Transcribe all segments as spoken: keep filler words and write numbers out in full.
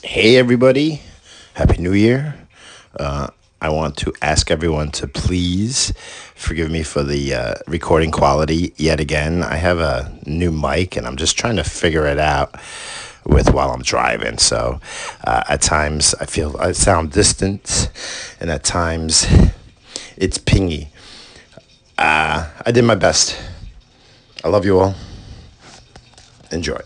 Hey, everybody. Happy New Year. Uh, I want to ask everyone to please forgive me for the uh, recording quality yet again. I have a new mic and I'm just trying to figure it out with while I'm driving. So uh, at times I feel I sound distant and at times it's pingy. I did my best. I love you all. Enjoy.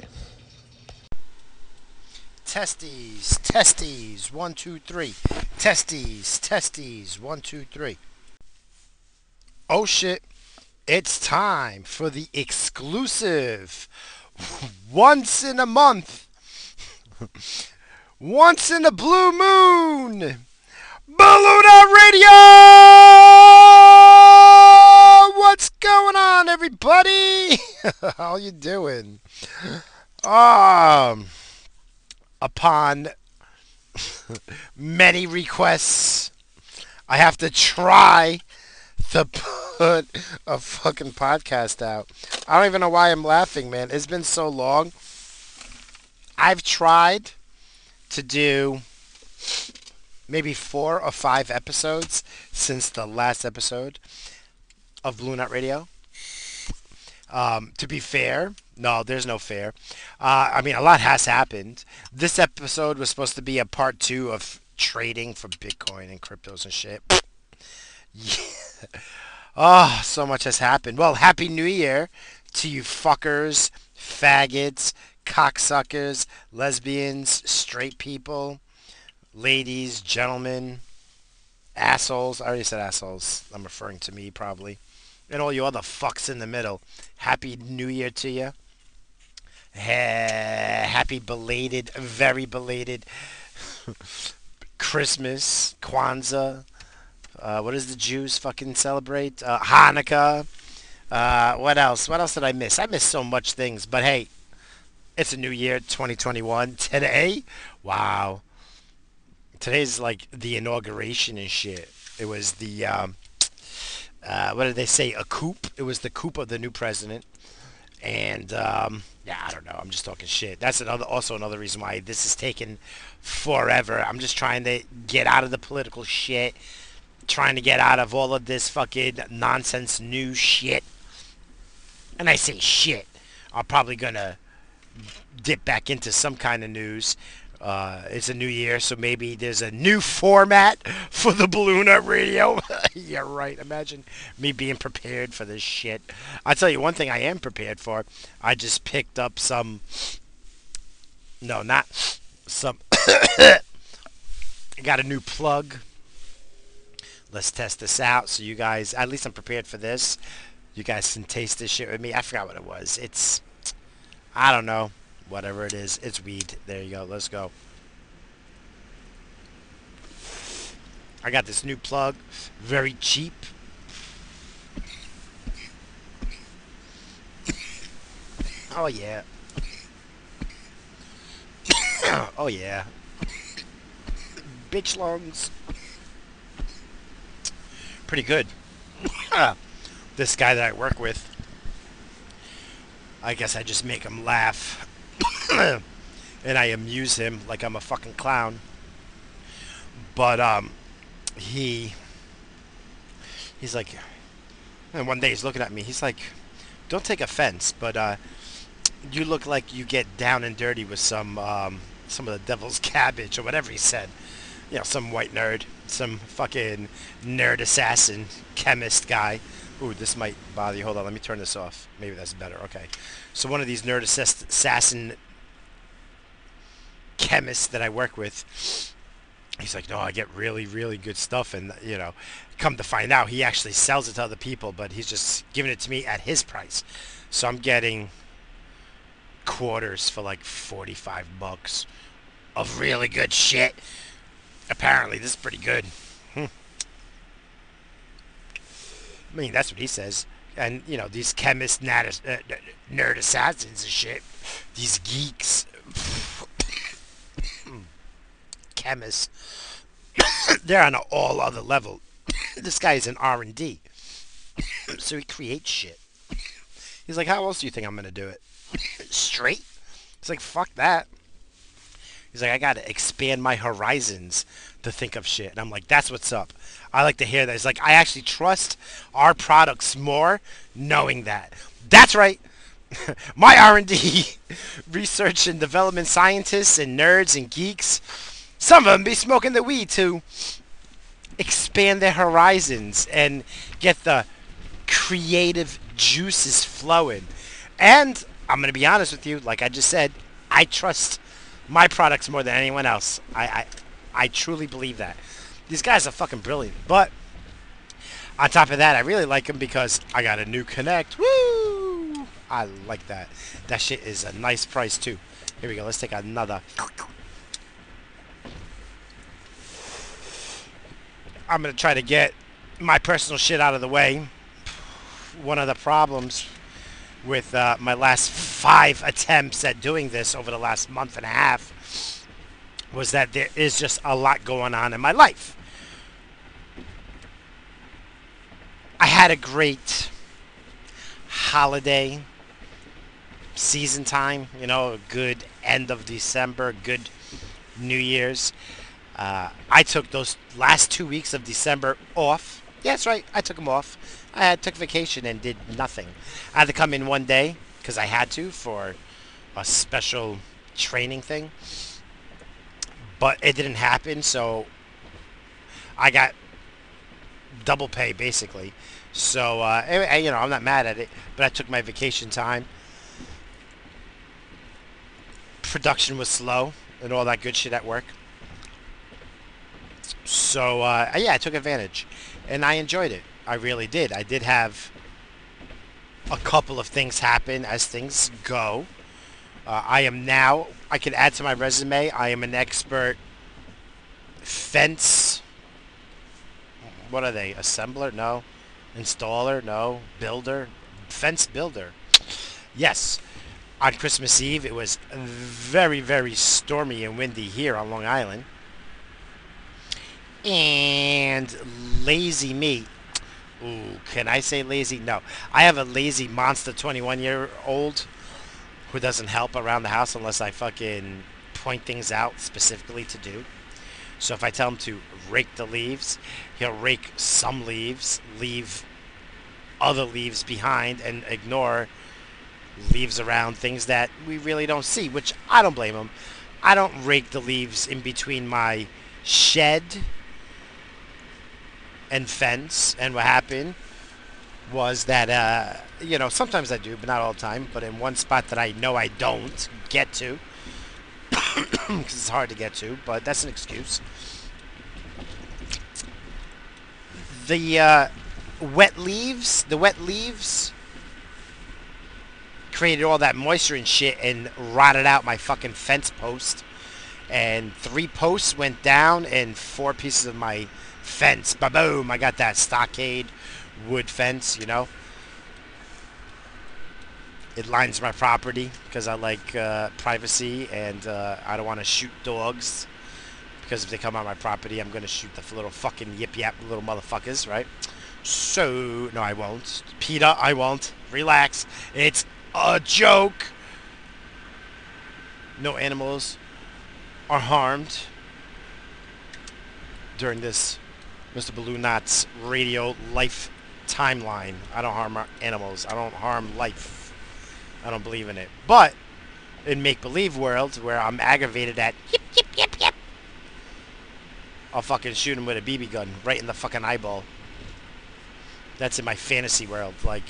Testes, testes, one, two, three. Testes, testes, one, two, three. Oh shit, it's time for the exclusive once in a month, once in a blue moon, Balloon Radio! What's going on, everybody? How you doing? Um, upon many requests, I have to try to put a fucking podcast out. I don't even know why I'm laughing, man. It's been so long. I've tried to do maybe four or five episodes since the last episode of Blue Nut Radio. Um, to be fair, no, there's no fair. Uh, I mean, a lot has happened. This episode was supposed to be a part two of trading for Bitcoin and cryptos and shit. Yeah. Oh, so much has happened. Well, Happy New Year to you fuckers, faggots, cocksuckers, lesbians, straight people, ladies, gentlemen, assholes. I already said assholes. I'm referring to me probably. And all you other fucks in the middle. Happy New Year to you. Ha- happy belated, very belated Christmas, Kwanzaa. Uh, what does the Jews fucking celebrate? Uh, Hanukkah. Uh, what else? What else did I miss? I missed so much things. But hey, it's a new year, twenty twenty-one. Today, wow. Today's like the inauguration and shit. It was the, um, uh, what did they say? A coup. It was the coup of the new president. And, um, yeah, I don't know. I'm just talking shit. That's another, also another reason why this is taking forever. I'm just trying to get out of the political shit. Trying to get out of all of this fucking nonsense news shit. And I say shit. I'm probably gonna dip back into some kind of news. Uh, it's a new year, so maybe there's a new format for the Balloon Up Radio. Yeah, right. Imagine me being prepared for this shit. I'll tell you one thing I am prepared for. I just picked up some. No, not some. I got a new plug. Let's test this out so you guys, at least I'm prepared for this. You guys can taste this shit with me. I forgot what it was. It's, I don't know. Whatever it is, it's weed. There you go. Let's go. I got this new plug, very cheap. Oh yeah. Oh yeah. Bitch lungs. Pretty good. This guy that I work with, I guess I just make him laugh. And I amuse him like I'm a fucking clown. But um he he's like, and one day he's looking at me. He's like, "Don't take offense, but uh, you look like you get down and dirty with some um, some of the devil's cabbage or whatever he said. You know, some white nerd, some fucking nerd assassin chemist guy. Ooh, this might bother you. Hold on, let me turn this off. Maybe that's better. Okay. So one of these nerd assass- assassin chemists that I work with, he's like, no, I get really, really good stuff. And, you know, come to find out, he actually sells it to other people, but he's just giving it to me at his price. So I'm getting quarters for like forty-five bucks of really good shit. Apparently, this is pretty good. Hmm. I mean, that's what he says. And, you know, these chemists, nerd, uh, nerd assassins and shit, these geeks, chemists, they're on an all other level. This guy is an R and D, so he creates shit. He's like, how else do you think I'm gonna do it? Straight? It's like, fuck that. He's like, I gotta expand my horizons to think of shit. And I'm like, that's what's up. I like to hear that. He's like, I actually trust our products more knowing that. That's right. My R and D, research and development scientists and nerds and geeks, some of them be smoking the weed to expand their horizons and get the creative juices flowing. And I'm going to be honest with you, like I just said, I trust my products more than anyone else. I, I, I truly believe that. These guys are fucking brilliant. But on top of that, I really like them because I got a new Connect. Woo! I like that. That shit is a nice price too. Here we go. Let's take another. I'm going to try to get my personal shit out of the way. One of the problems with uh, my last five attempts at doing this over the last month and a half was that there is just a lot going on in my life. I had a great holiday season time, you know, a good end of December, good New Year's. Uh, I took those last two weeks of December off. Yeah, that's right. I took them off. I had, took vacation and did nothing. I had to come in one day because I had to for a special training thing. But it didn't happen, so I got double pay basically. So, uh, anyway, you know, I'm not mad at it, but I took my vacation time. Production was slow and all that good shit at work. So, uh, yeah, I took advantage and I enjoyed it. I really did. I did have a couple of things happen as things go. Uh, I am now, I can add to my resume, I am an expert fence, what are they, assembler? No. Installer? No. Builder? Fence builder. Yes. On Christmas Eve, it was very, very stormy and windy here on Long Island. And lazy me. Ooh, can I say lazy? No. I have a lazy monster twenty-one year old who doesn't help around the house unless I fucking point things out specifically to do. So if I tell him to rake the leaves, he'll rake some leaves, leave other leaves behind, and ignore leaves around things that we really don't see, which I don't blame him. I don't rake the leaves in between my shed and fence. And what happened was that, uh, you know, sometimes I do, but not all the time. But in one spot that I know I don't get to, because it's hard to get to, but that's an excuse. The uh, wet leaves, the wet leaves created all that moisture and shit and rotted out my fucking fence post. And three posts went down and four pieces of my fence. Ba-boom! I got that stockade wood fence, you know. It lines my property because I like uh, privacy and uh, I don't want to shoot dogs. Because if they come on my property, I'm going to shoot the little fucking yip-yap little motherfuckers, right? So, no, I won't. PETA, I won't. Relax. It's a joke. No animals are harmed during this Mister Balloon Knot's radio life timeline. I don't harm animals. I don't harm life. I don't believe in it. But in make-believe world, where I'm aggravated at yip, yip, yip, yip, I'll fucking shoot him with a B B gun right in the fucking eyeball. That's in my fantasy world. Like,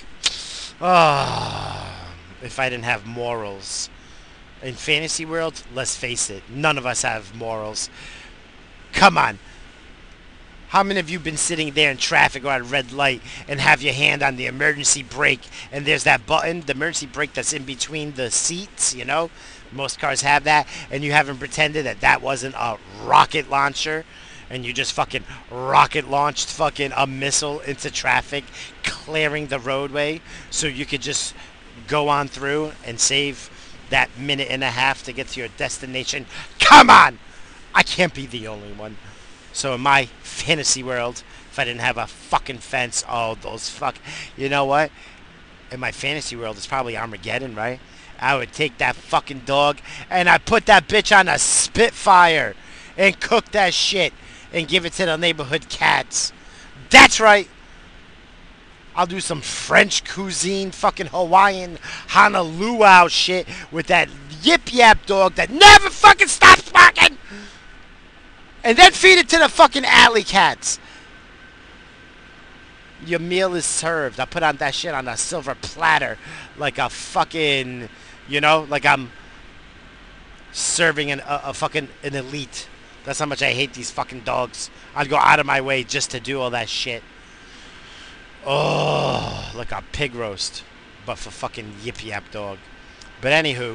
ah, oh, if I didn't have morals. In fantasy world, let's face it, none of us have morals. Come on. How many of you been sitting there in traffic or at a red light and have your hand on the emergency brake and there's that button, the emergency brake that's in between the seats, you know? Most cars have that, and you haven't pretended that that wasn't a rocket launcher and you just fucking rocket launched fucking a missile into traffic, clearing the roadway so you could just go on through and save that minute and a half to get to your destination. Come on! I can't be the only one. So in my fantasy world, if I didn't have a fucking fence, oh, those fuck... You know what? In my fantasy world, it's probably Armageddon, right? I would take that fucking dog and I put that bitch on a Spitfire and cook that shit and give it to the neighborhood cats. That's right. I'll do some French cuisine, fucking Hawaiian Honolulu shit with that yip yap dog that never fucking stops barking. And then feed it to the fucking alley cats. Your meal is served. I put on that shit on a silver platter like a fucking, you know, like I'm serving an, a, a fucking an elite. That's how much I hate these fucking dogs. I'd go out of my way just to do all that shit. Oh, like a pig roast, but for fucking yip yap dog. But anywho,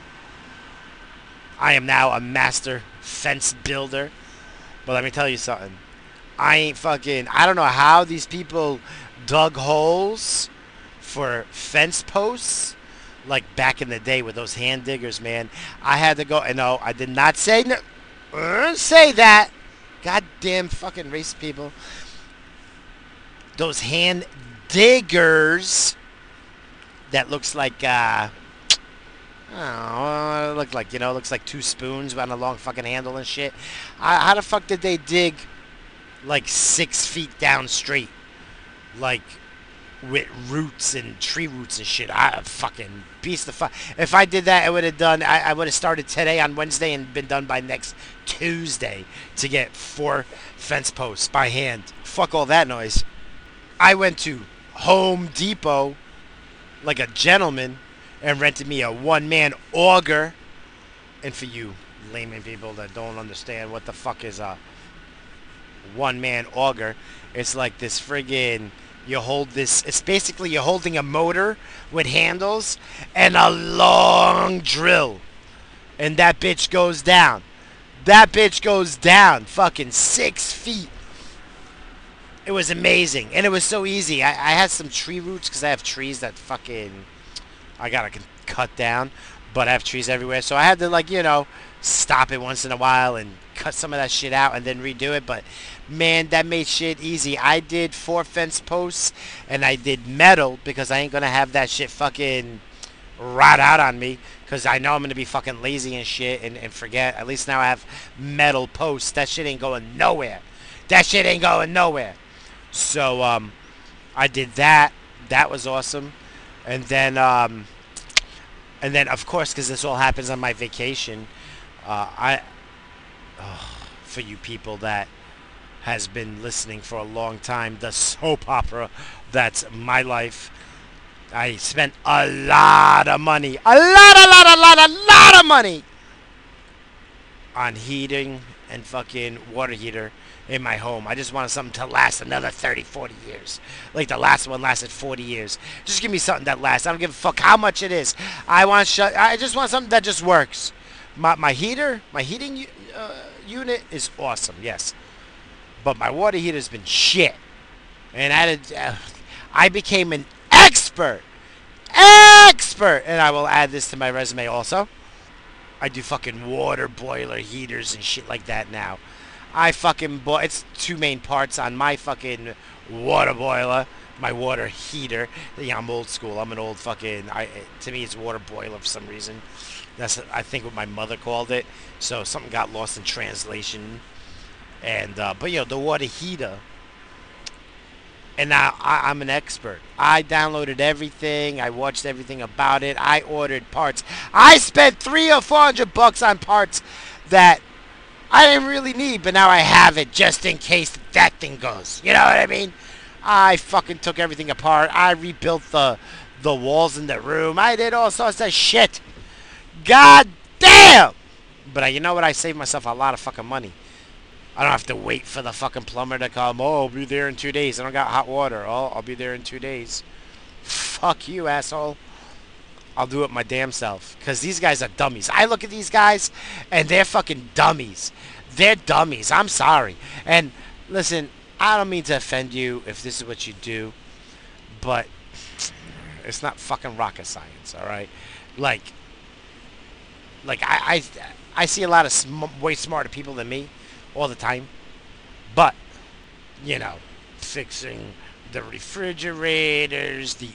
I am now a master fence builder. But let me tell you something. I ain't fucking, I don't know how these people dug holes for fence posts. Like back in the day with those hand diggers, man. I had to go, and no, I did not say, no, uh, say that. Goddamn fucking race people. Those hand diggers that looks like, uh, I don't know, it looked like, you know, it looks like two spoons on a long fucking handle and shit. I, how the fuck did they dig like six feet down straight? Like, with roots and tree roots and shit. I fucking beast of fuck. If I did that, I would have done, I, I would have started today on Wednesday and been done by next Tuesday to get four fence posts by hand. Fuck all that noise. I went to Home Depot like a gentleman and rented me a one-man auger. And for you layman people that don't understand what the fuck is a one-man auger, it's like this friggin', you hold this, it's basically you're holding a motor with handles and a long drill. And that bitch goes down. That bitch goes down fucking six feet. It was amazing, and it was so easy. I, I had some tree roots because I have trees that fucking I gotta c- cut down, but I have trees everywhere, so I had to, like, you know, stop it once in a while and cut some of that shit out and then redo it. But man, that made shit easy. I did four fence posts and I did metal because I ain't gonna have that shit fucking rot out on me because I know I'm gonna be fucking lazy and shit and, and forget. At least now I have metal posts. That shit ain't going nowhere. That shit ain't going nowhere. So, um, I did that. That was awesome. And then, um, and then, of course, because this all happens on my vacation, uh, I, oh, for you people that has been listening for a long time, the soap opera that's my life, I spent a lot of money, a lot, a lot, a lot, a lot of money on heating and fucking water heater in my home. I just wanted something to last another thirty, forty years. Like the last one lasted forty years. Just give me something that lasts. I don't give a fuck how much it is. I want sh- I just want something that just works. My my heater, my heating uh, unit is awesome, yes. But my water heater's been shit. And I did, uh, I became an expert. Expert! And I will add this to my resume also. I do fucking water boiler heaters and shit like that now. I fucking bought, it's two main parts on my fucking water boiler, my water heater. Yeah, I'm old school. I'm an old fucking, I, to me it's water boiler for some reason. That's, I think, what my mother called it. So something got lost in translation. And, uh, but, you know, the water heater. And now I, I'm an expert. I downloaded everything. I watched everything about it. I ordered parts. I spent three or four hundred bucks on parts that I didn't really need, but now I have it just in case that thing goes. You know what I mean? I fucking took everything apart. I rebuilt the the walls in the room. I did all sorts of shit. God damn! But uh, you know what? I saved myself a lot of fucking money. I don't have to wait for the fucking plumber to come. Oh, I'll be there in two days. I don't got hot water. Oh, I'll be there in two days. Fuck you, asshole. I'll do it my damn self. Because these guys are dummies. I look at these guys, and they're fucking dummies. They're dummies. I'm sorry. And, listen, I don't mean to offend you if this is what you do. But it's not fucking rocket science, all right? Like, like I, I, I see a lot of sm- way smarter people than me all the time. But, you know, fixing The refrigerators, the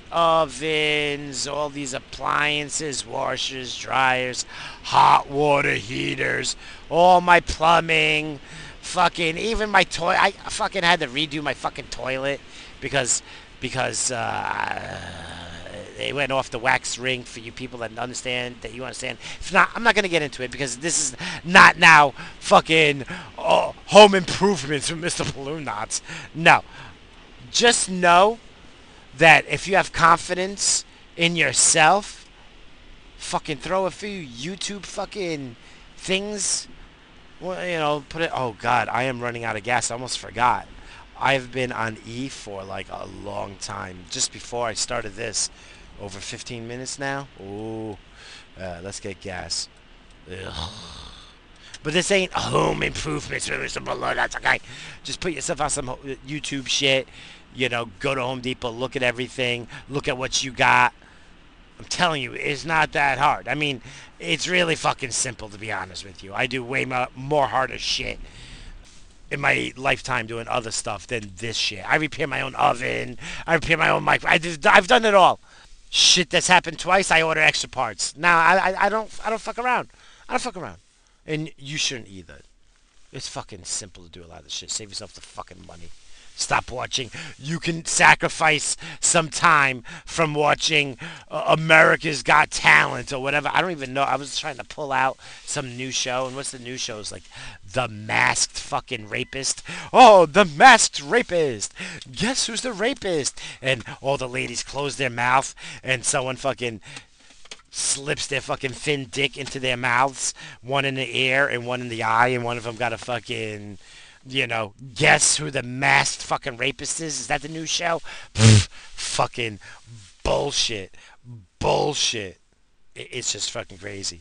ovens, all these appliances, washers, dryers, hot water heaters, all my plumbing, fucking even my toilet. I fucking had to redo my fucking toilet because because uh, it went off the wax ring. For you people that understand, that you understand. If not, I'm not gonna get into it because this is not now fucking uh, home improvements with Mister Balloon Knots. No, just know that if you have confidence in yourself, fucking throw a few YouTube fucking things. Well, you know, put it. Oh God, I am running out of gas. I almost forgot. I've been on E for like a long time. Just before I started this, over fifteen minutes now. Ooh, uh, let's get gas. Ugh. But this ain't home improvements for Mister Malone. That's okay. Just put yourself on some YouTube shit. You know, go to Home Depot, look at everything, look at what you got. I'm telling you, it's not that hard. I mean, it's really fucking simple, to be honest with you. I do way mo- more harder shit in my lifetime doing other stuff than this shit. I repair my own oven. I repair my own mic. I just, I've done it all. Shit that's happened twice, I order extra parts. Now I, I I don't I don't fuck around. I don't fuck around, and you shouldn't either. It's fucking simple to do a lot of this shit. Save yourself the fucking money. Stop watching. You can sacrifice some time from watching uh, America's Got Talent or whatever. I don't even know. I was trying to pull out some new show. And what's the new show? It's like The Masked fucking Rapist. Oh, The Masked Rapist. Guess who's the rapist? And all the ladies close their mouth and someone fucking slips their fucking thin dick into their mouths. One in the ear and one in the eye. And one of them got a fucking... You know, guess who the masked fucking rapist is? Is that the new show? Pfft, fucking bullshit. Bullshit. It's just fucking crazy.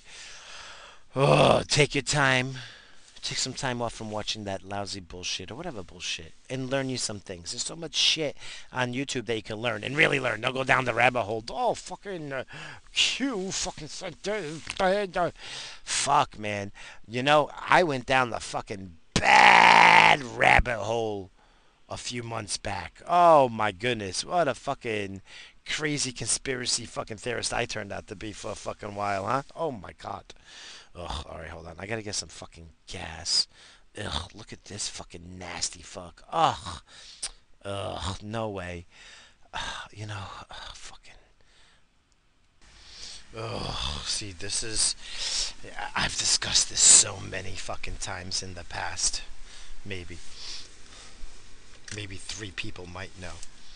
Oh, take your time. Take some time off from watching that lousy bullshit or whatever bullshit and learn you some things. There's so much shit on YouTube that you can learn and really learn. Don't go down the rabbit hole. Oh, fucking uh, Q fucking said this. Fuck, man. You know, I went down the fucking bad rabbit hole a few months back. Oh my goodness, what a fucking crazy conspiracy fucking theorist I turned out to be for a fucking while, huh? Oh my god. Ugh, alright, hold on. I gotta get some fucking gas. Ugh, look at this fucking nasty fuck. Ugh. Ugh, no way. Ugh, you know, ugh, fucking. Oh, see, this is... I've discussed this so many fucking times in the past. Maybe. Maybe three people might know.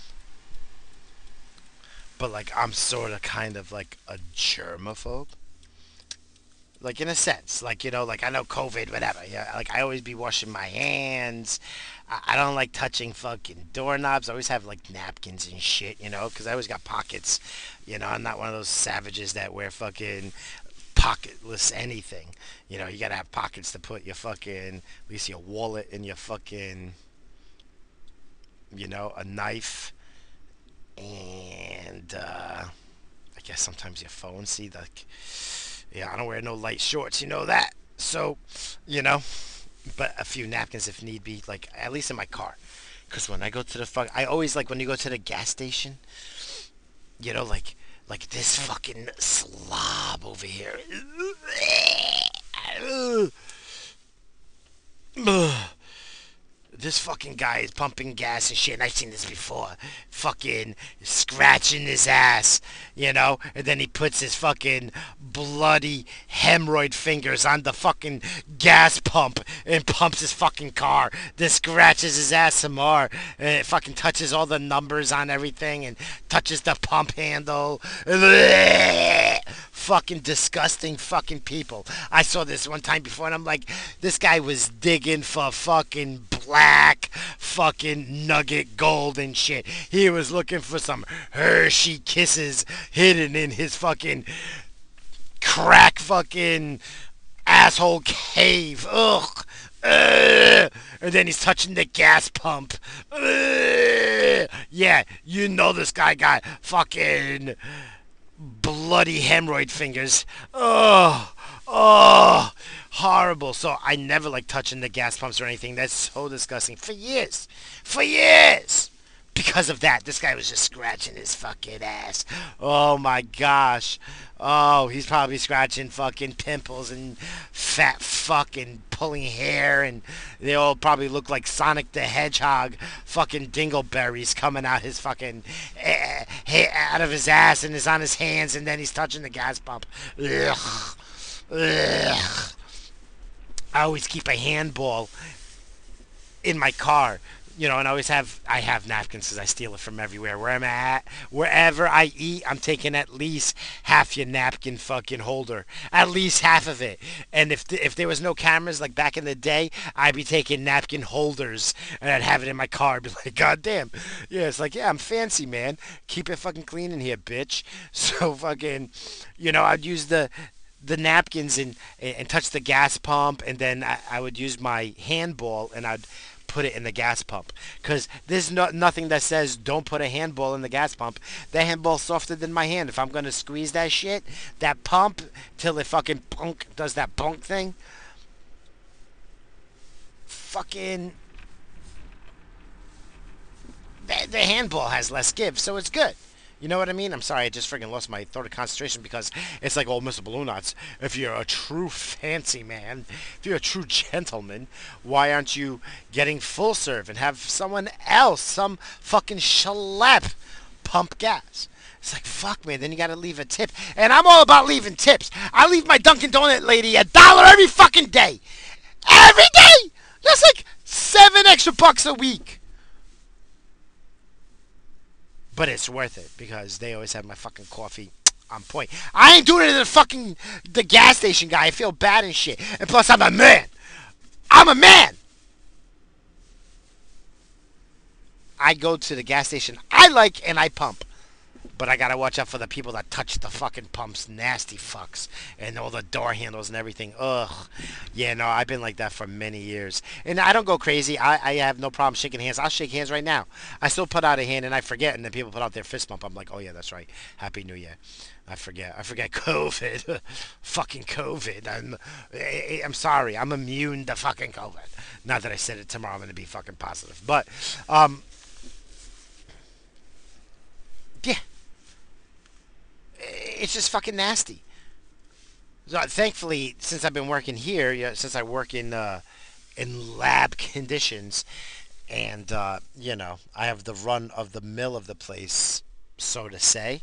But, like, I'm sort of kind of like a germaphobe. Like, in a sense. Like, you know, like, I know COVID, whatever. Yeah, like, I always be washing my hands. I, I don't like touching fucking doorknobs. I always have, like, napkins and shit, you know, because I always got pockets. You know, I'm not one of those savages that wear fucking pocketless anything. You know, you gotta have pockets to put your fucking, at least your wallet and your fucking, you know, a knife. And, uh, I guess sometimes your phone. See, like, yeah, I don't wear no light shorts, you know that. So, you know, but a few napkins if need be, like, at least in my car. Because when I go to the fuck, I always like when you go to the gas station, you know, like, like this fucking slob over here. This fucking guy is pumping gas and shit, and I've seen this before. Fucking scratching his ass, you know? And then he puts his fucking bloody hemorrhoid fingers on the fucking gas pump and pumps his fucking car. Then scratches his ass some more. And it fucking touches all the numbers on everything and touches the pump handle. Fucking disgusting fucking people. I saw this one time before and I'm like, this guy was digging for fucking black fucking nugget gold and shit. He was looking for some Hershey Kisses hidden in his fucking crack fucking asshole cave. Ugh. Ugh. And then he's touching the gas pump. Ugh. Yeah, you know this guy got fucking bloody hemorrhoid fingers. Oh, oh, horrible. So I never like touching the gas pumps or anything. That's so disgusting. For years, for years, because of that, this guy was just scratching his fucking ass. Oh my gosh. Oh, he's probably scratching fucking pimples and fat fucking pulling hair, and they all probably look like Sonic the Hedgehog fucking dingleberries coming out his fucking eh, eh, out of his ass, and is on his hands, and then he's touching the gas pump. Ugh. Ugh. I always keep a handball in my car, you know, and I always have I have napkins because I steal it from everywhere. Where I'm at, wherever I eat, I'm taking at least half your napkin fucking holder, at least half of it. And if th- if there was no cameras like back in the day, I'd be taking napkin holders and I'd have it in my car. I'd be like, God damn, yeah, it's like, yeah, I'm fancy, man. Keep it fucking clean in here, bitch. So fucking, you know, I'd use the the napkins and and touch the gas pump, and then I, I would use my handball and I'd put it in the gas pump, because there's no, nothing that says don't put a handball in the gas pump. That handball's softer than my hand. If I'm gonna squeeze that shit, that pump, till it fucking bunk does that bunk thing, fucking the, the handball has less give, so it's good. You know what I mean? I'm sorry, I just freaking lost my thought of concentration because it's like, oh, mister Balloon Knots, if you're a true fancy man, if you're a true gentleman, why aren't you getting full serve and have someone else, some fucking schlep, pump gas? It's like, fuck, man, then you gotta leave a tip. And I'm all about leaving tips. I leave my Dunkin' Donut lady a dollar every fucking day. Every day! That's like seven extra bucks a week. But it's worth it because they always have my fucking coffee on point. I ain't doing it to the fucking the gas station guy. I feel bad and shit. And plus, I'm a man. I'm a man. I go to the gas station I like and I pump. But I gotta watch out for the people that touch the fucking pumps, nasty fucks, and all the door handles and everything. Ugh. Yeah, no, I've been like that for many years, and I don't go crazy. I, I have no problem shaking hands. I'll shake hands right now. I still put out a hand and I forget, and then people put out their fist bump. I'm like, oh yeah, that's right. Happy New Year. I forget. I forget COVID. Fucking COVID. I'm, I- I'm sorry. I'm immune to fucking COVID. Not that I said it tomorrow. I'm gonna be fucking positive, but um, yeah. It's just fucking nasty. So thankfully, since I've been working here, yeah, since I work in uh, in lab conditions, and uh, you know, I have the run of the mill of the place, so to say.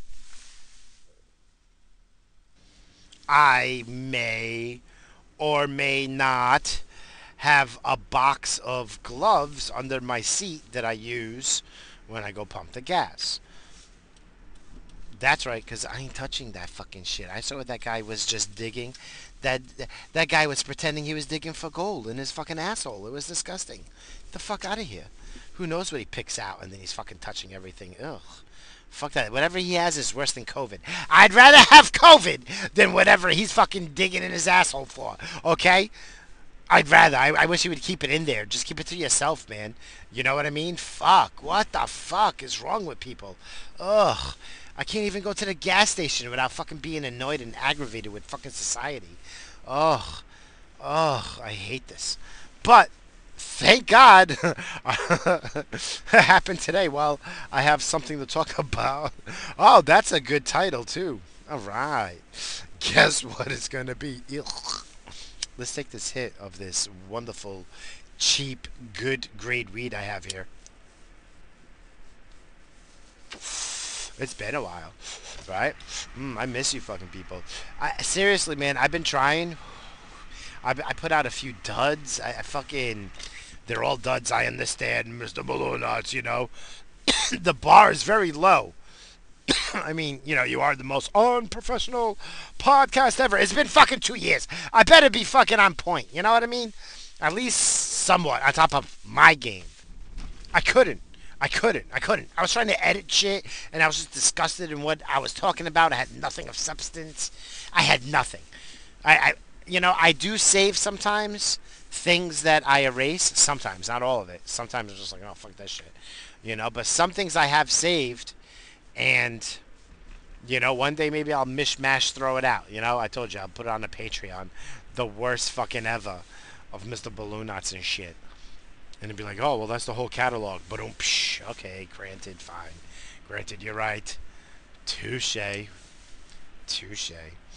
I may or may not have a box of gloves under my seat that I use when I go pump the gas. That's right, because I ain't touching that fucking shit. I saw what that guy was just digging. That that guy was pretending he was digging for gold in his fucking asshole. It was disgusting. Get the fuck out of here. Who knows what he picks out, and then he's fucking touching everything. Ugh. Fuck that. Whatever he has is worse than COVID. I'd rather have COVID than whatever he's fucking digging in his asshole for. Okay? I'd rather. I, I wish he would keep it in there. Just keep it to yourself, man. You know what I mean? Fuck. What the fuck is wrong with people? Ugh. I can't even go to the gas station without fucking being annoyed and aggravated with fucking society. Ugh. Ugh. I hate this. But thank God it happened today. Well, I have something to talk about. Oh, that's a good title, too. All right. Guess what it's going to be? Ugh. Let's take this hit of this wonderful, cheap, good grade weed I have here. It's been a while, right? Mm, I miss you fucking people. I seriously, man, I've been trying. I, I put out a few duds. I, I fucking, they're all duds. I understand, mister Balloon Nuts, you know. The bar is very low. I mean, you know, you are the most unprofessional podcast ever. It's been fucking two years. I better be fucking on point. You know what I mean? At least somewhat on top of my game. I couldn't. I couldn't. I couldn't. I was trying to edit shit, and I was just disgusted in what I was talking about. I had nothing of substance. I had nothing. I, I you know, I do save sometimes things that I erase. Sometimes, not all of it. Sometimes I'm just like, oh, fuck that shit. You know, but some things I have saved, and you know, one day maybe I'll mishmash throw it out. You know, I told you I'll put it on a Patreon. The worst fucking ever of mister Balloon Nuts and shit. And it'd be like, oh, well, that's the whole catalog. But um, okay, granted, fine. Granted, you're right. Touche. Touche.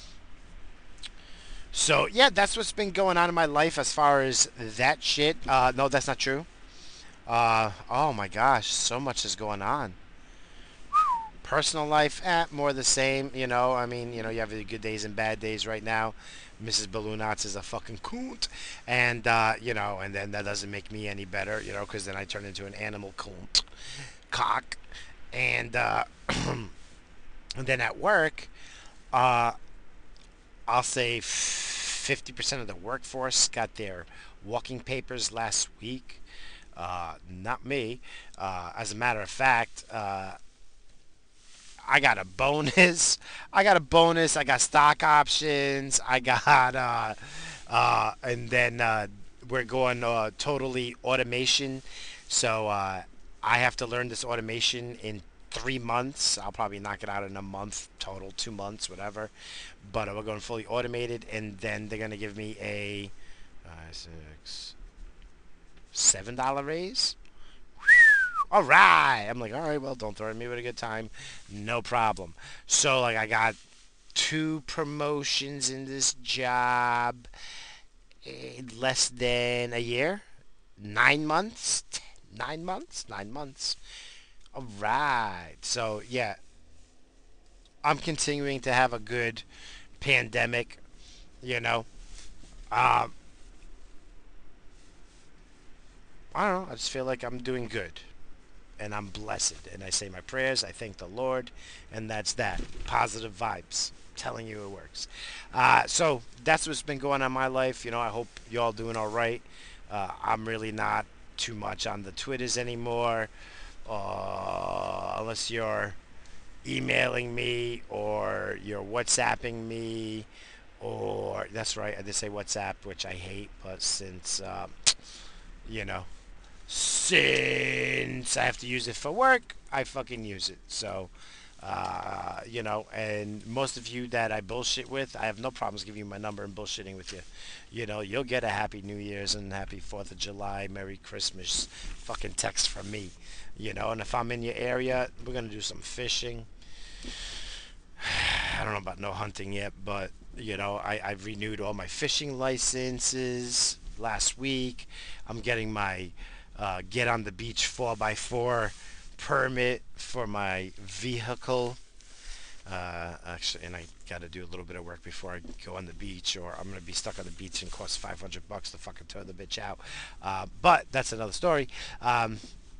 So, yeah, that's what's been going on in my life as far as that shit. Uh, no, that's not true. Uh, oh my gosh, so much is going on. Personal life, eh, more the same. You know, I mean, you know, you have the good days and bad days right now. Missus Balloonats is a fucking coont, and uh, you know, and then that doesn't make me any better, you know, because then I turn into an animal coont, cock, and uh, and then at work, uh, I'll say fifty percent of the workforce got their walking papers last week. Uh, not me. Uh, as a matter of fact, uh, I got a bonus. I got a bonus. I got stock options. I got, uh, uh, and then uh, we're going uh, totally automation. So uh, I have to learn this automation in three months. I'll probably knock it out in a month total, two months, whatever. But uh, we're going fully automated, and then they're gonna give me a five, six, seven dollar raise. All right. I'm like, all right, well, don't threaten me with a good time. No problem. So, like, I got two promotions in this job in less than a year. Nine months. Nine months. Nine months. All right. So, yeah, I'm continuing to have a good pandemic, you know. Um, I don't know. I just feel like I'm doing good. And I'm blessed. And I say my prayers. I thank the Lord. And that's that. Positive vibes. Telling you it works. Uh, so that's what's been going on in my life. You know, I hope y'all doing all right. Uh, I'm really not too much on the Twitters anymore. Uh, unless you're emailing me or you're WhatsApping me. Or, that's right, I did say WhatsApp, which I hate. But since, uh, you know, since I have to use it for work, I fucking use it. So, uh, you know, and most of you that I bullshit with, I have no problems giving you my number and bullshitting with you. You know, you'll get a Happy New Year's and Happy fourth of July, Merry Christmas fucking text from me. You know, and if I'm in your area, we're going to do some fishing. I don't know about no hunting yet, but, you know, I, I've renewed all my fishing licenses last week. I'm getting my uh, get on the beach four by four permit for my vehicle. Uh, actually, and I got to do a little bit of work before I go on the beach, or I'm gonna be stuck on the beach and cost five hundred bucks to fucking tow the bitch out. Uh, but that's another story. Um,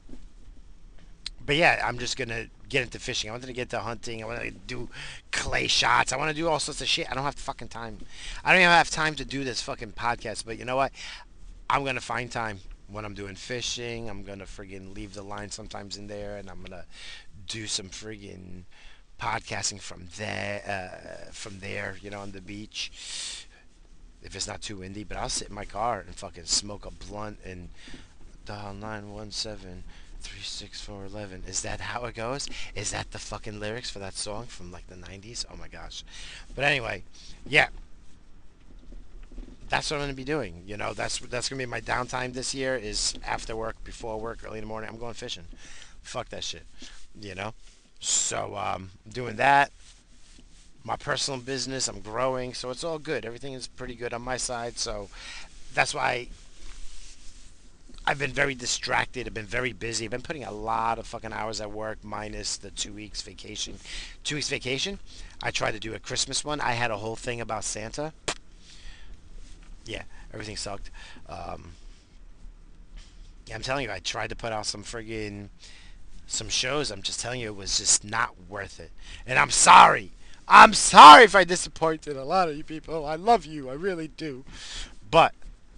but yeah, I'm just gonna get into fishing. I wanted to get into hunting. I want to do clay shots. I want to do all sorts of shit. I don't have fucking time. I don't even have time to do this fucking podcast. But you know what? I'm gonna find time when I'm doing fishing. I'm gonna friggin' leave the line sometimes in there, and I'm gonna do some friggin' podcasting from there, uh, from there, you know, on the beach. If it's not too windy, but I'll sit in my car and fucking smoke a blunt and dial nine one seven three six four eleven. Is that how it goes? Is that the fucking lyrics for that song from like the nineties? Oh my gosh. But anyway, yeah, that's what I'm gonna be doing. You know, that's that's gonna be my downtime this year. Is after work, before work, early in the morning. I'm going fishing. Fuck that shit. You know. So um, doing that. My personal business, I'm growing, so it's all good. Everything is pretty good on my side. So that's why I've been very distracted. I've been very busy. I've been putting a lot of fucking hours at work, minus the two weeks vacation. Two weeks vacation. I tried to do a Christmas one. I had a whole thing about Santa. Yeah, everything sucked. Um, yeah, I'm telling you, I tried to put out some friggin' some shows. I'm just telling you, it was just not worth it. And I'm sorry. I'm sorry if I disappointed a lot of you people. I love you. I really do. But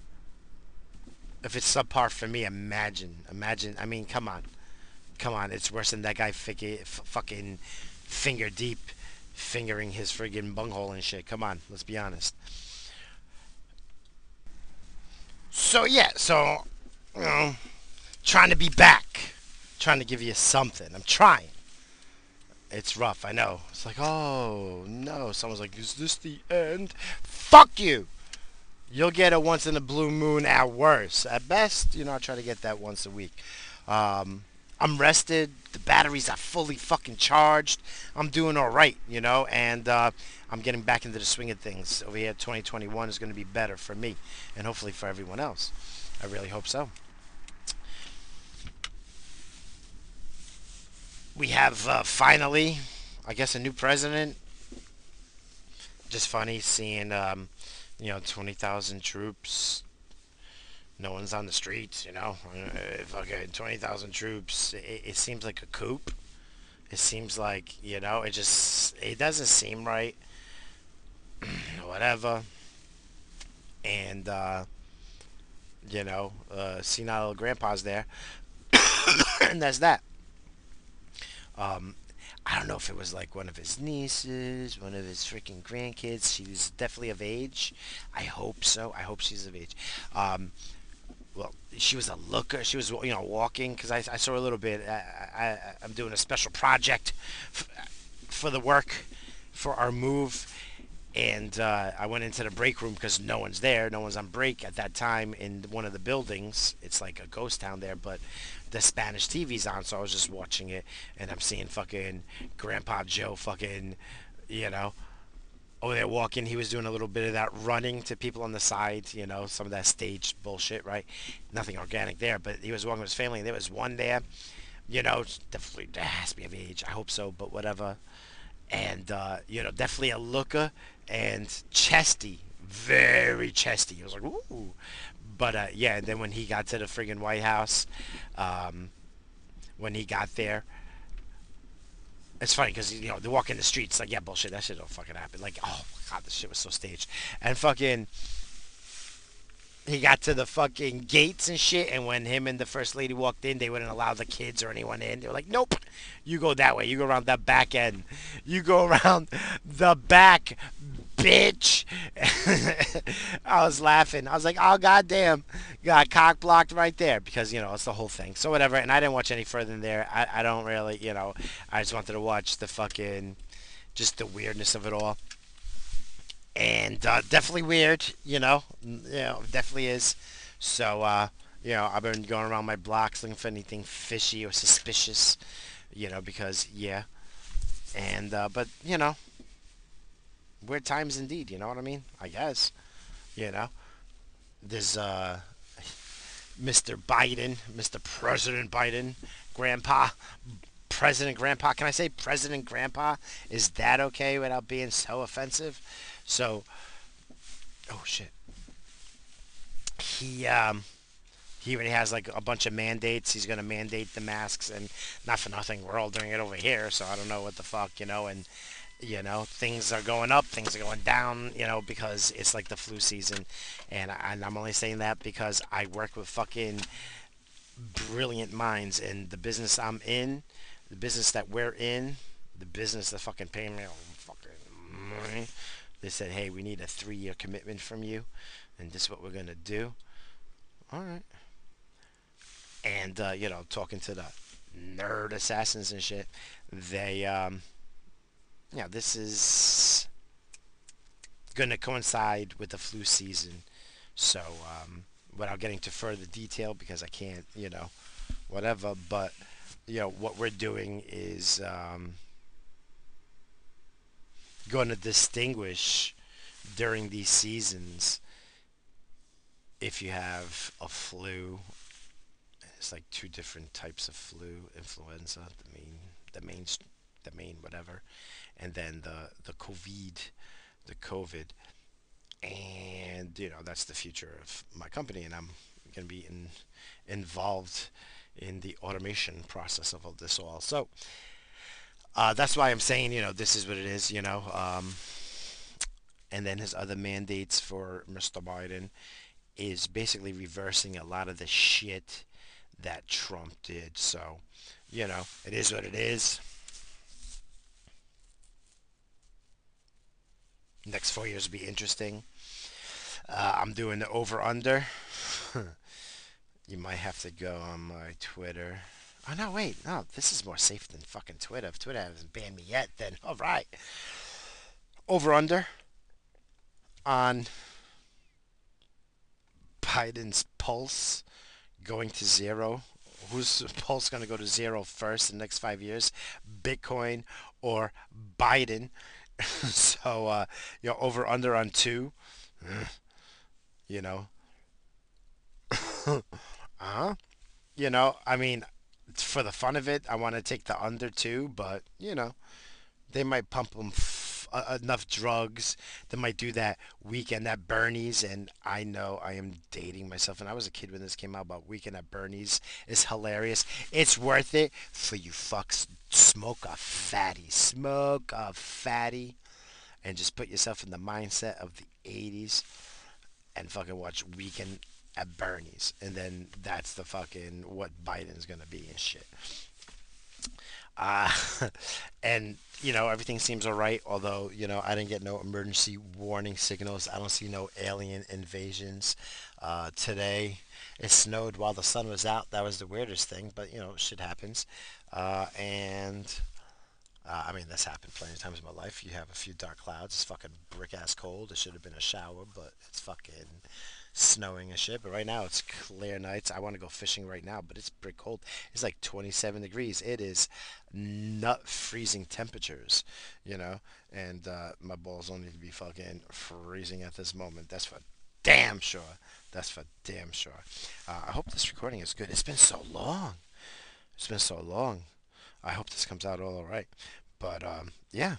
if it's subpar for me, imagine. Imagine. I mean, come on. Come on. It's worse than that guy f- fucking finger deep fingering his friggin' bunghole and shit. Come on. Let's be honest. So, yeah. So, you know, trying to be back. Trying to give you something. I'm trying. It's rough, I know. It's like, oh, no. Someone's like, is this the end? Fuck you! You'll get a once in a blue moon at worst. At best, you know, I try to get that once a week. Um, I'm rested. The batteries are fully fucking charged. I'm doing all right, you know, and uh, I'm getting back into the swing of things. Over here, twenty twenty-one is going to be better for me, and hopefully for everyone else. I really hope so. We have uh, finally, I guess, a new president. Just funny seeing, um, you know, twenty thousand troops. No one's on the streets, you know. Uh, fucking twenty thousand troops. It, it seems like a coup. It seems like, you know, it just, it doesn't seem right. Whatever. And, uh, you know, uh, senile grandpa's there. And that's that. Um, I don't know if it was like one of his nieces, one of his freaking grandkids. She was definitely of age. I hope so. I hope she's of age. Um, well, she was a looker. She was, you know, walking because I, I saw her a little bit. I, I, I'm doing a special project f- for the work for our move, and uh, I went into the break room because no one's there. No one's on break at that time in one of the buildings. It's like a ghost town there, but the Spanish T V's on, so I was just watching it, and I'm seeing fucking Grandpa Joe fucking, you know, over there walking. He was doing a little bit of that running to people on the side, you know, some of that staged bullshit, right? Nothing organic there, but he was walking with his family, and there was one there, you know, definitely that has to be of age. I hope so, but whatever. And uh, you know, definitely a looker and chesty, very chesty. He was like, ooh. But uh, yeah, and then when he got to the friggin' White House, um, when he got there, it's funny because you know they walk in the streets like, yeah, bullshit, that shit don't fucking happen. Like, oh god, this shit was so staged. And fucking, he got to the fucking gates and shit, and when him and the first lady walked in, they wouldn't allow the kids or anyone in. They were like, nope, you go that way. You go around that back end. You go around the back, bitch. I was laughing. I was like, oh goddamn, got cock blocked right there because you know it's the whole thing. So whatever. And I didn't watch any further than there. I, I don't really, you know, I just wanted to watch the fucking just the weirdness of it all. And uh, definitely weird, you know, you know, definitely is. So, uh, you know, I've been going around my blocks looking for anything fishy or suspicious, you know, because yeah, and uh, but you know, weird times indeed. You know what I mean? I guess, you know, there's uh, mister Biden, mister President Biden, Grandpa, President Grandpa. Can I say President Grandpa? Is that okay without being so offensive? So, oh shit, he um he already has like a bunch of mandates. He's gonna mandate the masks, and not for nothing, we're all doing it over here. So I don't know what the fuck, you know. And you know, things are going up, things are going down, you know, because it's like the flu season. And, I, and I'm only saying that because I work with fucking brilliant minds, and the business I'm in, the business that we're in, the business that fucking pay me fucking money. They said, hey, we need a three-year commitment from you, and this is what we're gonna do. All right. And uh, you know, talking to the nerd assassins and shit, they um, yeah, this is gonna coincide with the flu season. So um, without getting to further detail, because I can't, you know, whatever. But you know, what we're doing is um, going to distinguish during these seasons if you have a flu. It's like two different types of flu: influenza, the main, the main, the main whatever, and then the the COVID, the COVID, and you know that's the future of my company, and I'm going to be in, involved in the automation process of all this all. So uh, that's why I'm saying, you know, this is what it is, you know. Um, and then his other mandates for mister Biden is basically reversing a lot of the shit that Trump did. So, you know, it is what it is. Next four years will be interesting. Uh, I'm doing the over under. You might have to go on my Twitter. Oh no, wait, no, this is more safe than fucking Twitter. If Twitter hasn't banned me yet, then all right. Over under on Biden's pulse going to zero? Whose pulse going to go to zero first in the next five years? Bitcoin or Biden? So, uh, you know, over under on two, you know. Uh-huh. You know, I mean, for the fun of it, I want to take the under two, but, you know, they might pump them f- uh, enough drugs. They might do that weekend at Bernie's, and I know I am dating myself. And I was a kid when this came out, but weekend at Bernie's is hilarious. It's worth it for you fucks. Smoke a fatty, smoke a fatty, and just put yourself in the mindset of the eighties and fucking watch Weekend at Bernie's, and then that's the fucking what Biden's gonna be and shit. Uh, and you know everything seems alright. Although you know I didn't get no emergency warning signals. I don't see no alien invasions. Uh, today it snowed while the sun was out. That was the weirdest thing, but you know shit happens. Uh, and uh, I mean that's happened plenty of times in my life. You have a few dark clouds. It's fucking brick ass cold. It should have been a shower, but it's fucking snowing and shit. But right now it's clear nights. I want to go fishing right now, but it's pretty cold. It's like twenty-seven degrees. It is nut freezing temperatures, you know. And uh, my balls don't need to be fucking freezing at this moment. That's for damn sure. That's for damn sure. Uh, I hope this recording is good. It's been so long. It's been so long. I hope this comes out all alright. But um, yeah,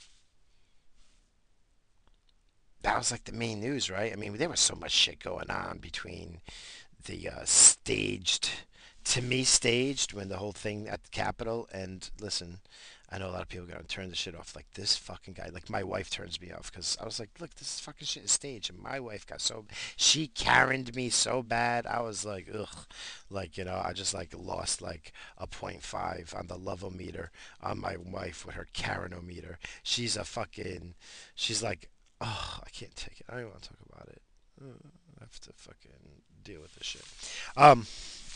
that was like the main news, right? I mean, there was so much shit going on between the uh, staged, to me, staged when the whole thing at the Capitol. And listen, I know a lot of people are gonna turn the shit off. Like this fucking guy. Like my wife turns me off because I was like, look, this fucking shit is staged. And my wife got so she Karened me so bad. I was like, ugh, like you know, I just like lost like a point five on the level meter on my wife with her Karenometer. She's a fucking, she's like, oh, I can't take it. I don't even want to talk about it. Uh, I have to fucking deal with this shit. Um,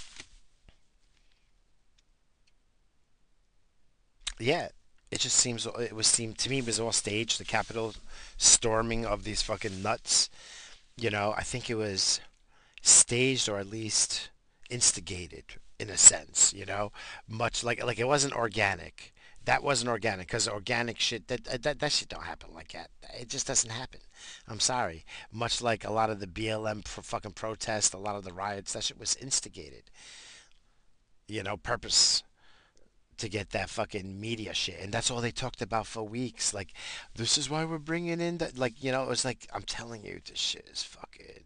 yeah, it just seems it was seemed to me it was all staged. The Capitol storming of these fucking nuts. You know, I think it was staged or at least instigated in a sense. You know, much like like it wasn't organic. That wasn't organic because organic shit that, that that shit don't happen like that. It just doesn't happen. I'm sorry. Much like a lot of the B L M for fucking protests, a lot of the riots, that shit was instigated. You know, purpose to get that fucking media shit, and that's all they talked about for weeks. Like, this is why we're bringing in that. Like, you know, it was like I'm telling you, this shit is fucking.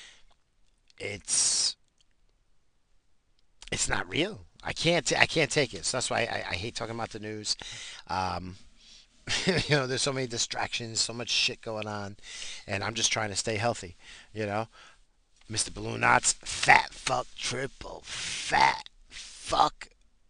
It's it's not real. I can't t- I can't take it. So that's why I, I hate talking about the news. Um, you know, there's so many distractions, so much shit going on, and I'm just trying to stay healthy. You know, mister Balloon Knots, fat fuck, triple fat fuck,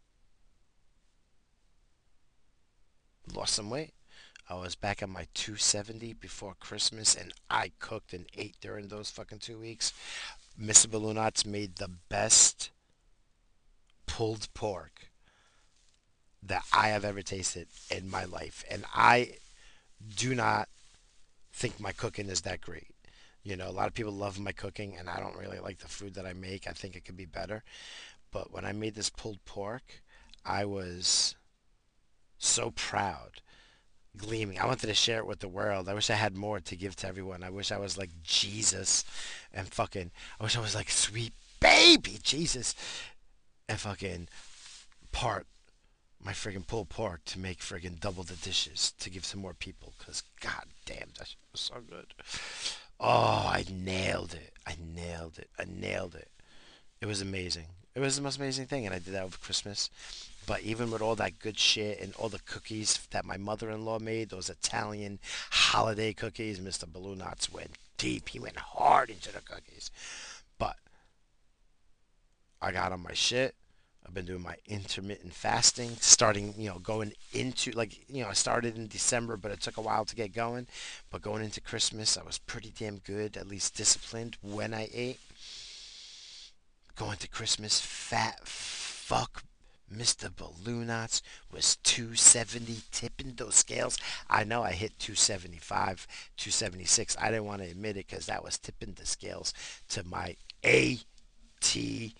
lost some weight. I was back at my two seventy before Christmas, and I cooked and ate during those fucking two weeks. mister Balloon Knots made the best pulled pork that I have ever tasted in my life, and I do not think my cooking is that great. You know, a lot of people love my cooking, and I don't really like the food that I make. I think it could be better. But when I made this pulled pork, I was so proud, gleaming. I wanted to share it with the world. I wish I had more to give to everyone. I wish I was like Jesus and fucking, I wish I was like sweet baby Jesus and fucking part my friggin' pulled pork to make friggin' double the dishes to give to more people. Cause god damn, that shit was so good. Oh, I nailed it. I nailed it. I nailed it. It was amazing. It was the most amazing thing, and I did that over Christmas. But even with all that good shit and all the cookies that my mother-in-law made, those Italian holiday cookies, mister Balloon Knots went deep. He went hard into the cookies. But I got on my shit. I've been doing my intermittent fasting, starting, you know, going into, like, you know, I started in December, but it took a while to get going. But going into Christmas, I was pretty damn good, at least disciplined when I ate. Going to Christmas, fat fuck mister Balloon Knots was two seventy, tipping those scales. I know I hit two seventy-five, two seventy-six. I didn't want to admit it because that was tipping the scales to my A T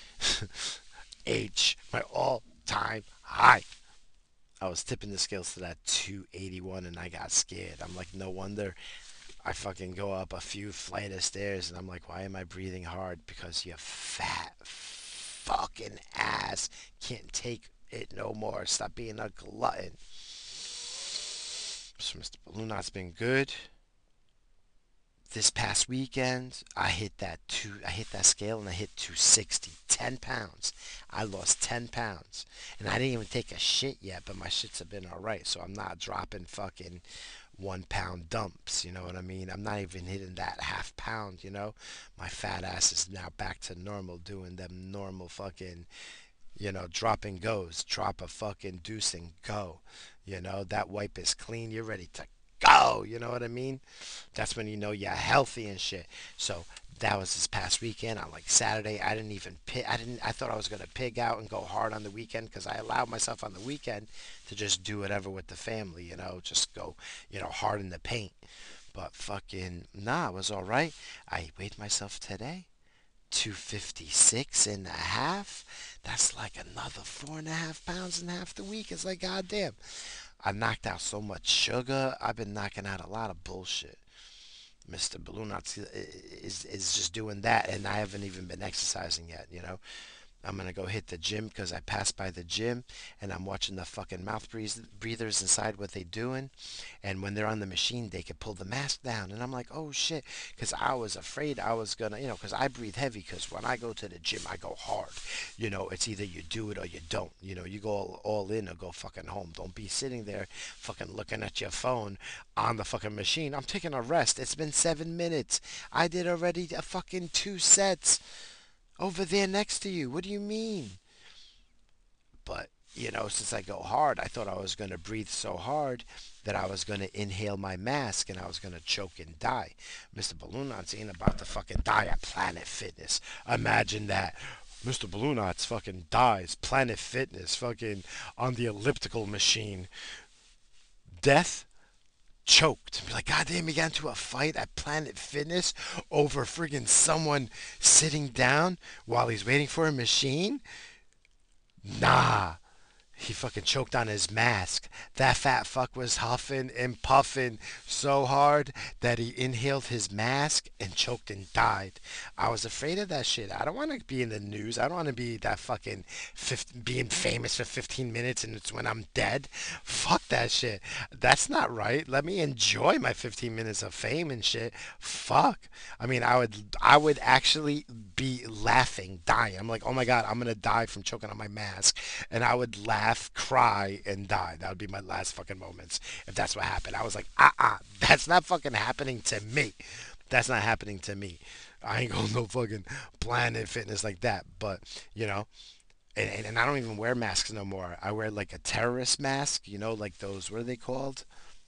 H, my all-time high. I was tipping the scales to that two eighty-one and I got scared. I'm like, no wonder I fucking go up a few flight of stairs and I'm like, why am I breathing hard? Because your fat fucking ass can't take it no more. Stop being a glutton. So mister Balloonot's been good. This past weekend, I hit that two. I hit that scale and I hit two sixty. Ten pounds. I lost ten pounds, and I didn't even take a shit yet. But my shits have been all right, so I'm not dropping fucking one pound dumps. You know what I mean? I'm not even hitting that half pound. You know, my fat ass is now back to normal, doing them normal fucking, you know, drop and goes. Drop a fucking deuce and go. You know, that wipe is clean. You're ready to go. You know what I mean? That's when you know you're healthy and shit. So that was this past weekend. On like Saturday, I didn't even pig. I didn't. I thought I was gonna pig out and go hard on the weekend because I allowed myself on the weekend to just do whatever with the family. You know, just go, you know, hard in the paint. But fucking nah, it was all right. I weighed myself today. two fifty-six and a half. That's like another four and a half pounds in half the week. It's like goddamn. I knocked out so much sugar. I've been knocking out a lot of bullshit. mister Balloonauts is is just doing that, and I haven't even been exercising yet. You know, I'm gonna go hit the gym because I passed by the gym and I'm watching the fucking mouth breathers inside what they doing. And when they're on the machine, they can pull the mask down. And I'm like, oh shit, because I was afraid I was gonna, you know, because I breathe heavy. Because when I go to the gym, I go hard. You know, it's either you do it or you don't. You know, you go all, all in or go fucking home. Don't be sitting there fucking looking at your phone on the fucking machine. I'm taking a rest. It's been seven minutes. I did already a fucking two sets over there next to you. What do you mean? But, you know, since I go hard, I thought I was going to breathe so hard that I was going to inhale my mask and I was going to choke and die. mister Balloonauts ain't about to fucking die at Planet Fitness. Imagine that. mister Balloonauts fucking dies. Planet Fitness fucking on the elliptical machine. Death? Choked. Be like, God damn, he got into a fight at Planet Fitness over friggin' someone sitting down while he's waiting for a machine? Nah. He fucking choked on his mask. That fat fuck was huffing and puffing so hard that he inhaled his mask and choked and died. I was afraid of that shit. I don't want to be in the news. I don't want to be that fucking fifteen, being famous for fifteen minutes and it's when I'm dead. Fuck that shit. That's not right. Let me enjoy my fifteen minutes of fame and shit. Fuck. I mean, I would I would actually be laughing, dying. I'm like, "Oh my god, I'm going to die from choking on my mask." And I would laugh, cry, and die. That would be my last fucking moments if that's what happened. I was like, uh uh, that's not fucking happening to me. That's not happening to me. I ain't going no fucking Planet Fitness like that. But, you know, and, and, and I don't even wear masks no more. I wear like a terrorist mask, you know, like those, what are they called?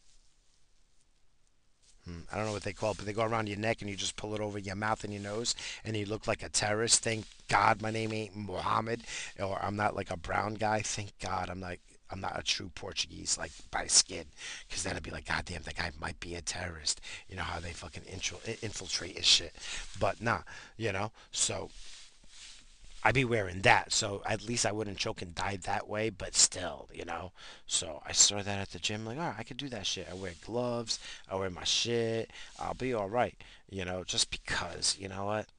Hmm, I don't know what they call it, but they go around your neck and you just pull it over your mouth and your nose and you look like a terrorist. Thank God my name ain't Mohammed or I'm not like a brown guy. Thank God I'm like I'm not a true Portuguese like by skin, because then I'd be like, God damn, that guy might be a terrorist. You know how they fucking intro- infiltrate his shit. But nah, you know. So I'd be wearing that, so at least I wouldn't choke and die that way, but still, you know. So I saw that at the gym, like, all right, I could do that shit. I wear gloves, I wear my shit, I'll be all right, you know, just because, you know what?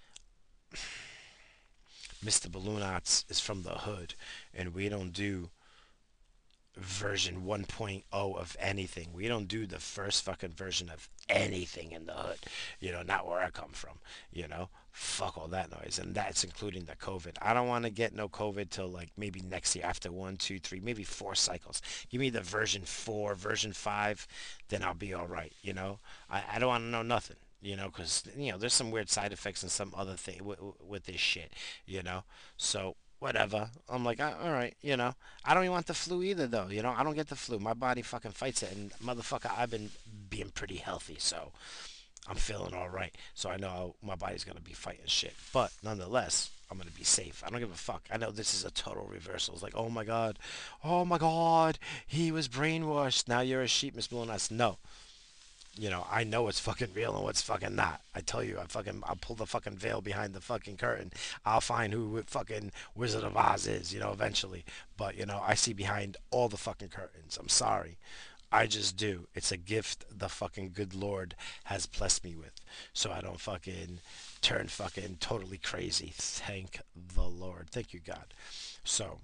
mister Balloonauts is from the hood, and we don't do version 1.0 of anything. We don't do the first fucking version of anything in the hood. You know, not where I come from. You know, fuck all that noise, and that's including the COVID. I don't want to get no COVID till like maybe next year after one, two, three, maybe four cycles. Give me the version four, version five, then I'll be all right. You know, I, I don't want to know nothing. You know, because you know there's some weird side effects and some other thing with, with this shit. You know, so whatever. I'm like, "Ah, all right, you know. I don't even want the flu either, though. You know, I don't get the flu. My body fucking fights it, and motherfucker, I've been being pretty healthy, so I'm feeling all right. So I know my body's gonna be fighting shit, but nonetheless, I'm gonna be safe. I don't give a fuck. I know this is a total reversal. It's like, oh my god, oh my god, he was brainwashed. Now you're a sheep, Miss Blue. No, You know, I know what's fucking real and what's fucking not. I tell you, I fucking, I'll pull the fucking veil behind the fucking curtain. I'll find who fucking Wizard of Oz is, you know, eventually. But, you know, I see behind all the fucking curtains. I'm sorry. I just do. It's a gift the fucking good Lord has blessed me with. So I don't fucking turn fucking totally crazy. Thank the Lord. Thank you, God. So,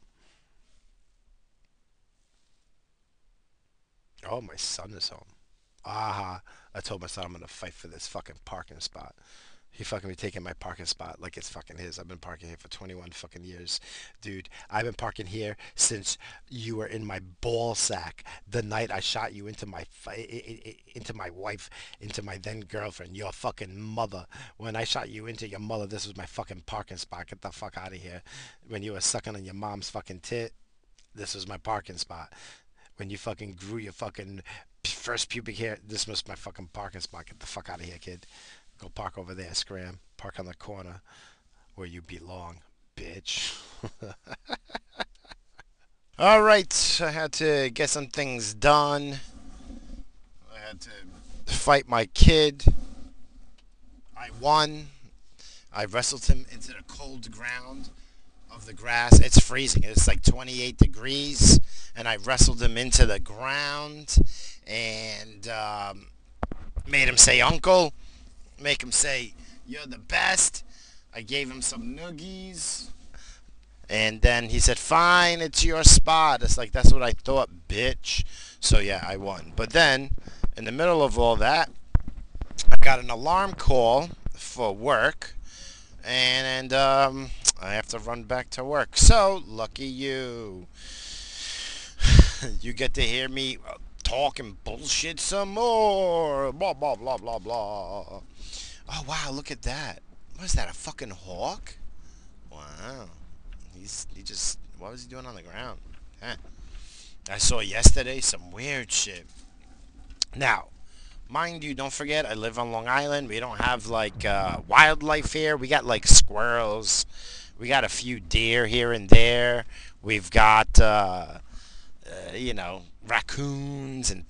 oh, my son is home. Aha. I told my son I'm gonna fight for this fucking parking spot. He fucking be taking my parking spot like it's fucking his. I've been parking here for twenty-one fucking years. Dude, I've been parking here since you were in my ball sack. The night I shot you into my fi- into my wife, into my then girlfriend, your fucking mother. When I shot you into your mother, this was my fucking parking spot. Get the fuck out of here. When you were sucking on your mom's fucking tit, this was my parking spot. When you fucking grew your fucking first pubic hair, this was my fucking parking spot. Get the fuck out of here, kid. Go park over there, Scram. Park on the corner where you belong, bitch. All right, I had to get some things done. I had to fight my kid. I won. I wrestled him into the cold ground of the grass. It's freezing. It's like twenty-eight degrees, and I wrestled him into the ground and um, made him say "Uncle." Make him say, "You're the best." I gave him some noogies. And then he said, "Fine, it's your spot." It's like, that's what I thought, bitch. So yeah, I won. But then, in the middle of all that, I got an alarm call for work. And, and um, I have to run back to work. So, lucky you. You get to hear me uh, talk and bullshit some more. Blah, blah, blah, blah, blah. Oh, wow, look at that. What is that, a fucking hawk? Wow. He's, he just, what was he doing on the ground? Huh. I saw yesterday some weird shit. Now, mind you, don't forget, I live on Long Island. We don't have, like, uh, wildlife here. We got, like, squirrels. We got a few deer here and there. We've got, uh, uh, you know, raccoons and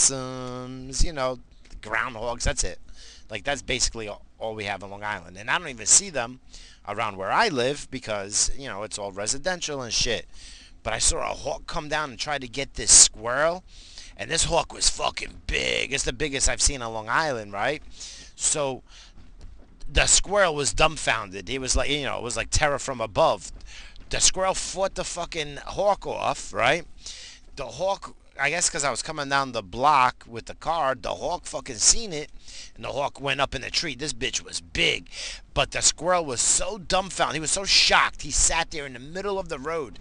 possums, you know, groundhogs. That's it. Like, that's basically all, all we have on Long Island. And I don't even see them around where I live because, you know, it's all residential and shit. But I saw a hawk come down and try to get this squirrel. And this hawk was fucking big. It's the biggest I've seen on Long Island, right? So the squirrel was dumbfounded. He was like, you know, it was like terror from above. The squirrel fought the fucking hawk off, right? The hawk, I guess because I was coming down the block with the car, the hawk fucking seen it, and the hawk went up in the tree. This bitch was big, but the squirrel was so dumbfounded. He was so shocked. He sat there in the middle of the road.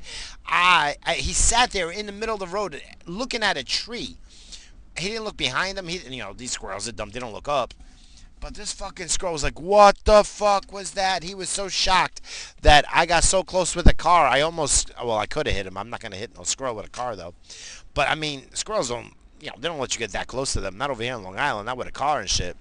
I, I he sat there in the middle of the road looking at a tree. He didn't look behind him. He, you know, these squirrels are dumb. They don't look up. But this fucking squirrel was like, "What the fuck was that?" He was so shocked that I got so close with the car. I almost, well, I could have hit him. I'm not going to hit no squirrel with a car, though. But, I mean, squirrels don't, you know, they don't let you get that close to them. Not over here in Long Island, not with a car and shit.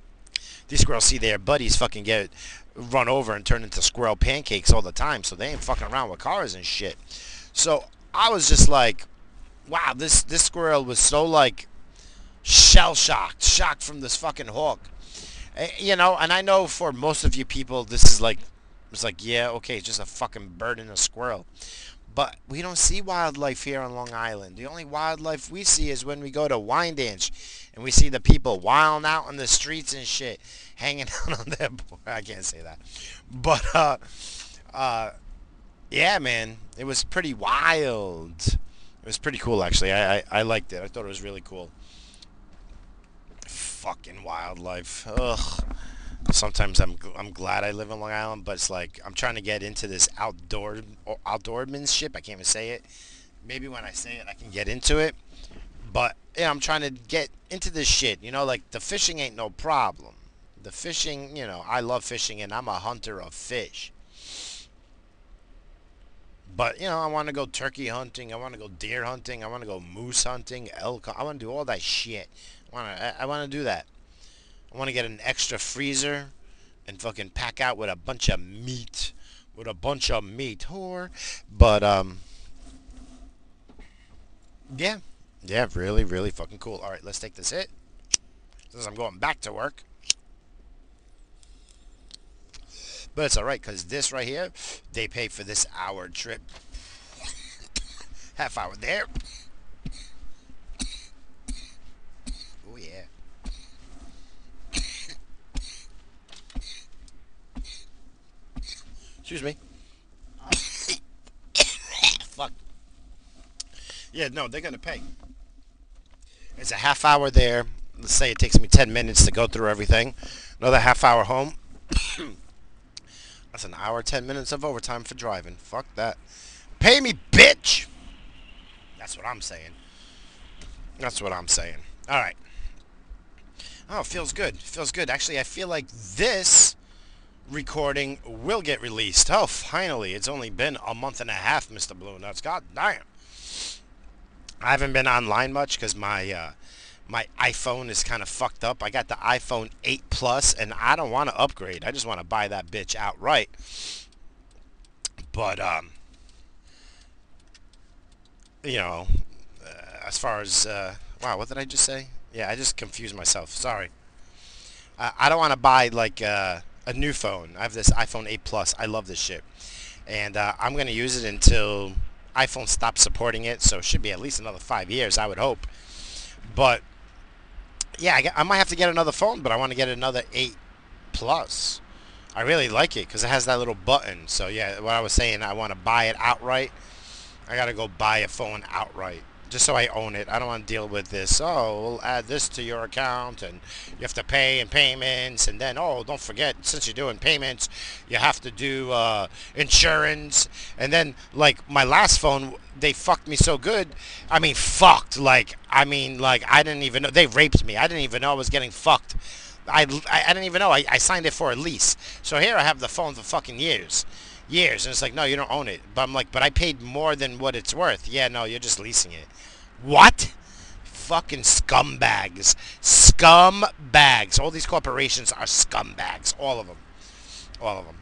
These squirrels see their buddies fucking get run over and turn into squirrel pancakes all the time, so they ain't fucking around with cars and shit. So I was just like, wow, this, this squirrel was so, like, shell-shocked, shocked from this fucking hawk. Eh, You know, and I know for most of you people, this is like, it's like, yeah, okay, it's just a fucking bird and a squirrel. But we don't see wildlife here on Long Island. The only wildlife we see is when we go to Wine Dance and we see the people wilding out on the streets and shit, hanging out on their board. I can't say that. But, uh, uh, yeah, man, it was pretty wild. It was pretty cool, actually. I, I, I liked it. I thought it was really cool. Fucking wildlife. Ugh. Sometimes I'm I'm glad I live in Long Island, but it's like I'm trying to get into this outdoor or outdoormanship. I can't even say it. Maybe when I say it, I can get into it. But yeah, I'm trying to get into this shit. You know, like the fishing ain't no problem. The fishing, you know, I love fishing and I'm a hunter of fish. But you know, I want to go turkey hunting. I want to go deer hunting. I want to go moose hunting, elk. I want to do all that shit. I want to. I, I want to do that. I want to get an extra freezer and fucking pack out with a bunch of meat. With a bunch of meat, whore. But, um, yeah. Yeah, really, really fucking cool. Alright, let's take this hit. since I'm going back to work. But it's alright, because this right here, they pay for this hour trip. Half hour there. Oh, yeah. Excuse me. Fuck. Yeah, no, they're going to pay. It's a half hour there. Let's say it takes me ten minutes to go through everything. Another half hour home. That's an hour, ten minutes of overtime for driving. Fuck that. Pay me, bitch! That's what I'm saying. That's what I'm saying. Alright. Oh, it feels good. It feels good. Actually, I feel like this recording will get released. Oh, finally. It's only been a month and a half, Mister Blue Nuts. God damn. I haven't been online much because my uh, my iPhone is kind of fucked up. I got the iPhone eight Plus, and I don't want to upgrade. I just want to buy that bitch outright. But, um, you know, uh, as far as, uh, wow, what did I just say? Yeah, I just confused myself. Sorry. I, I don't want to buy, like, uh, a new phone. I have this iPhone eight Plus. I love this shit. And uh, I'm going to use it until iPhone stops supporting it, so it should be at least another five years, I would hope. But, yeah, I, I might have to get another phone, but I want to get another eight Plus. I really like it because it has that little button. So, yeah, what I was saying, I want to buy it outright. I got to go buy a phone outright just so I own it. I don't want to deal with this. Oh, we'll add this to your account, and you have to pay and payments, and then, oh, don't forget, since you're doing payments, you have to do uh, insurance. And then, like, my last phone, they fucked me so good. I mean, fucked. Like, I mean, like, I didn't even know. They raped me. I didn't even know I was getting fucked. I, I, I didn't even know. I, I signed it for a lease. So here I have the phone for fucking years. Years. And it's like, no, you don't own it. But I'm like, but I paid more than what it's worth. Yeah, no, you're just leasing it. What? Fucking scumbags. Scumbags. All these corporations are scumbags. All of them. All of them.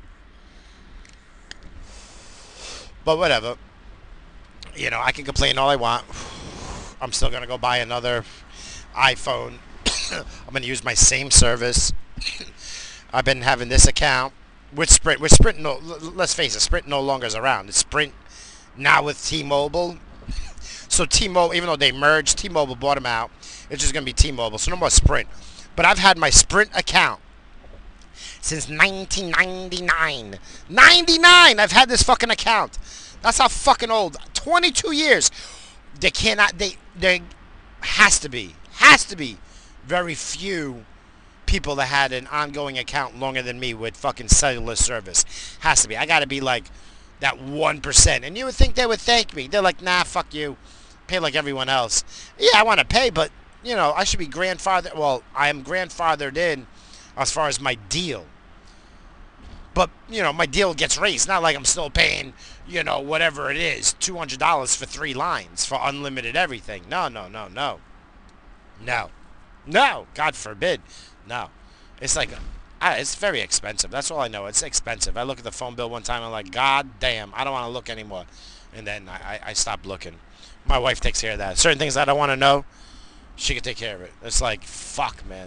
But whatever. You know, I can complain all I want. I'm still going to go buy another iPhone. I'm going to use my same service. I've been having this account with Sprint. With Sprint, no, let's face it, Sprint no longer is around. It's Sprint now with T-Mobile. So T-Mobile, even though they merged, T-Mobile bought them out. It's just going to be T-Mobile, so no more Sprint. But I've had my Sprint account since nineteen ninety-nine. ninety-nine! I've had this fucking account. That's how fucking old. twenty-two years. They cannot, they, there has to be, has to be very few people that had an ongoing account longer than me with fucking cellular service. Has to be. I gotta be like that one percent. And you would think they would thank me. They're like, nah, fuck you. Pay like everyone else. Yeah, I want to pay, but, you know, I should be grandfathered. Well, I am grandfathered in as far as my deal. But, you know, my deal gets raised. Not like I'm still paying, you know, whatever it is, two hundred dollars for three lines for unlimited everything. No, no, no, no. No. No. God forbid. No. It's like, uh, it's very expensive. That's all I know. It's expensive. I look at the phone bill one time, I'm like, God damn, I don't want to look anymore. And then I, I, I stop looking. My wife takes care of that. Certain things I don't want to know, she can take care of it. It's like, fuck, man.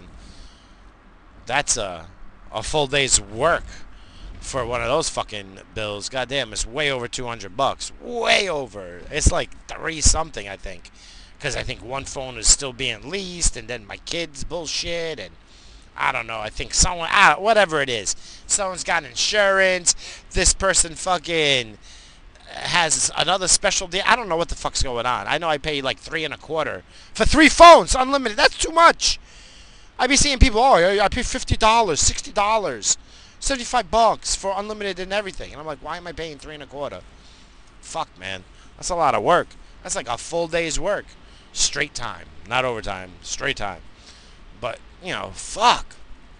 That's a, a full day's work for one of those fucking bills. God damn, it's way over two hundred bucks. Way over. It's like three something, I think. Because I think one phone is still being leased, and then my kids bullshit, and I don't know. I think someone, I don't, whatever it is, someone's got insurance. This person fucking has another special deal. I don't know what the fuck's going on. I know I pay like three and a quarter for three phones, unlimited. That's too much. I be seeing people, oh, I I pay fifty dollars, sixty dollars, seventy-five bucks for unlimited and everything, and I'm like, why am I paying three and a quarter? Fuck, man, that's a lot of work. That's like a full day's work. Straight time, not overtime, straight time. But, you know, fuck.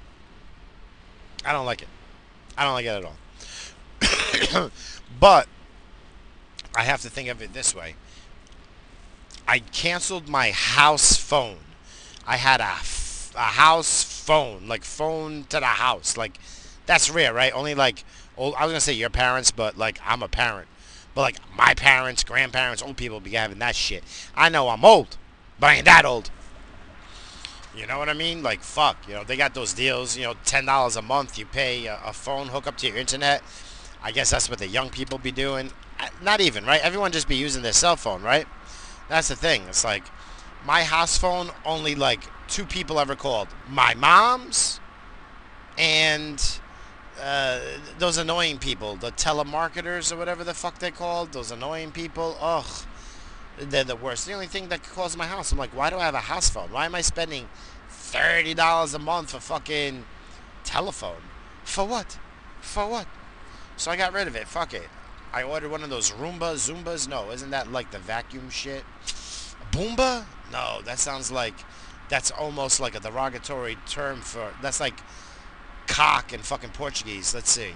I don't like it. I don't like it at all. But I have to think of it this way. I canceled my house phone. I had a, f- a house phone, like phone to the house. Like, that's rare, right? Only like, old, I was going to say your parents, but like, I'm a parent. But like my parents, grandparents, old people be having that shit. I know I'm old, but I ain't that old. You know what I mean? Like, fuck. You know, they got those deals. You know, ten dollars a month. You pay a, a phone hook up to your internet. I guess that's what the young people be doing. Uh, Not even, right? Everyone just be using their cell phone, right? That's the thing. It's like my house phone. Only like two people ever called. My mom's and uh, those annoying people, the telemarketers or whatever the fuck they're called. Those annoying people. Ugh. They're the worst. The only thing that calls my house. I'm like, why do I have a house phone? Why am I spending thirty dollars a month for fucking telephone? For what? For what? So I got rid of it. Fuck it. I ordered one of those Roomba Zumbas. No, isn't that like the vacuum shit? Boomba? No, that sounds like that's almost like a derogatory term for. That's like cock in fucking Portuguese. Let's see.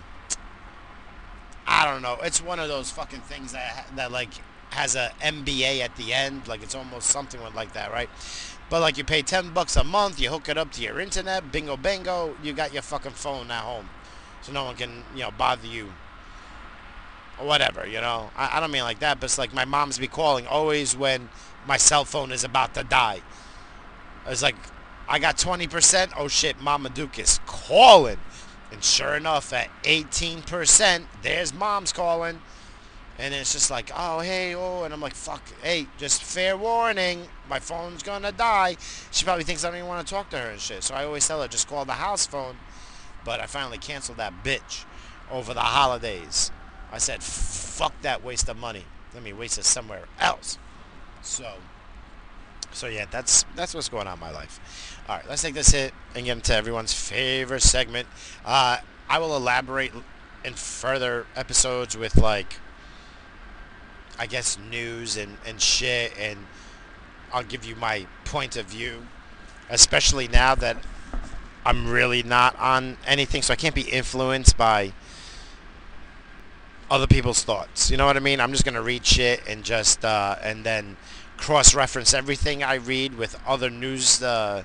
I don't know. It's one of those fucking things that that like has a M B A at the end. Like it's almost something like that, right? But like you pay ten bucks a month, you hook it up to your internet, bingo bango, you got your fucking phone at home, so no one can you know bother you or whatever. You know, I, I don't mean like that, but it's like my mom's be calling always when my cell phone is about to die. It's like I got twenty percent. Oh shit, Mama Duke is calling. And sure enough, at eighteen percent, there's mom's calling. And it's just like, oh, hey, oh. And I'm like, fuck, hey, just fair warning. My phone's going to die. She probably thinks I don't even want to talk to her and shit. So I always tell her, just call the house phone. But I finally canceled that bitch over the holidays. I said, fuck that waste of money. Let me waste it somewhere else. So, so yeah, that's that's what's going on in my life. All right, let's take this hit and get into everyone's favorite segment. Uh, I will elaborate in further episodes with like, I guess news and and shit, and I'll give you my point of view, especially now that I'm really not on anything, so I can't be influenced by other people's thoughts. You know what I mean? I'm just gonna read shit and just uh, and then cross-reference everything I read with other news uh,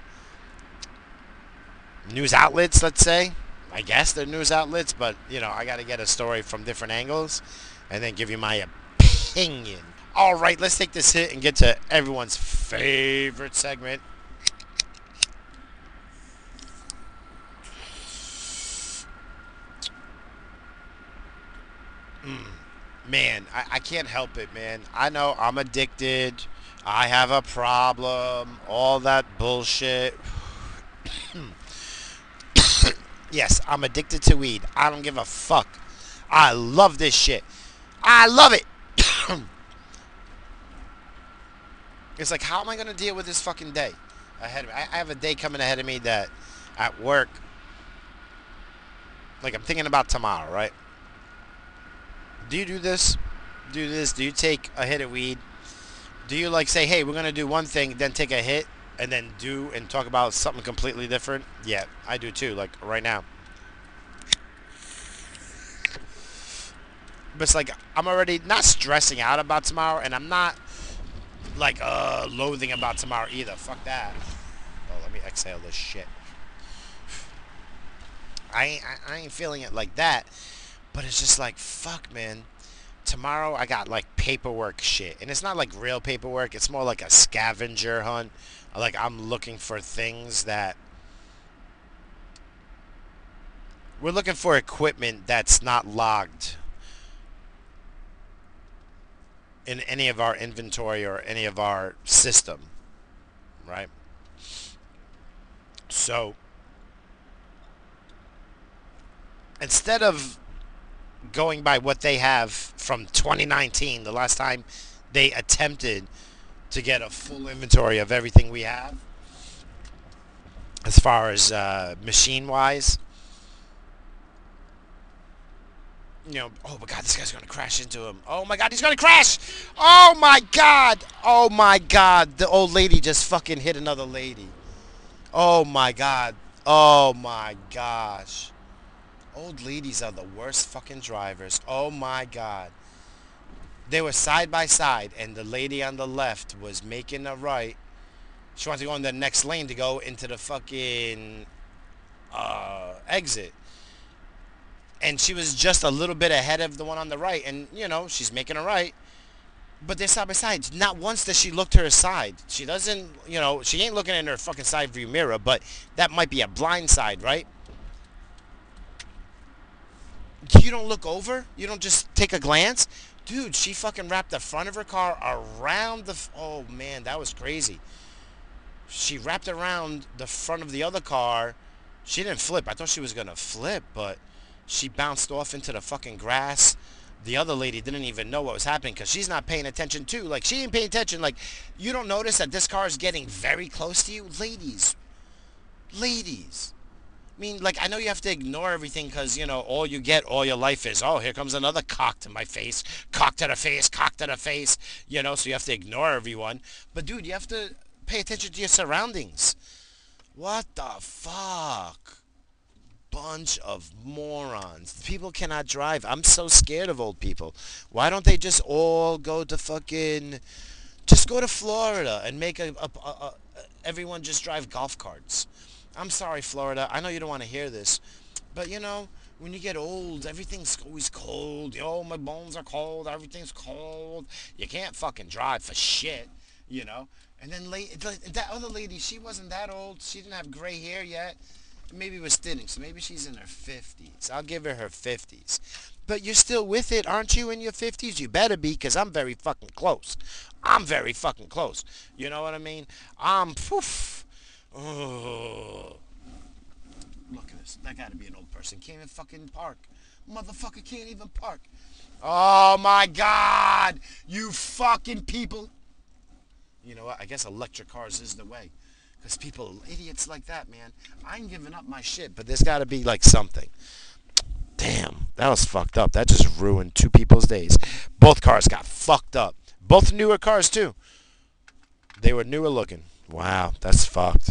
news outlets. Let's say, I guess they're news outlets, but you know, I got to get a story from different angles, and then give you my opinion. All right, let's take this hit and get to everyone's favorite segment. Mm, man, I, I can't help it, man. I know I'm addicted. I have a problem. All that bullshit. Yes, I'm addicted to weed. I don't give a fuck. I love this shit. I love it. It's like, how am I going to deal with this fucking day ahead of me? I I have a day coming ahead of me that at work, like I'm thinking about tomorrow, right? Do you do this? Do this? Do you take a hit of weed? Do you like say, hey, we're going to do one thing, then take a hit, and then do and talk about something completely different? Yeah, I do too, like right now. But it's like, I'm already not stressing out about tomorrow, and I'm not like uh loathing about tomorrow either. Fuck that. Oh, let me exhale this shit. I ain't, I, I ain't feeling it like that. But it's just like, fuck, man. Tomorrow I got like paperwork shit. And it's not like real paperwork. It's more like a scavenger hunt. Like I'm looking for things that... We're looking for equipment that's not logged in any of our inventory or any of our system. Right? So, instead of going by what they have from twenty nineteen, the last time they attempted to get a full inventory of everything we have, as far as uh, machine wise. You know, oh my god, this guy's gonna crash into him. Oh my god, he's gonna crash! Oh my god! Oh my god, the old lady just fucking hit another lady. Oh my god. Oh my gosh. Old ladies are the worst fucking drivers. Oh my god. They were side by side, and the lady on the left was making a right. She wanted to go in the next lane to go into the fucking uh, exit. And she was just a little bit ahead of the one on the right. And, you know, she's making a right. But they're side by side. Not once does she look to her side. She doesn't, you know, she ain't looking in her fucking side view mirror, but that might be a blind side, right? You don't look over? You don't just take a glance? Dude, she fucking wrapped the front of her car around the. F- oh man, that was crazy. She wrapped around the front of the other car. She didn't flip. I thought she was gonna flip, but she bounced off into the fucking grass. The other lady didn't even know what was happening because she's not paying attention too. Like she ain't paying attention. Like you don't notice that this car is getting very close to you, ladies. Ladies. I mean, like I know you have to ignore everything because you know all you get all your life is oh here comes another cock to my face, cock to the face, cock to the face. You know, so you have to ignore everyone. But dude, you have to pay attention to your surroundings. What the fuck? Bunch of morons. People cannot drive. I'm so scared of old people. Why don't they just all go to fucking just go to Florida and make a, a, a, a everyone just drive golf carts. I'm sorry, Florida. I know you don't want to hear this, but you know, when you get old, everything's always cold. Oh, my bones are cold. Everything's cold. You can't fucking drive for shit, you know. And then late, that other lady, she wasn't that old. She didn't have gray hair yet. Maybe it was thinning, so maybe she's in her fifties. I'll give her her fifties. But you're still with it, aren't you, in your fifties? You better be, because I'm very fucking close. I'm very fucking close. You know what I mean? I'm, poof. Oh. Look at this. That gotta be an old person. Can't even fucking park. Motherfucker can't even park. Oh my god! You fucking people! You know what? I guess electric cars is the way. Because people are idiots like that, man. I ain't giving up my shit, but there's gotta be like something. Damn, that was fucked up. That just ruined two people's days. Both cars got fucked up. Both newer cars, too. They were newer looking. Wow, that's fucked.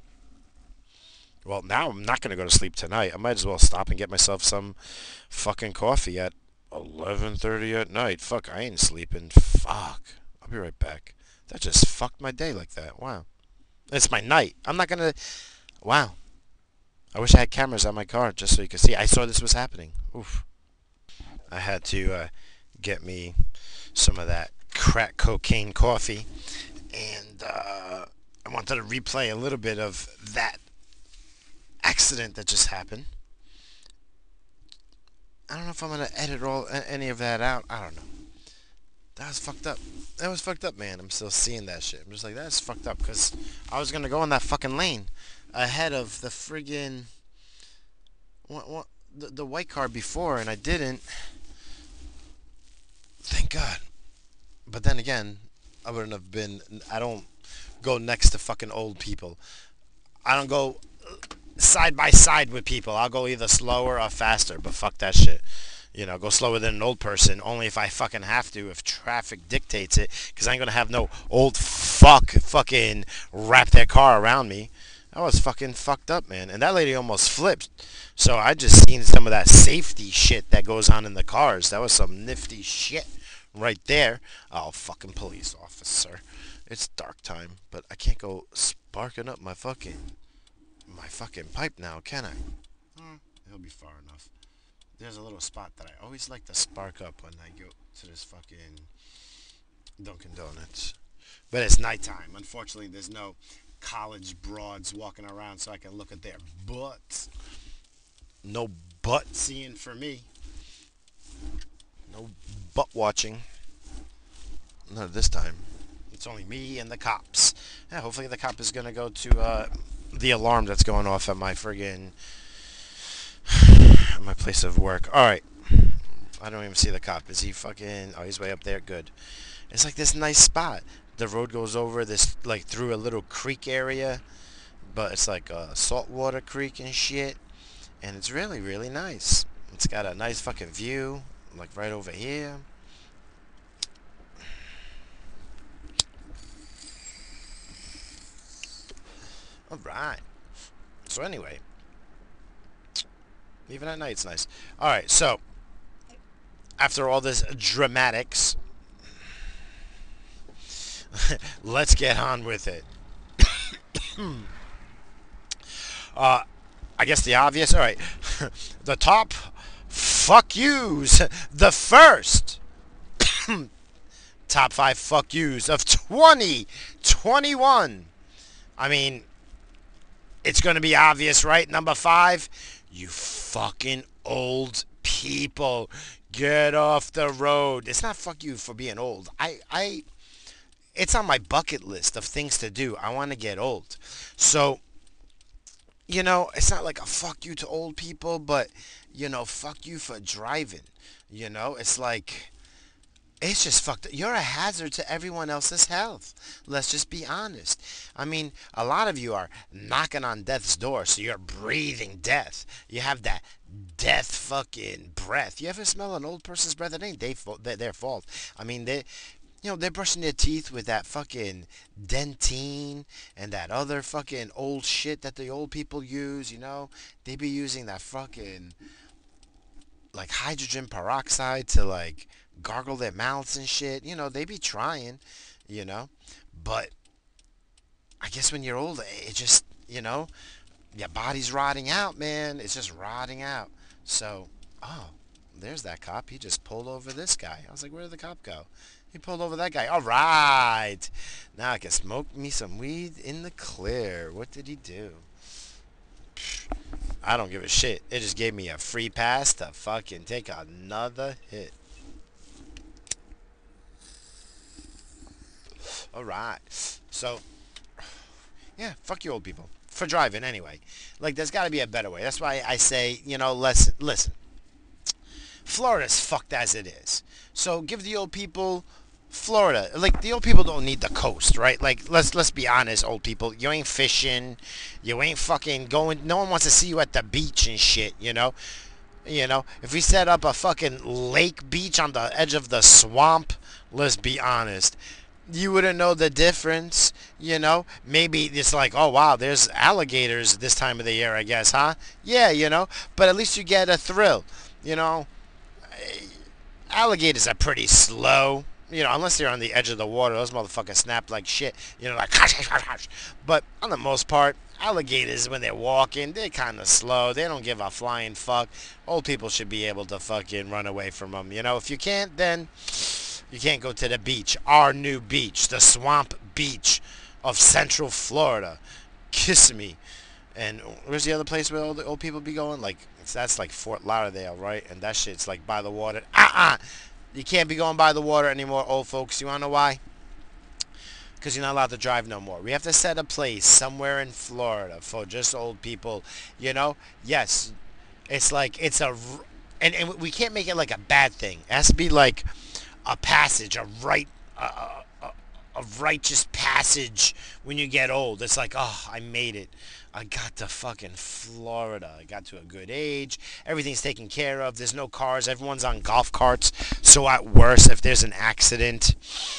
Well, now I'm not going to go to sleep tonight. I might as well stop and get myself some fucking coffee at eleven thirty at night. Fuck, I ain't sleeping. Fuck. I'll be right back. That just fucked my day like that. Wow. It's my night. I'm not going to... Wow. I wish I had cameras on my car just so you could see. I saw this was happening. Oof. I had to uh, get me some of that crack cocaine coffee. And uh, I wanted to replay a little bit of that accident that just happened. I don't know if I'm going to edit all any of that out. I don't know. That was fucked up. That was fucked up, man. I'm still seeing that shit. I'm just like, that's fucked up because I was going to go in that fucking lane ahead of the friggin' what, what, the, the white car before, and I didn't. Thank God. But then again, I wouldn't have been. I don't go next to fucking old people. I don't go side by side with people. I'll go either slower or faster, but fuck that shit. You know, go slower than an old person, only if I fucking have to, if traffic dictates it, because I ain't gonna have no old fuck fucking wrap their car around me. I was fucking fucked up, man. And that lady almost flipped. So I just seen some of that safety shit that goes on in the cars. That was some nifty shit right there. Oh, fucking police officer. It's dark time, but I can't go sparking up my fucking my fucking pipe now, can I? Hmm, it'll be far enough. There's a little spot that I always like to spark up when I go to this fucking Dunkin' Donuts. But it's nighttime. Unfortunately, there's no college broads walking around so I can look at their butts. No butt seeing for me. No butt watching. Not this time. It's only me and the cops. Yeah, hopefully the cop is going to go to uh, the alarm that's going off at my friggin' my place of work. Alright. I don't even see the cop. Is he fucking... Oh, he's way up there. Good. It's like this nice spot. The road goes over this, like, through a little creek area. But it's like a saltwater creek and shit. And it's really, really nice. It's got a nice fucking view. Like, right over here. Alright. So anyway. Even at night it's nice. Alright, so. After all this dramatics. Let's get on with it. uh, I guess the obvious. Alright. The top fuck yous. The first. Top five fuck yous of twenty twenty-one. I mean, it's going to be obvious, right? Number five, you fucking old people. Get off the road. It's not fuck you for being old. I, I, it's on my bucket list of things to do. I want to get old. So, you know, it's not like a fuck you to old people, but, you know, fuck you for driving. You know, it's like, it's just fucked up. You're a hazard to everyone else's health. Let's just be honest. I mean, a lot of you are knocking on death's door, so you're breathing death. You have that death fucking breath. You ever smell an old person's breath? It ain't they, their fault. I mean, they, you know, they're brushing their teeth with that fucking dentine and that other fucking old shit that the old people use, you know? They be using that fucking, like, hydrogen peroxide to, like, gargle their mouths and shit. You know, they be trying, you know? But I guess when you're older, it just, you know, your body's rotting out, man. It's just rotting out. So, oh, there's that cop. He just pulled over this guy. I was like, where did the cop go? He pulled over that guy. All right. Now I can smoke me some weed in the clear. What did he do? I don't give a shit. It just gave me a free pass to fucking take another hit. All right. So, yeah, fuck you old people. For driving, anyway. Like, there's got to be a better way. That's why I say, you know, listen, listen. Florida's fucked as it is. So give the old people Florida. Like, the old people don't need the coast, right? Like, let's let's be honest, old people. You ain't fishing. You ain't fucking going. No one wants to see you at the beach and shit, you know? You know, if we set up a fucking lake beach on the edge of the swamp, let's be honest, you wouldn't know the difference, you know? Maybe it's like, oh, wow, there's alligators this time of the year, I guess, huh? Yeah, you know? But at least you get a thrill, you know? Alligators are pretty slow, you know, unless they're on the edge of the water. Those motherfuckers snap like shit, you know, like, but on the most part, alligators, when they're walking, they're kind of slow. They don't give a flying fuck. Old people should be able to fucking run away from them, you know? If you can't, then you can't go to the beach. Our new beach, the Swamp Beach of Central Florida. Kiss me. And where's the other place where all the old people be going? Like, that's like Fort Lauderdale, right? And that shit's like by the water. Uh-uh. You can't be going by the water anymore, old folks. You want to know why? Because you're not allowed to drive no more. We have to set a place somewhere in Florida for just old people. You know? Yes. It's like, it's a... And, and we can't make it like a bad thing. It has to be like a passage, a right... A, a, a righteous passage when you get old. It's like, oh, I made it. I got to fucking Florida. I got to a good age. Everything's taken care of. There's no cars. Everyone's on golf carts. So at worst, if there's an accident,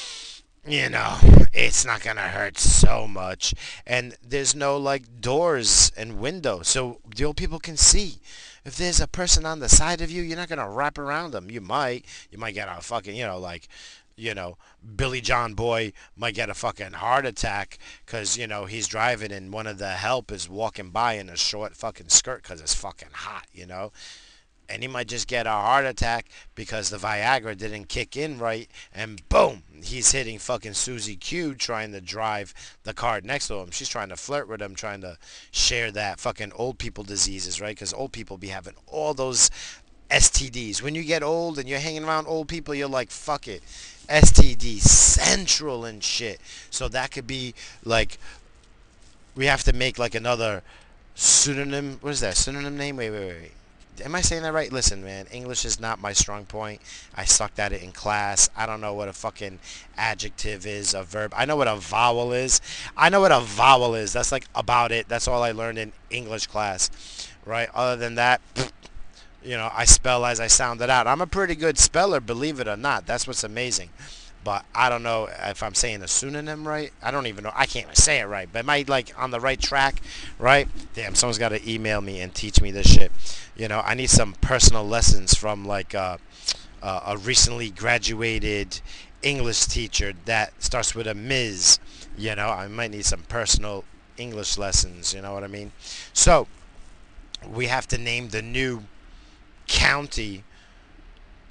you know, it's not going to hurt so much. And there's no, like, doors and windows. So the old people can see. If there's a person on the side of you, you're not going to wrap around them. You might. You might get a fucking, you know, like... You know, Billy John Boy might get a fucking heart attack because, you know, he's driving and one of the help is walking by in a short fucking skirt because it's fucking hot, you know? And he might just get a heart attack because the Viagra didn't kick in right and boom, he's hitting fucking Susie Q trying to drive the car next to him. She's trying to flirt with him, trying to share that fucking old people diseases, right? Because old people be having all those S T Ds. When you get old and you're hanging around old people, you're like, fuck it. S T D central and shit. So that could be like, we have to make like another pseudonym. What is that? Pseudonym name? Wait, wait, wait. Am I saying that right? Listen, man, English is not my strong point. I sucked at it in class. I don't know what a fucking adjective is, a verb. I know what a vowel is. I know what a vowel is. That's like about it. That's all I learned in English class, right? Other than that, you know, I spell as I sound it out. I'm a pretty good speller, believe it or not. That's what's amazing. But I don't know if I'm saying a pseudonym right. I don't even know. I can't even say it right. But am I like on the right track, right? Damn, someone's got to email me and teach me this shit. You know, I need some personal lessons from like uh, uh, a recently graduated English teacher that starts with a Miz You know, I might need some personal English lessons. You know what I mean? So we have to name the new county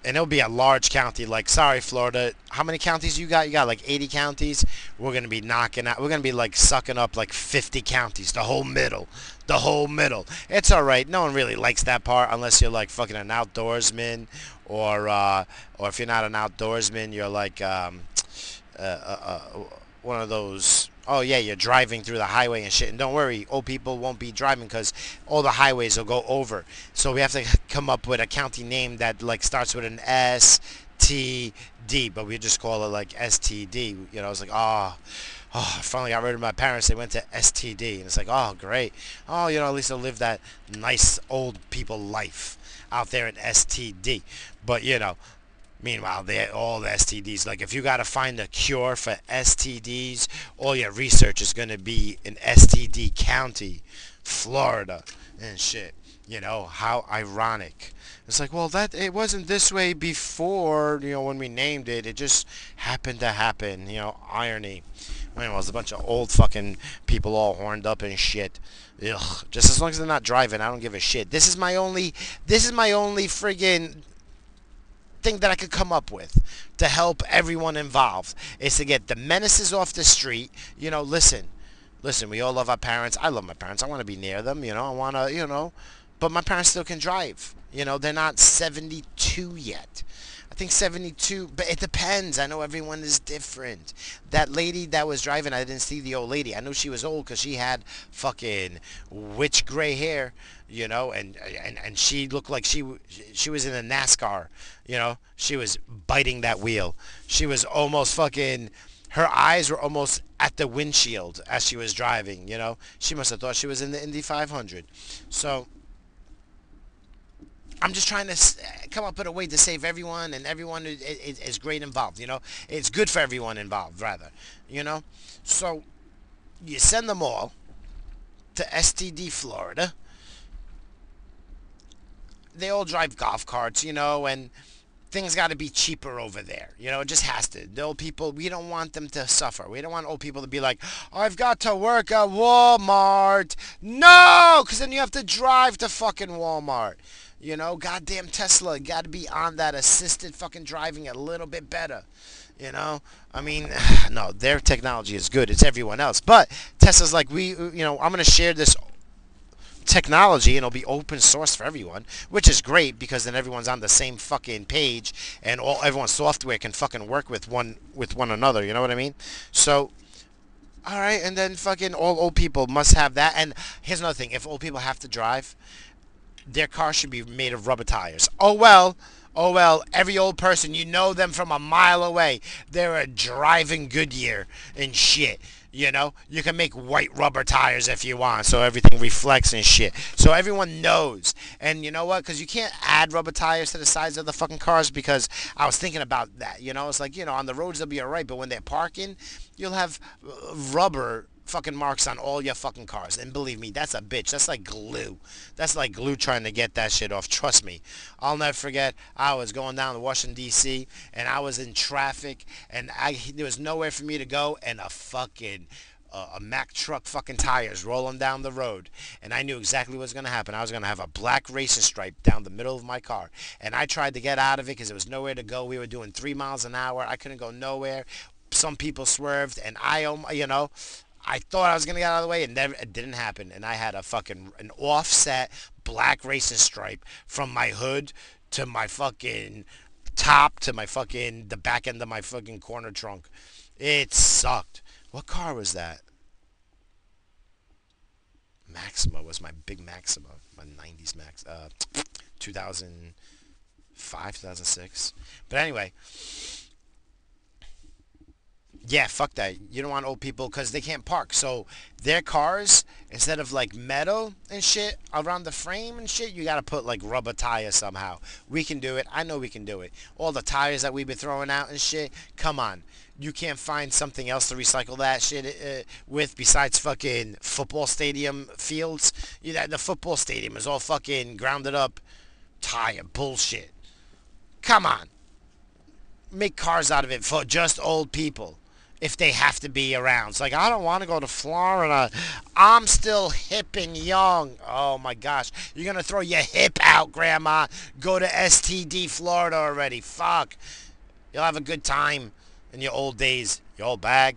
and it'll be a large county. Like, sorry, Florida, how many counties you got? You got like eighty counties. We're gonna be knocking out. We're gonna be like sucking up like fifty counties, the whole middle, the whole middle. It's all right. No one really likes that part unless you're like fucking an outdoorsman, or uh, or if you're not an outdoorsman, you're like um, uh, uh, uh, one of those. Oh yeah, you're driving through the highway and shit. And don't worry, old people won't be driving because all the highways will go over. So we have to come up with a county name that like starts with an S T D, but we just call it like S T D. You know, it's like, oh, oh, I finally got rid of my parents. They went to S T D, and it's like, oh, great. Oh, you know, at least they'll live that nice old people life out there in S T D. But you know, meanwhile, they all the S T Ds. Like, if you got to find a cure for S T Ds, all your research is going to be in S T D County, Florida, and shit. You know, how ironic. It's like, well, that it wasn't this way before, you know, when we named it. It just happened to happen. You know, irony. Well, it's a bunch of old fucking people all horned up and shit. Ugh. Just as long as they're not driving, I don't give a shit. This is my only, this is my only friggin' thing that I could come up with to help everyone involved is to get the menaces off the street. You know, listen, listen, we all love our parents. I love my parents. I want to be near them, you know. I want to, you know, but my parents still can drive. You know, they're not seventy-two yet. I think seventy-two, but it depends. I know everyone is different. That lady that was driving, I didn't see the old lady. I knew she was old because she had fucking witch gray hair, you know, and, and and she looked like she she was in a NASCAR, you know. She was biting that wheel. She was almost fucking, her eyes were almost at the windshield as she was driving, you know. She must have thought she was in the Indy five hundred. So I'm just trying to come up with a way to save everyone, and everyone is, is, is great involved. You know, it's good for everyone involved, rather. You know, so you send them all to S T D, Florida. They all drive golf carts, you know, and things got to be cheaper over there. You know, it just has to. The old people, we don't want them to suffer. We don't want old people to be like, I've got to work at Walmart. No, because then you have to drive to fucking Walmart. You know, goddamn Tesla, got to be on that assisted fucking driving a little bit better. You know, I mean, no, their technology is good. It's everyone else. But Tesla's like, we, you know, I'm going to share this technology and it'll be open source for everyone, which is great because then everyone's on the same fucking page and all everyone's software can fucking work with one with one another. You know what I mean? So, all right, and then fucking all old people must have that. And here's another thing: if old people have to drive, their car should be made of rubber tires. Oh well. Oh well, every old person, you know them from a mile away. They're a driving Goodyear and shit. You know, you can make white rubber tires if you want, so everything reflects and shit. So everyone knows. And you know what? Because you can't add rubber tires to the sides of the fucking cars, because I was thinking about that. You know, it's like, you know, on the roads they'll be alright, but when they're parking, you'll have uh, rubber fucking marks on all your fucking cars. And believe me, that's a bitch. That's like glue. That's like glue trying to get that shit off. Trust me. I'll never forget, I was going down to Washington, D C, and I was in traffic, and I there was nowhere for me to go, and a fucking uh, a Mack truck fucking tires rolling down the road, and I knew exactly what was going to happen. I was going to have a black racing stripe down the middle of my car, and I tried to get out of it because there was nowhere to go. We were doing three miles an hour. I couldn't go nowhere. Some people swerved, and I, you know, I thought I was gonna get out of the way, and never, it didn't happen. And I had a fucking an offset black racing stripe from my hood to my fucking top to my fucking the back end of my fucking corner trunk. It sucked. What car was that? Maxima was my big Maxima, my nineties Max, uh, two thousand five, two thousand six. But anyway. Yeah, fuck that. You don't want old people because they can't park. So their cars, instead of like metal and shit around the frame and shit, you got to put like rubber tires somehow. We can do it. I know we can do it. All the tires that we've been throwing out and shit, come on. You can't find something else to recycle that shit uh, with besides fucking football stadium fields. You know, the football stadium is all fucking grounded up tire bullshit. Come on. Make cars out of it for just old people. if they have to be around. It's like, I don't want to go to Florida. I'm still hip and young. Oh my gosh. You're going to throw your hip out, Grandma. Go to S T D, Florida already. Fuck. You'll have a good time in your old days. Your old bag.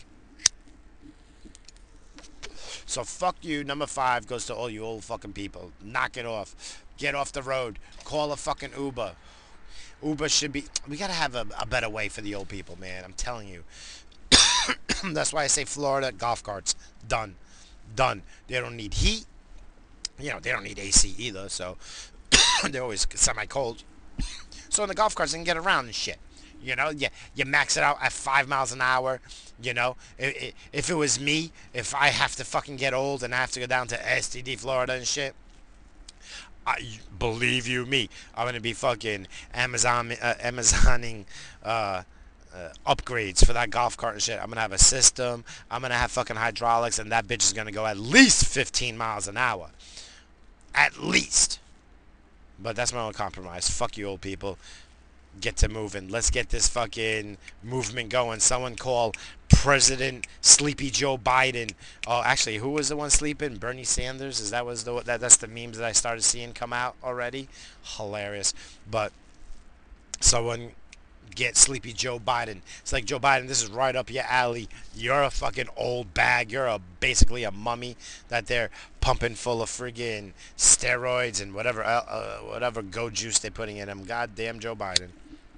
So fuck you. Number five goes to all you old fucking people. Knock it off. Get off the road. Call a fucking Uber. Uber should be... We gotta have a, a better way for the old people, man. I'm telling you. That's why I say Florida golf carts. Done. Done. They don't need heat. You know, they don't need A C either, so they're always semi-cold. So in the golf carts, they can get around and shit. You know, you, you max it out at five miles an hour. You know, if, if it was me, if I have to fucking get old and I have to go down to S T D, Florida and shit, I, believe you me, I'm gonna be fucking Amazon, uh, Amazoning, uh, uh, upgrades for that golf cart and shit. I'm gonna have a system. I'm gonna have fucking hydraulics, and that bitch is gonna go at least fifteen miles an hour, at least. But that's my only compromise. Fuck you, old people. Get to moving. Let's get this fucking movement going. Someone call President Sleepy Joe Biden. Oh, actually, who was the one sleeping? Bernie Sanders? Is that was the that that's the memes that I started seeing come out already? Hilarious. But someone get Sleepy Joe Biden. It's like, Joe Biden, this is right up your alley. You're a fucking old bag. You're a basically a mummy that they're pumping full of friggin' steroids and whatever uh, uh, whatever go juice they're putting in him. Goddamn Joe Biden.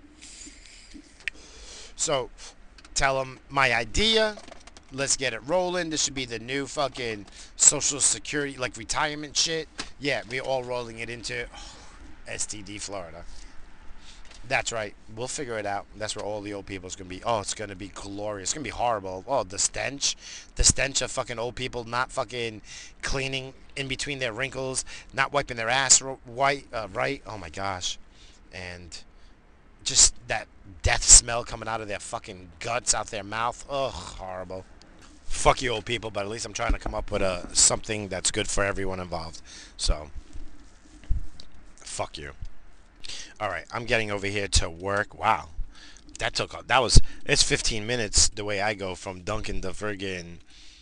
So, tell them my idea. Let's get it rolling. This should be the new fucking social security, like retirement shit. Yeah, we're all rolling it into S T D, Florida. That's right. We'll figure it out. That's where all the old people's gonna be. Oh, it's gonna be glorious. It's gonna be horrible. Oh, the stench, the stench of fucking old people not fucking cleaning in between their wrinkles, not wiping their ass white, uh, right. Oh my gosh, and just that death smell coming out of their fucking guts out their mouth. Ugh, horrible. Fuck you, old people. But at least I'm trying to come up with a something that's good for everyone involved. So, fuck you. All right, I'm getting over here to work. Wow, that took that was it's fifteen minutes the way I go from Dunkin' to friggin'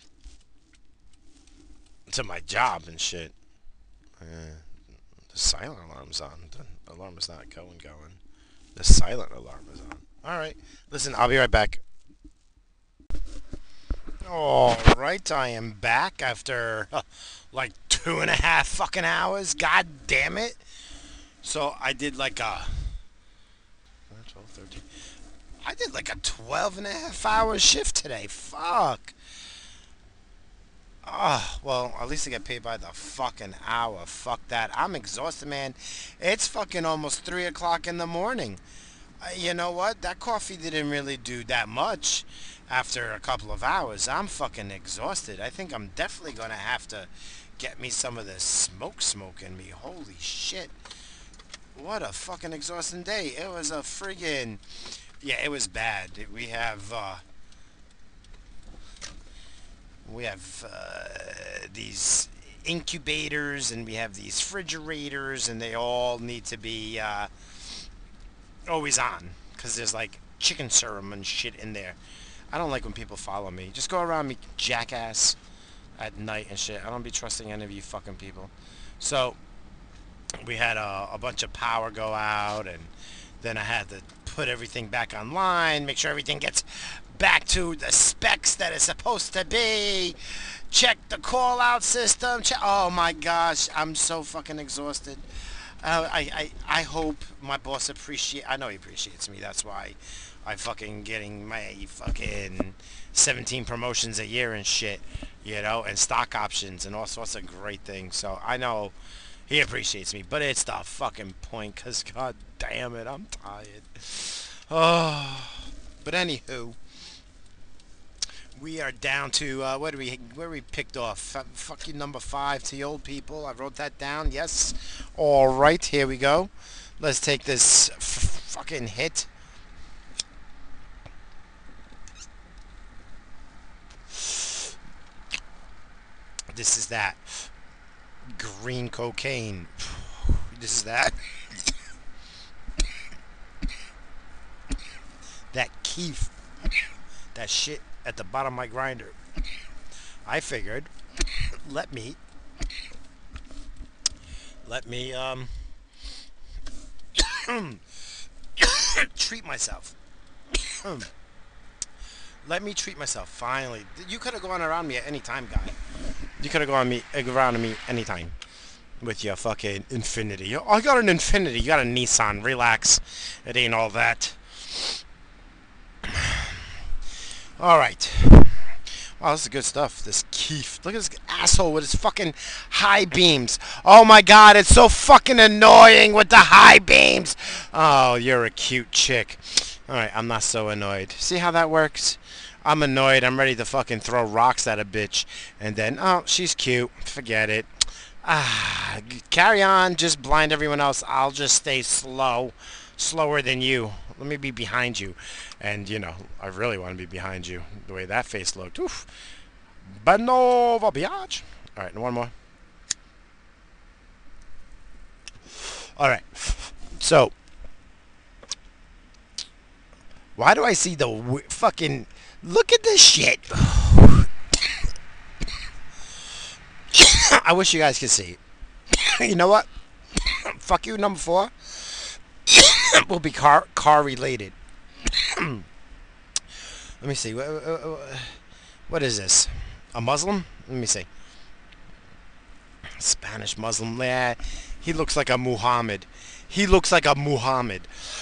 to my job and shit. Uh, the silent alarm's on. The alarm is not going going. The silent alarm is on. All right, listen, I'll be right back. All right, I am back after uh, like two and a half fucking hours. God damn it. So I did like a twelve, thirteen. I did like a twelve and a half hour shift today. Fuck. Oh, well, at least I get paid by the fucking hour. Fuck that. I'm exhausted, man. It's fucking almost three o'clock in the morning. Uh, you know what? That coffee didn't really do that much after a couple of hours. I'm fucking exhausted. I think I'm definitely going to have to get me some of this smoke smoke in me. Holy shit. What a fucking exhausting day. It was a friggin'... Yeah, it was bad. We have, uh... We have, uh, these incubators, and we have these refrigerators, and they all need to be, uh... always on. Because there's, like, chicken serum and shit in there. I don't like when people follow me. Just go around me, jackass, at night and shit. I don't be trusting any of you fucking people. So... we had a, a bunch of power go out, and then I had to put everything back online, make sure everything gets back to the specs that it's supposed to be, check the call out system, check, oh my gosh, I'm so fucking exhausted. uh, I, I, I hope my boss appreciate, I know he appreciates me, that's why I'm fucking getting my fucking seventeen promotions a year and shit, you know, and stock options and all sorts of great things, so I know he appreciates me, but it's the fucking point, because god damn it, I'm tired. Oh, but anywho, we are down to, uh, what do we, where we picked off? F fucking number five to the old people. I wrote that down, yes. All right, here we go. Let's take this f fucking hit. This is that. Green cocaine. This is that. That keef. That shit at the bottom of my grinder. I figured, let me, let me, um, treat myself. Let me treat myself. Finally, you could have gone around me at any time, guy. You could have gone me around me anytime with your fucking Infinity. Oh, I got an Infinity. You got a Nissan. Relax. It ain't all that. All right. Wow, this is good stuff. This Keith. Look at this asshole with his fucking high beams. Oh my god, it's so fucking annoying with the high beams. Oh, you're a cute chick. Alright, I'm not so annoyed. See how that works? I'm annoyed. I'm ready to fucking throw rocks at a bitch. And then, oh, she's cute. Forget it. Ah, carry on. Just blind everyone else. I'll just stay slow. Slower than you. Let me be behind you. And, you know, I really want to be behind you. The way that face looked. Oof. Banova biatch. Alright, one more. Alright. So, why do I see the w fucking... Look at this shit. I wish you guys could see. You know what? Fuck you, number four. Will be car car related. Let me see. What is this? A Muslim? Let me see. Spanish Muslim. Yeah, he looks like a Muhammad. He looks like a Muhammad.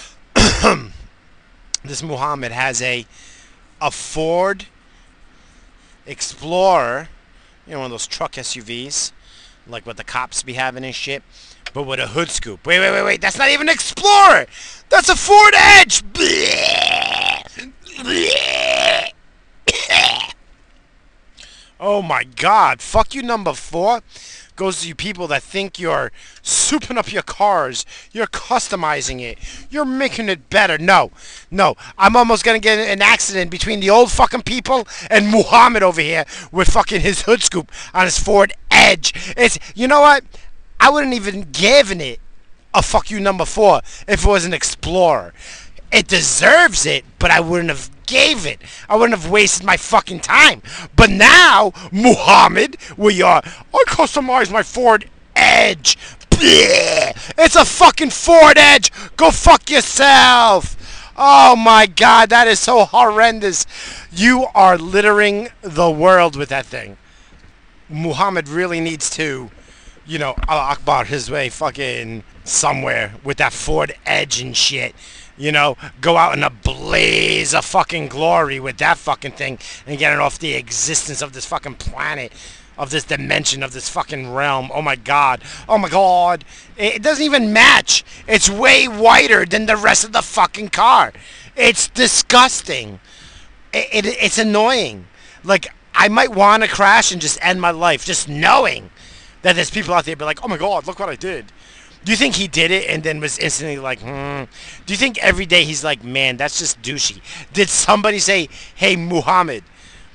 This Muhammad has a a Ford Explorer, you know, one of those truck S U Vs, like what the cops be having and shit, but with a hood scoop. Wait, wait, wait, wait. That's not even an Explorer. That's a Ford Edge. Oh my God. Fuck you, number four. Goes to you people that think you're souping up your cars. You're customizing it. You're making it better. No. No. I'm almost going to get an accident between the old fucking people and Muhammad over here with fucking his hood scoop on his Ford Edge. It's, you know what? I wouldn't even given it a fuck you number four if it was an Explorer. It deserves it, but I wouldn't have gave it. I wouldn't have wasted my fucking time. But now, Muhammad, we are, I customized my Ford Edge. Blech. It's a fucking Ford Edge. Go fuck yourself. Oh my God, that is so horrendous. You are littering the world with that thing. Muhammad really needs to, you know, Allah Akbar his way fucking somewhere with that Ford Edge and shit. You know, go out in a blaze of fucking glory with that fucking thing and get it off the existence of this fucking planet, of this dimension, of this fucking realm. Oh my God. Oh my God. It doesn't even match. It's way wider than the rest of the fucking car. It's disgusting. It, it, it's annoying. Like, I might want to crash and just end my life just knowing that there's people out there be like, oh my God, look what I did. Do you think he did it and then was instantly like, hmm? Do you think every day he's like, man, that's just douchey? Did somebody say, hey, Muhammad,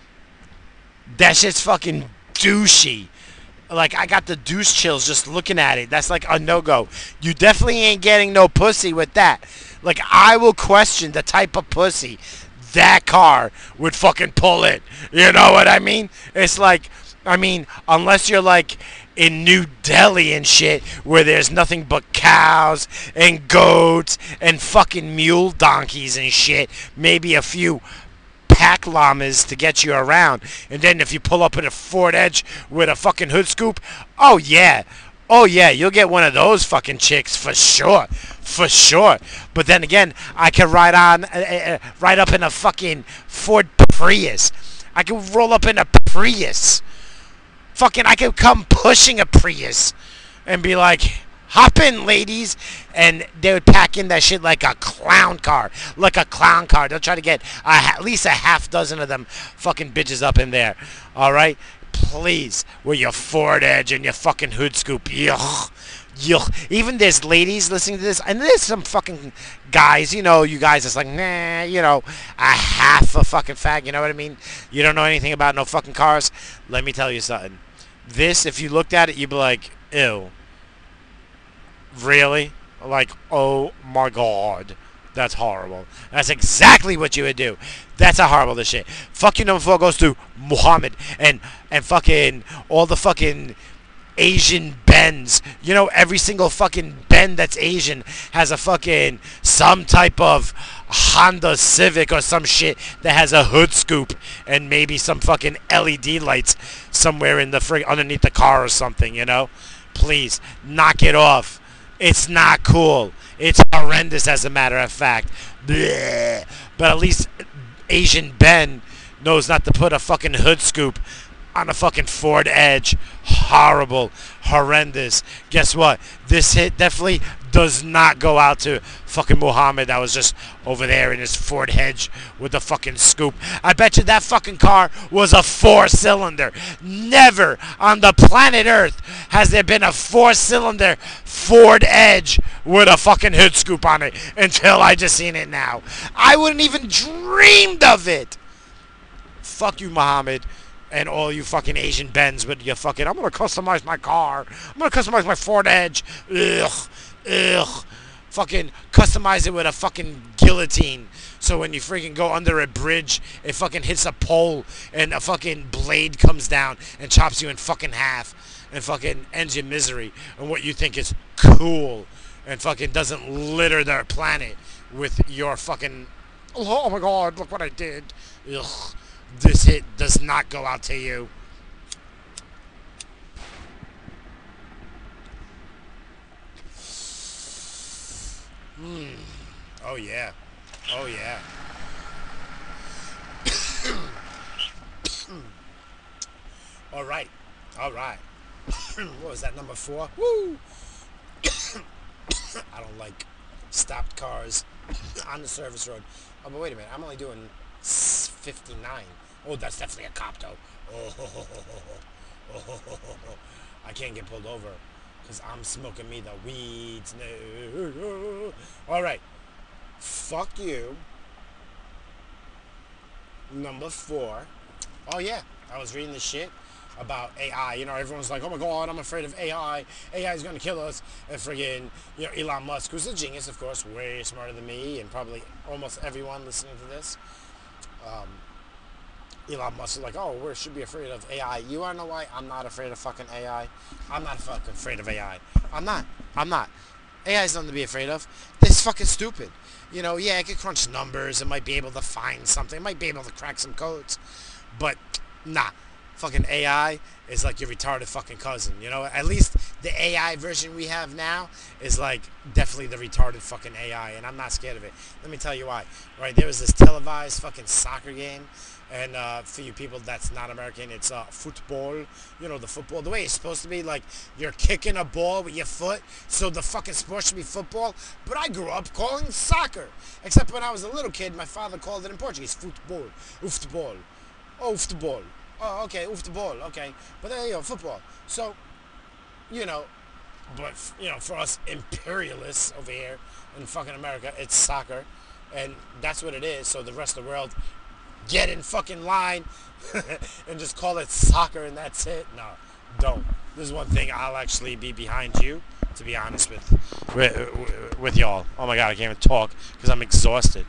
that shit's fucking douchey? Like, I got the douche chills just looking at it. That's like a no-go. You definitely ain't getting no pussy with that. Like, I will question the type of pussy that car would fucking pull in. You know what I mean? It's like, I mean, unless you're like in New Delhi and shit, where there's nothing but cows and goats and fucking mule donkeys and shit, maybe a few pack llamas to get you around, and then if you pull up in a Ford Edge with a fucking hood scoop, oh yeah, oh yeah, you'll get one of those fucking chicks for sure, for sure. But then again, I can ride on, uh, uh, ride up in a fucking Ford Prius. I can roll up in a Prius. Fucking, I could come pushing a Prius and be like, hop in, ladies. And they would pack in that shit like a clown car. Like a clown car. They'll try to get a, at least a half dozen of them fucking bitches up in there. All right? Please, with your Ford Edge and your fucking hood scoop. Yuck. Yuck. Even there's ladies listening to this, and there's some fucking guys, you know, you guys that's like, nah, you know, a half a fucking fag, you know what I mean? You don't know anything about no fucking cars. Let me tell you something. This, if you looked at it, you'd be like, ew. Really? Like, oh my God. That's horrible. That's exactly what you would do. That's how horrible this shit. Fuck you number four goes to Muhammad and and fucking all the fucking Asian bends. You know, every single fucking bend that's Asian has a fucking some type of Honda Civic or some shit that has a hood scoop and maybe some fucking L E D lights somewhere in the frig underneath the car or something. You know, please knock it off. It's not cool. It's horrendous, as a matter of fact. Blech. But at least Asian Ben knows not to put a fucking hood scoop on a fucking Ford Edge. Horrible. Horrendous. Guess what? This hit definitely does not go out to fucking Muhammad that was just over there in his Ford Edge with the fucking scoop. I bet you that fucking car was a four-cylinder. Never on the planet Earth has there been a four-cylinder Ford Edge with a fucking hood scoop on it until I just seen it now. I wouldn't even dreamed of it. Fuck you, Muhammad. And all you fucking Asian Bens with your fucking, I'm going to customize my car. I'm going to customize my Ford Edge. Ugh. Ugh. Fucking customize it with a fucking guillotine. So when you freaking go under a bridge, it fucking hits a pole and a fucking blade comes down and chops you in fucking half and fucking ends your misery and what you think is cool and fucking doesn't litter their planet with your fucking, oh my god, look what I did. Ugh. This hit does not go out to you. Hmm. Oh yeah. Oh yeah. All right. All right. What was that, number four? Woo! I don't like stopped cars on the service road. Oh, but wait a minute. I'm only doing fifty-nine. Oh, that's definitely a cop, though. Oh, ho, ho, ho, ho, ho, ho, ho, ho. I can't get pulled over because I'm smoking me the weeds. No. All right. Fuck you. Number four. Oh, yeah. I was reading this shit about A I. You know, everyone's like, oh, my God, I'm afraid of A I. A I is going to kill us. And friggin', you know, Elon Musk, who's a genius, of course, way smarter than me and probably almost everyone listening to this. Um, Elon Musk is like, oh, we should be afraid of A I. You want to know why I'm not afraid of fucking A I? I'm not fucking afraid of A I. I'm not. I'm not. A I is nothing to be afraid of. This fucking stupid. You know, yeah, it can crunch numbers. It might be able to find something. It might be able to crack some codes. But, nah. Fucking A I is like your retarded fucking cousin. You know, at least the A I version we have now is like definitely the retarded fucking A I. And I'm not scared of it. Let me tell you why. Right, there was this televised fucking soccer game. And uh, for you people that's not American, it's uh, football. You know, the football. The way it's supposed to be, like, you're kicking a ball with your foot. So the fucking sport should be football. But I grew up calling it soccer. Except when I was a little kid, my father called it in Portuguese. Football. Football. Oh, football. Oh, okay. Football. Okay. But there you go. Football. So, you know, but, you know, for us imperialists over here in fucking America, it's soccer. And that's what it is. So the rest of the world, get in fucking line and just call it soccer and that's it. No, don't. This is one thing I'll actually be behind you, to be honest with with, with y'all. Oh my god, I can't even talk because I'm exhausted.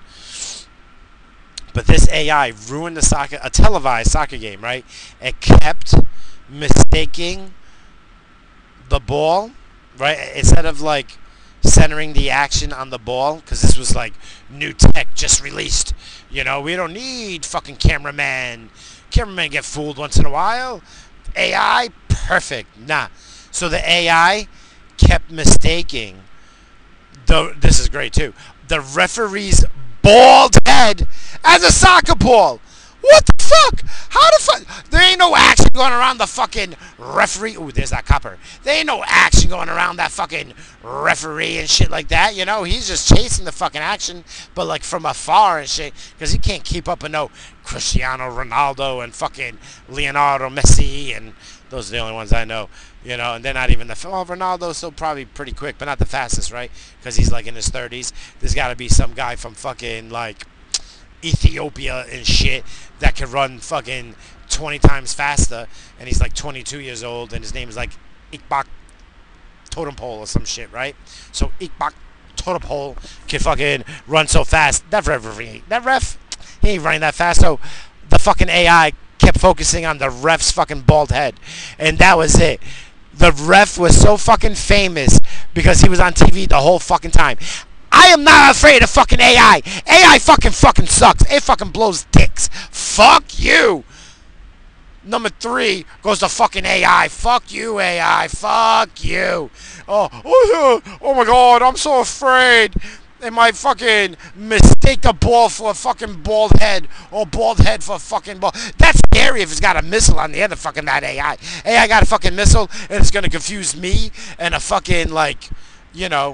But this A I ruined the soccer, a televised soccer game, right? It kept mistaking the ball, right? Instead of like centering the action on the ball, because this was like new tech just released. You know, we don't need fucking cameraman. Cameramen get fooled once in a while. A I, perfect. Nah. So the A I kept mistaking the, this is great too, the referee's bald head as a soccer ball. What the fuck? How the fuck? There ain't no action going around the fucking referee. Ooh, there's that copper. There ain't no action going around that fucking referee and shit like that. You know, he's just chasing the fucking action, but like from afar and shit, because he can't keep up with no Cristiano Ronaldo and fucking Leonardo Messi, and those are the only ones I know. You know, and they're not even the. Oh, Ronaldo's still probably pretty quick, but not the fastest, right? Because he's like in his thirties. There's got to be some guy from fucking like Ethiopia and shit that can run fucking twenty times faster, and he's like twenty-two years old, and his name is like Ikbak Totem Pole or some shit, right? So Ikbak totem pole can fucking run so fast. That ref, that ref, he ain't running that fast. So the fucking A I kept focusing on the ref's fucking bald head, and that was it. The ref was so fucking famous because he was on T V the whole fucking time. I am not afraid of fucking A I. A I fucking fucking sucks. It fucking blows dicks. Fuck you. Number three goes to fucking A I. Fuck you, A I. Fuck you. Oh, oh, oh my god, I'm so afraid. They might fucking mistake a ball for a fucking bald head, or bald head for a fucking ball. That's scary if it's got a missile on the end of fucking that A I. A I got a fucking missile, and it's gonna confuse me and a fucking, like, you know,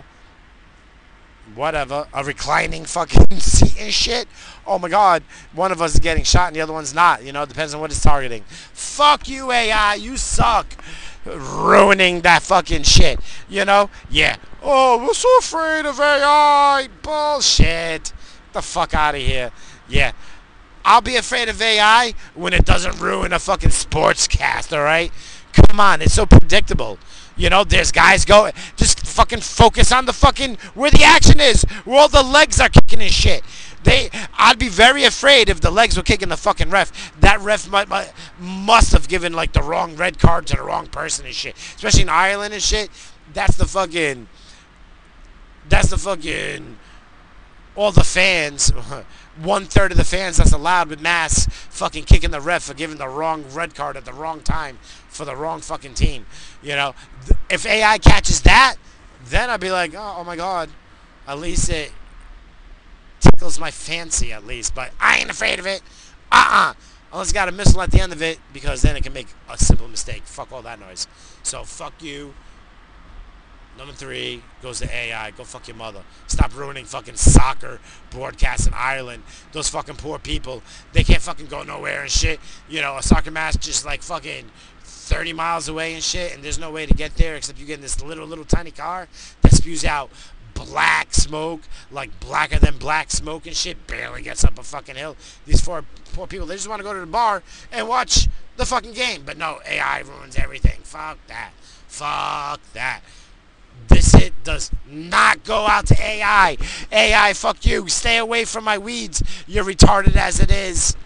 whatever, a reclining fucking seat and shit. Oh my god, one of us is getting shot and the other one's not. You know, it depends on what it's targeting. Fuck you, A I, you suck. Ruining that fucking shit, you know? Yeah. Oh, we're so afraid of A I. Bullshit. Get the fuck out of here. Yeah. I'll be afraid of A I when it doesn't ruin a fucking sports cast, alright? Come on, it's so predictable. You know, there's guys go, just fucking focus on the fucking, where the action is, where all the legs are kicking and shit. They, I'd be very afraid if the legs were kicking the fucking ref. That ref might, might, must have given, like, the wrong red card to the wrong person and shit. Especially in Ireland and shit. That's the fucking, that's the fucking, all the fans, one third of the fans that's allowed with mass fucking kicking the ref for giving the wrong red card at the wrong time for the wrong fucking team. You know, if A I catches that, then I'd be like, oh, oh my god, at least it tickles my fancy at least. But I ain't afraid of it. Uh-uh. Unless it's got a missile at the end of it, because then it can make a simple mistake. Fuck all that noise. So fuck you. Number three goes to A I. Go fuck your mother. Stop ruining fucking soccer broadcasts in Ireland. Those fucking poor people, they can't fucking go nowhere and shit. You know, a soccer match just like fucking thirty miles away and shit, and there's no way to get there except you get in this little, little tiny car that spews out black smoke, like blacker than black smoke and shit, barely gets up a fucking hill. These four poor people, they just want to go to the bar and watch the fucking game. But no, A I ruins everything. Fuck that. Fuck that. This hit does not go out to A I. A I, fuck you. Stay away from my weeds. You're retarded as it is.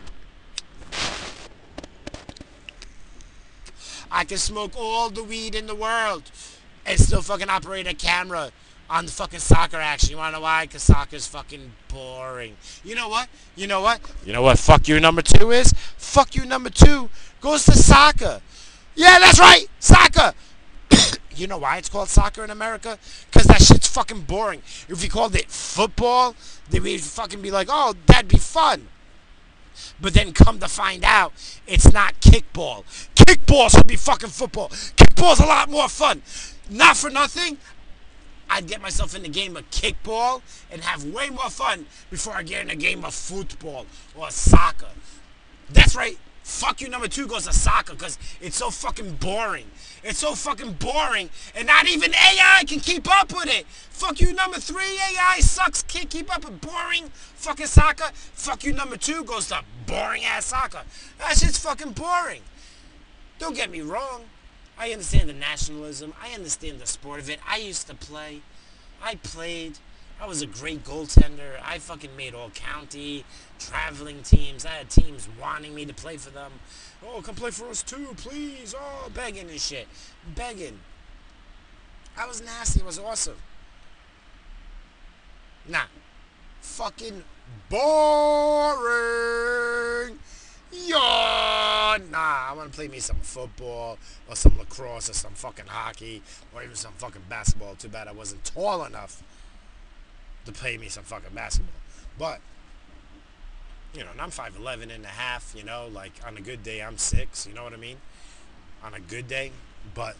I can smoke all the weed in the world and still fucking operate a camera on the fucking soccer action. You wanna know why? Because soccer's fucking boring. You know what? You know what? You know what fuck you number two is? Fuck you number two goes to soccer. Yeah, that's right! Soccer! You know why it's called soccer in America? Because that shit's fucking boring. If you called it football, they would fucking be like, oh, that'd be fun. But then come to find out, it's not kickball. Kickball should be fucking football. Kickball's a lot more fun. Not for nothing, I'd get myself in the game of kickball and have way more fun before I get in a game of football or soccer. That's right. Fuck you number two goes to soccer because it's so fucking boring. It's so fucking boring and not even A I can keep up with it. Fuck you number three, A I sucks, can't keep up with boring fucking soccer. Fuck you number two goes to boring ass soccer. That shit's fucking boring. Don't get me wrong. I understand the nationalism. I understand the sport of it. I used to play. I played. I was a great goaltender. I fucking made all county, traveling teams. I had teams wanting me to play for them. Oh, come play for us too, please. Oh, begging and shit. Begging. I was nasty. It was awesome. Nah. Fucking boring. Yo, nah, I want to play me some football or some lacrosse or some fucking hockey or even some fucking basketball. Too bad I wasn't tall enough to play me some fucking basketball. But, you know, and I'm five eleven and a half, you know, like on a good day I'm six, you know what I mean? On a good day, but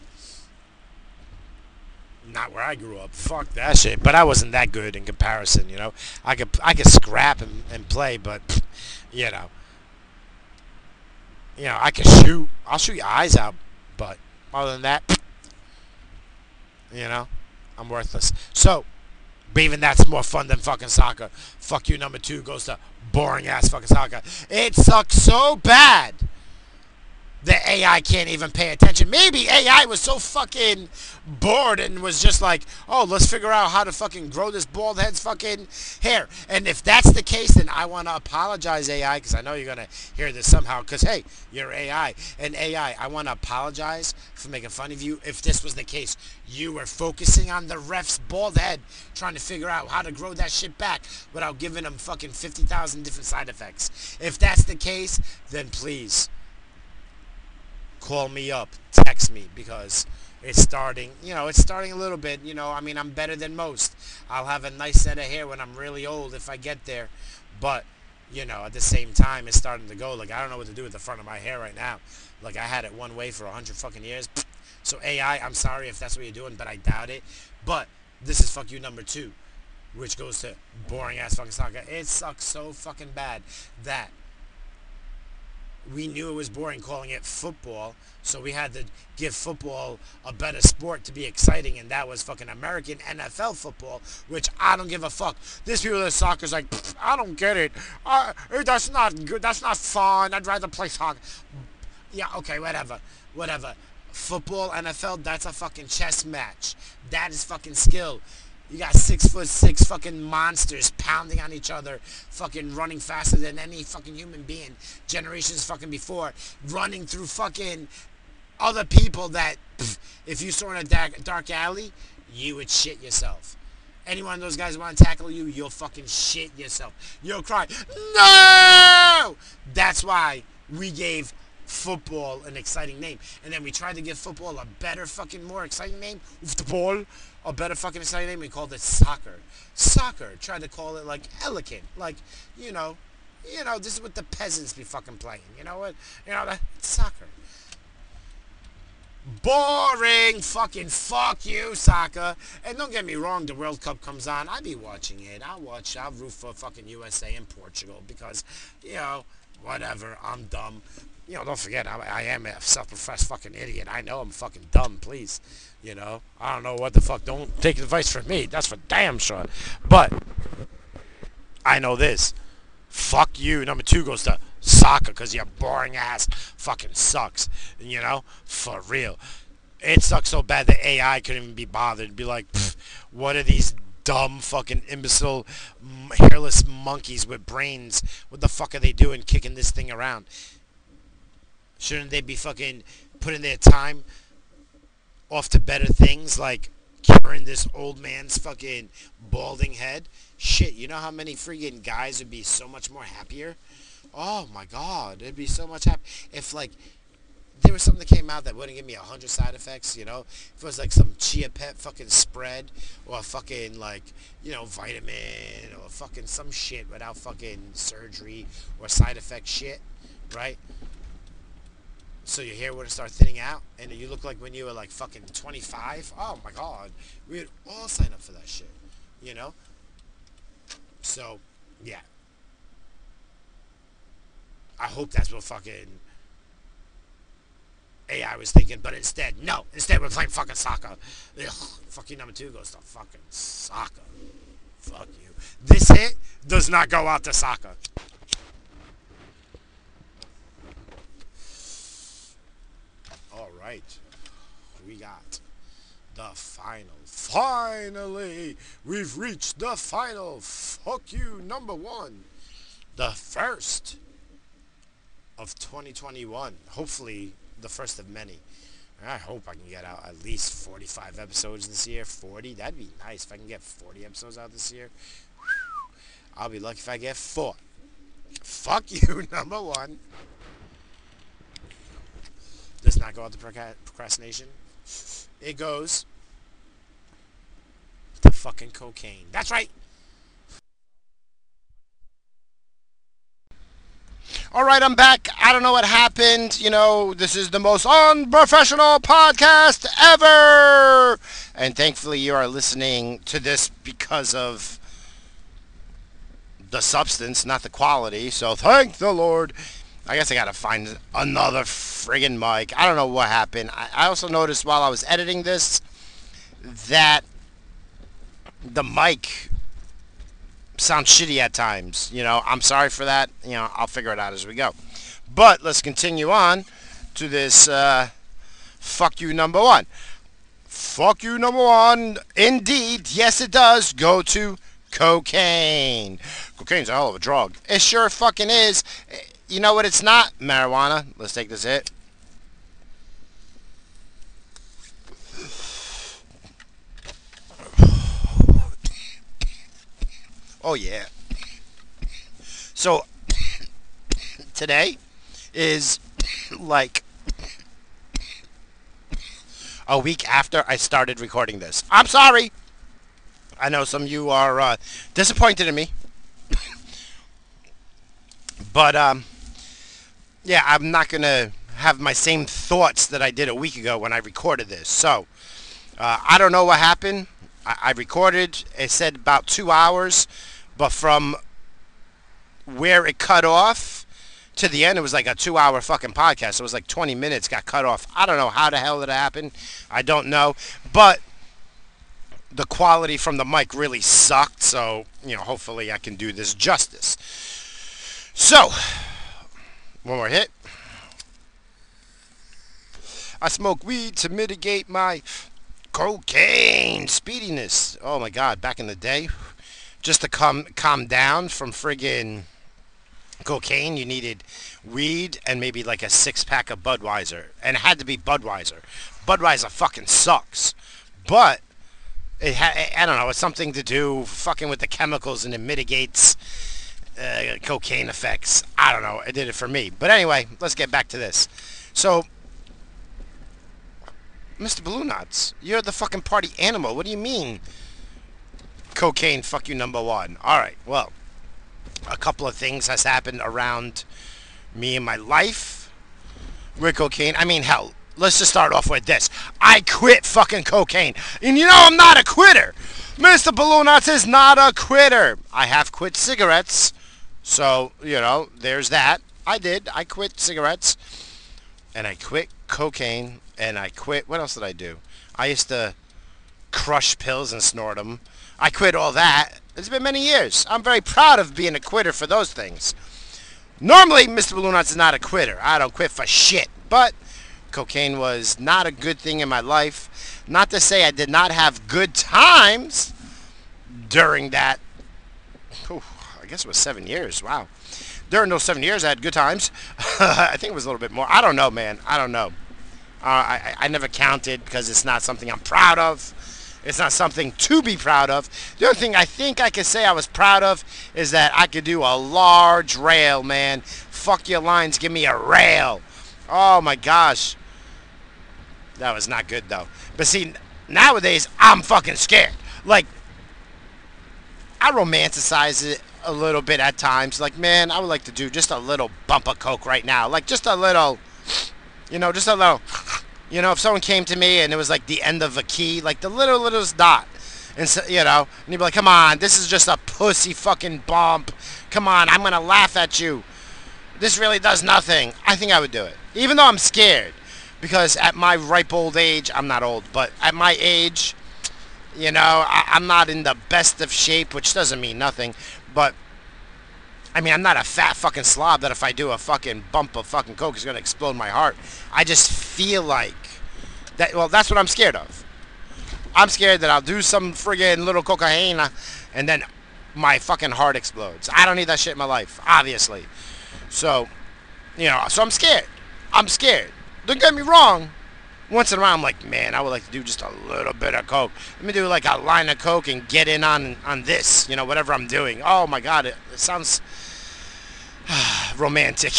not where I grew up. Fuck that shit. But I wasn't that good in comparison, you know? I could I could scrap and, and play, but, you know. You know, I can shoot. I'll shoot your eyes out. But other than that, you know, I'm worthless. So, but even that's more fun than fucking soccer. Fuck you, number two goes to boring ass fucking soccer. It sucks so bad the A I can't even pay attention. Maybe A I was so fucking bored and was just like, oh, let's figure out how to fucking grow this bald head's fucking hair. And if that's the case, then I want to apologize, A I, because I know you're going to hear this somehow, because, hey, you're A I. And A I, I I want to apologize for making fun of you if this was the case. You were focusing on the ref's bald head, trying to figure out how to grow that shit back without giving him fucking fifty thousand different side effects. If that's the case, then please call me up, text me, because it's starting, you know, it's starting a little bit, you know, I mean, I'm better than most. I'll have a nice set of hair when I'm really old if I get there, but, you know, at the same time, it's starting to go, like, I don't know what to do with the front of my hair right now. Like, I had it one way for a hundred fucking years, so A I, I'm sorry if that's what you're doing, but I doubt it, but this is fuck you number two, which goes to boring ass fucking soccer. It sucks so fucking bad that we knew it was boring calling it football, so we had to give football a better sport to be exciting, and that was fucking American N F L football, which I don't give a fuck. There's people that soccer's like, I don't get it. Uh, that's not good. That's not fun. I'd rather play soccer. Yeah, okay, whatever. Whatever. Football, N F L, that's a fucking chess match. That is fucking skill. You got six foot six fucking monsters pounding on each other, fucking running faster than any fucking human being generations fucking before, running through fucking other people that, pff, if you saw in a dark, dark alley, you would shit yourself. Any one of those guys want to tackle you, you'll fucking shit yourself. You'll cry, no! That's why we gave football an exciting name. And then we tried to give football a better fucking more exciting name. Football. A better fucking exciting name. We called it soccer. Soccer. Tried to call it like elegant. Like, you know, you know, this is what the peasants be fucking playing. You know what? You know, that, it's soccer. Boring. Fucking fuck you, soccer. And don't get me wrong, the World Cup comes on. I be watching it. I'll watch. I'll root for fucking U S A and Portugal because, you know, whatever. I'm dumb. You know, don't forget, I, I am a self-professed fucking idiot. I know I'm fucking dumb, please. You know, I don't know what the fuck. Don't take advice from me. That's for damn sure. But I know this. Fuck you. Number two goes to soccer because your boring ass fucking sucks. You know, for real. It sucks so bad that A I couldn't even be bothered to be like, what are these dumb fucking imbecile hairless monkeys with brains? What the fuck are they doing kicking this thing around? Shouldn't they be fucking putting their time off to better things like curing this old man's fucking balding head? Shit, you know how many freaking guys would be so much more happier? Oh my god, it'd be so much happier if like there was something that came out that wouldn't give me a hundred side effects, you know? If it was like some chia pet fucking spread or a fucking like, you know, vitamin or fucking some shit without fucking surgery or side effect shit, right? So your hair would start thinning out, and you look like when you were like fucking twenty-five. Oh my god, we would all sign up for that shit, you know. So, yeah. I hope that's what fucking A I was thinking, but instead, no. Instead, we're playing fucking soccer. Ugh, fucking number two goes to fucking soccer. Fuck you. This hit does not go out to soccer. Right, we got the final. Finally, we've reached the final. Fuck you, number one. The first of twenty twenty-one. Hopefully, the first of many. I hope I can get out at least forty-five episodes this year. forty, that'd be nice if I can get forty episodes out this year. I'll be lucky if I get four. Fuck you, number one. Does not go out to procrastination. It goes to fucking cocaine. That's right. All right, I'm back. I don't know what happened. You know, this is the most unprofessional podcast ever. And thankfully, you are listening to this because of the substance, not the quality. So thank the Lord. I guess I gotta find another friggin' mic. I don't know what happened. I, I also noticed while I was editing this that the mic sounds shitty at times. You know, I'm sorry for that. You know, I'll figure it out as we go. But let's continue on. to this uh, fuck you number one. Fuck you number one. Indeed, yes it does go to cocaine. Cocaine's a hell of a drug. It sure fucking is. You know what it's not? Marijuana. Let's take this hit. Oh yeah. So today is like a week after I started recording this. I'm sorry. I know some of you are uh, disappointed in me. But um yeah, I'm not going to have my same thoughts that I did a week ago when I recorded this. So, uh, I don't know what happened. I, I recorded, it said about two hours, but from where it cut off to the end, it was like a two-hour fucking podcast. It was like twenty minutes got cut off. I don't know how the hell it happened. I don't know. But the quality from the mic really sucked, so, you know, hopefully I can do this justice. So, one more hit. I smoke weed to mitigate my cocaine speediness. Oh my god, back in the day, just to calm calm down from friggin' cocaine, you needed weed and maybe like a six pack of Budweiser, and it had to be Budweiser. Budweiser fucking sucks, but it ha- I don't know, it's something to do fucking with the chemicals, and it mitigates uh, cocaine effects. I don't know, it did it for me. But anyway, let's get back to this. So, Mister Balloon Knots, you're the fucking party animal. What do you mean? Cocaine, fuck you, number one. Alright, well, a couple of things has happened around me in my life with cocaine. I mean, hell, let's just start off with this. I quit fucking cocaine. And you know I'm not a quitter. Mister Balloon Knots is not a quitter. I have quit cigarettes. So, you know, there's that. I did. I quit cigarettes. And I quit cocaine. And I quit. What else did I do? I used to crush pills and snort them. I quit all that. It's been many years. I'm very proud of being a quitter for those things. Normally, Mister Balloon Knots is not a quitter. I don't quit for shit. But cocaine was not a good thing in my life. Not to say I did not have good times during that. Oh, I guess it was seven years. Wow. During those seven years, I had good times. I think it was a little bit more. I don't know, man. I don't know. Uh, I, I never counted because it's not something I'm proud of. It's not something to be proud of. The only thing I think I could say I was proud of is that I could do a large rail, man. Fuck your lines, give me a rail. Oh my gosh. That was not good though. But see, nowadays, I'm fucking scared. Like, I romanticize it a little bit at times. Like, man, I would like to do just a little bump of coke right now. Like, just a little, you know, just a little... You know, if someone came to me and it was like the end of a key, like the little, littlest dot, and so, you know, and you'd be like, come on, this is just a pussy fucking bump. Come on, I'm going to laugh at you. This really does nothing. I think I would do it. Even though I'm scared. Because at my ripe old age, I'm not old, but at my age, you know, I, I'm not in the best of shape, which doesn't mean nothing. But, I mean, I'm not a fat fucking slob that if I do a fucking bump of fucking coke, it's going to explode my heart. I just feel like that. Well, that's what I'm scared of. I'm scared that I'll do some friggin' little cocaine and then my fucking heart explodes. I don't need that shit in my life, obviously. So, you know, so I'm scared. I'm scared. Don't get me wrong. Once in a while, I'm like, man, I would like to do just a little bit of coke. Let me do like a line of coke and get in on, on this, you know, whatever I'm doing. Oh, my God, it, it sounds romantic.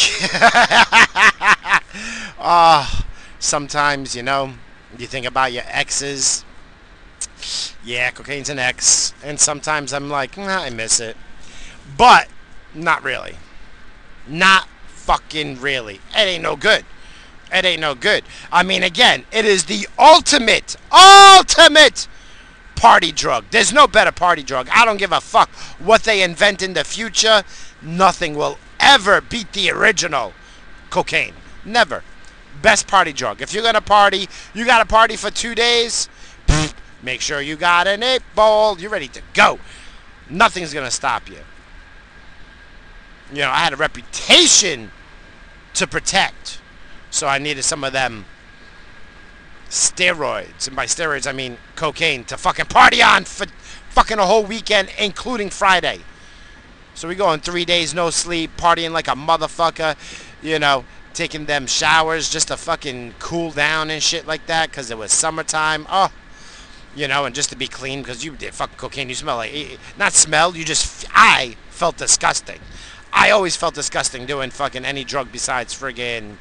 uh, sometimes, you know, you think about your exes. Yeah, cocaine's an ex. And sometimes I'm like, nah, I miss it. But not really. Not fucking really. It ain't no good. It ain't no good. I mean, again, it is the ultimate, ultimate party drug. There's no better party drug. I don't give a fuck what they invent in the future. Nothing will ever beat the original cocaine. Never. Best party drug. If you're going to party, you got to party for two days. Pfft, make sure you got an eight ball. You're ready to go. Nothing's going to stop you. You know, I had a reputation to protect. So I needed some of them steroids, and by steroids I mean cocaine, to fucking party on for fucking a whole weekend, including Friday. So we going three days no sleep, partying like a motherfucker, you know, taking them showers just to fucking cool down and shit like that, because it was summertime. Oh, you know, and just to be clean, because you did fucking cocaine, you smell like, not smell, you just, I felt disgusting. I always felt disgusting doing fucking any drug besides friggin'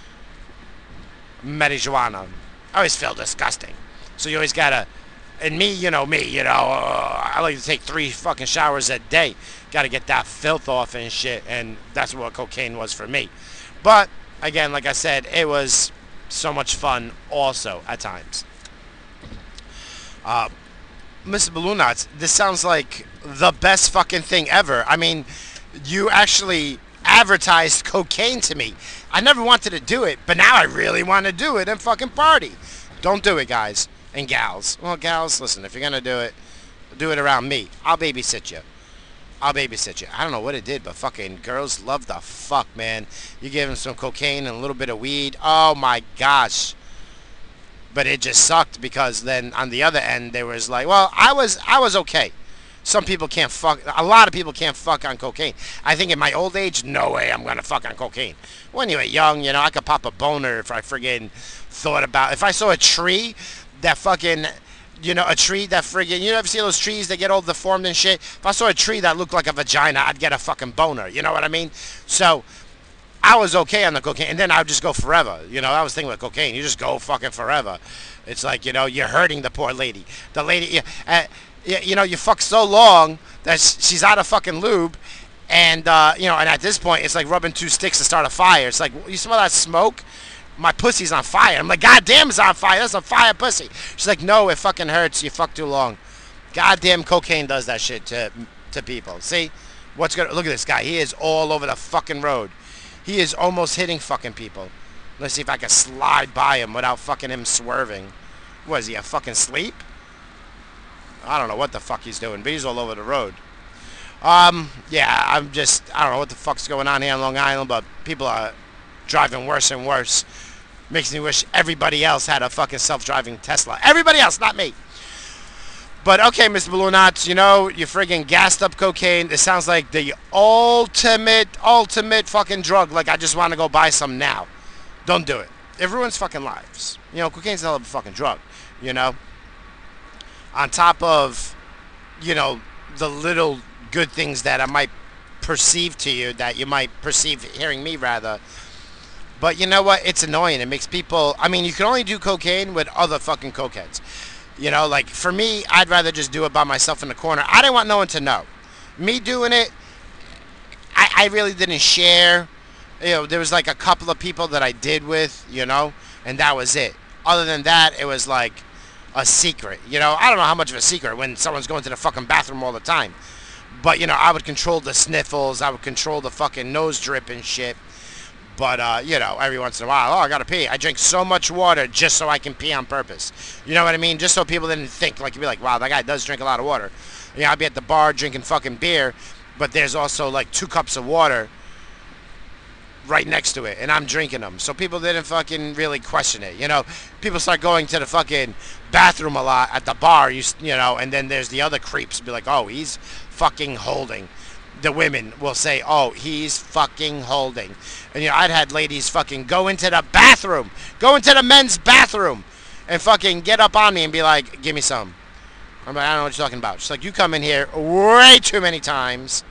marijuana. I always feel disgusting. So you always gotta, and me, you know, me, you know, uh, I like to take three fucking showers a day. Gotta get that filth off and shit, and that's what cocaine was for me. But, again, like I said, it was so much fun also at times. Uh, Mister Balloon Knots, this sounds like the best fucking thing ever. I mean, you actually advertised cocaine to me. I never wanted to do it, but now I really want to do it and fucking party. Don't do it, guys and gals. Well, gals, listen, if you're going to do it, do it around me. I'll babysit you. I'll babysit you. I don't know what it did, but fucking girls love the fuck, man. You give them some cocaine and a little bit of weed. Oh, my gosh. But it just sucked, because then on the other end, there was like, well, I was I was okay. Some people can't fuck. A lot of people can't fuck on cocaine. I think in my old age, no way I'm going to fuck on cocaine. When you were young, you know, I could pop a boner if I friggin' thought about... If I saw a tree that fucking... You know, a tree that friggin'... You ever see those trees that get all deformed and shit? If I saw a tree that looked like a vagina, I'd get a fucking boner. You know what I mean? So, I was okay on the cocaine. And then I would just go forever. You know, I was thinking with cocaine. You just go fucking forever. It's like, you know, you're hurting the poor lady. The lady... Uh, you know, you fuck so long that she's out of fucking lube, and uh, you know, and at this point, it's like rubbing two sticks to start a fire. It's like, you smell that smoke? My pussy's on fire. I'm like, God damn, it's on fire. That's a fire pussy. She's like, no, it fucking hurts. You fuck too long. Goddamn, cocaine does that shit to to people. See, what's gonna look at this guy? He is all over the fucking road. He is almost hitting fucking people. Let's see if I can slide by him without fucking him swerving. What is he, a fucking sleep? I don't know what the fuck he's doing, but he's all over the road. Um, yeah, I'm just, I don't know what the fuck's going on here on Long Island, but people are driving worse and worse. Makes me wish everybody else had a fucking self-driving Tesla. Everybody else, not me. But, okay, Mister Balloon Knots, you know, you friggin' gassed up cocaine. It sounds like the ultimate, ultimate fucking drug. Like, I just want to go buy some now. Don't do it. It ruins fucking lives. You know, cocaine's a hell of a fucking drug, you know? On top of, you know, the little good things that I might perceive to you, that you might perceive hearing me rather. But you know what? It's annoying. It makes people, I mean, you can only do cocaine with other fucking cokeheads. You know, like for me, I'd rather just do it by myself in the corner. I didn't want no one to know. Me doing it, I, I really didn't share. You know, there was like a couple of people that I did with, you know, and that was it. Other than that, it was like a secret. You know, I don't know how much of a secret when someone's going to the fucking bathroom all the time. But, you know, I would control the sniffles. I would control the fucking nose drip and shit. But, uh, you know, every once in a while, oh, I gotta pee. I drink so much water just so I can pee on purpose. You know what I mean? Just so people didn't think, like, you'd be like, wow, that guy does drink a lot of water. You know, I'd be at the bar drinking fucking beer, but there's also, like, two cups of water right next to it, and I'm drinking them. So people didn't fucking really question it, you know? People start going to the fucking bathroom a lot at the bar, you, you know, and then there's the other creeps be like, oh, he's fucking holding. The women will say, oh, he's fucking holding. And, you know, I'd had ladies fucking go into the bathroom, go into the men's bathroom, and fucking get up on me and be like, give me some. I'm like, I don't know what you're talking about. She's like, you come in here way too many times.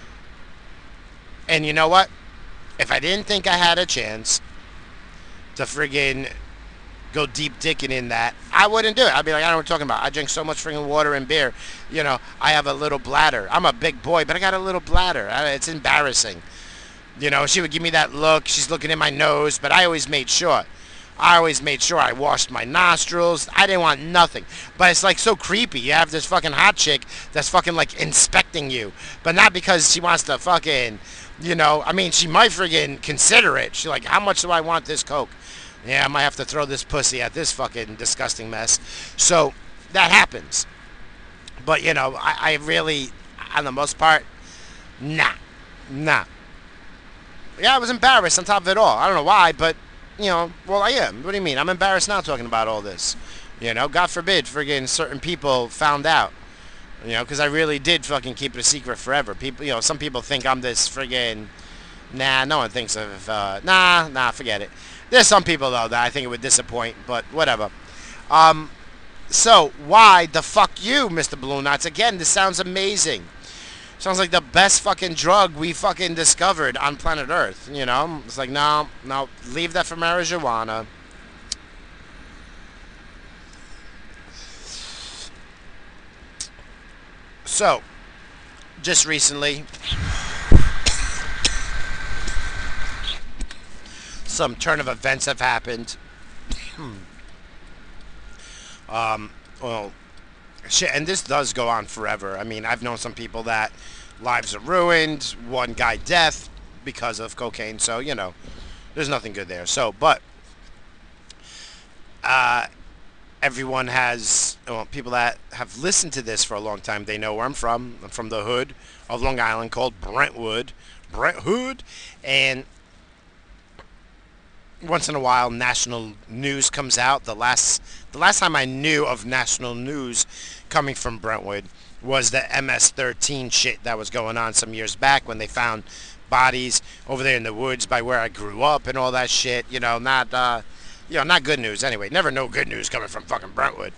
And you know what? If I didn't think I had a chance to friggin' go deep dicking in that, I wouldn't do it. I'd be like, I don't know what you're talking about. I drink so much friggin' water and beer. You know, I have a little bladder. I'm a big boy, but I got a little bladder. It's embarrassing. You know, she would give me that look. She's looking in my nose, but I always made sure. I always made sure I washed my nostrils. I didn't want nothing. But it's like so creepy. You have this fucking hot chick that's fucking like inspecting you. But not because she wants to fucking, you know, I mean, she might friggin' consider it. She's like, how much do I want this coke? Yeah, I might have to throw this pussy at this fucking disgusting mess. So that happens. But, you know, I, I really, on the most part, nah. Nah. Yeah, I was embarrassed on top of it all. I don't know why, but you know, well, I am. What do you mean? I'm embarrassed now talking about all this. You know, God forbid, friggin' certain people found out. You know, because I really did fucking keep it a secret forever. People, you know, some people think I'm this friggin'. Nah, no one thinks of. Uh, nah, nah, forget it. There's some people though that I think it would disappoint, but whatever. Um, so why the fuck you, Mister Balloon Knots? Again, this sounds amazing. Sounds like the best fucking drug we fucking discovered on planet Earth. You know, it's like no, no, leave that for marijuana. So, just recently, some turn of events have happened. um, well, shit, and this does go on forever. I mean, I've known some people that lives are ruined, one guy death because of cocaine. So you know, there's nothing good there. So, but uh, everyone has well, people that have listened to this for a long time. They know where I'm from. I'm from the hood of Long Island called Brentwood, Brentwood, and once in a while national news comes out. The last the last time I knew of national news coming from Brentwood was the M S thirteen shit that was going on some years back when they found bodies over there in the woods by where I grew up and all that shit. You know, not uh, you know, not good news anyway. Never no good news coming from fucking Brentwood.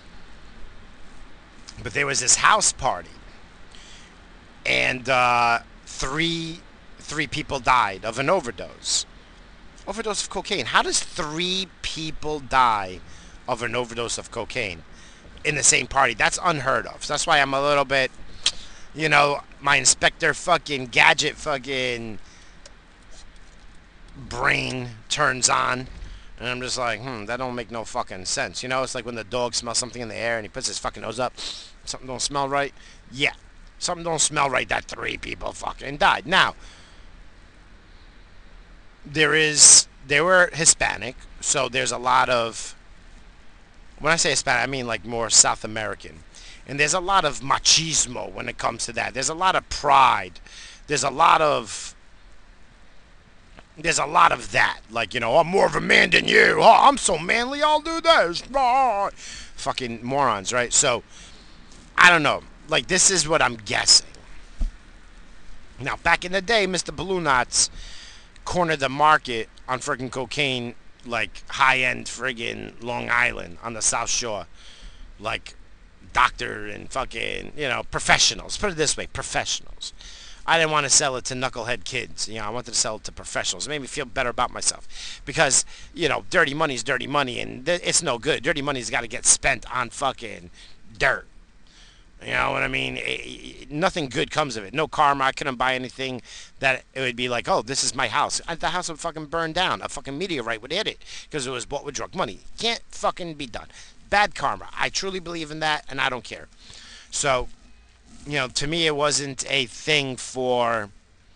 But there was this house party, and uh, three three people died of an overdose. Overdose of cocaine. How does three people die of an overdose of cocaine in the same party? That's unheard of. So that's why I'm a little bit, you know, my Inspector fucking Gadget fucking brain turns on. And I'm just like, hmm, that don't make no fucking sense. You know, it's like when the dog smells something in the air and he puts his fucking nose up. Something don't smell right. Yeah. Something don't smell right that three people fucking died. Now, there is, they were Hispanic, so there's a lot of, when I say Hispanic, I mean like more South American. And there's a lot of machismo when it comes to that. There's a lot of pride. There's a lot of, there's a lot of that. Like, you know, I'm more of a man than you. Oh, I'm so manly, I'll do this. Oh. Fucking morons, right? So, I don't know. Like, this is what I'm guessing. Now, back in the day, Mister Balloon Knots cornered the market on friggin' cocaine, like high-end friggin' Long Island on the South Shore. Like, doctor and fucking, you know, professionals. Put it this way, professionals. I didn't want to sell it to knucklehead kids. You know, I wanted to sell it to professionals. It made me feel better about myself. Because, you know, dirty money's dirty money, and th- it's no good. Dirty money's got to get spent on fucking dirt. You know what I mean? It, it, nothing good comes of it. No karma. I couldn't buy anything that it would be like, oh, this is my house. The house would fucking burn down. A fucking meteorite would hit it because it was bought with drug money. Can't fucking be done. Bad karma. I truly believe in that, and I don't care. So, you know, to me, it wasn't a thing for,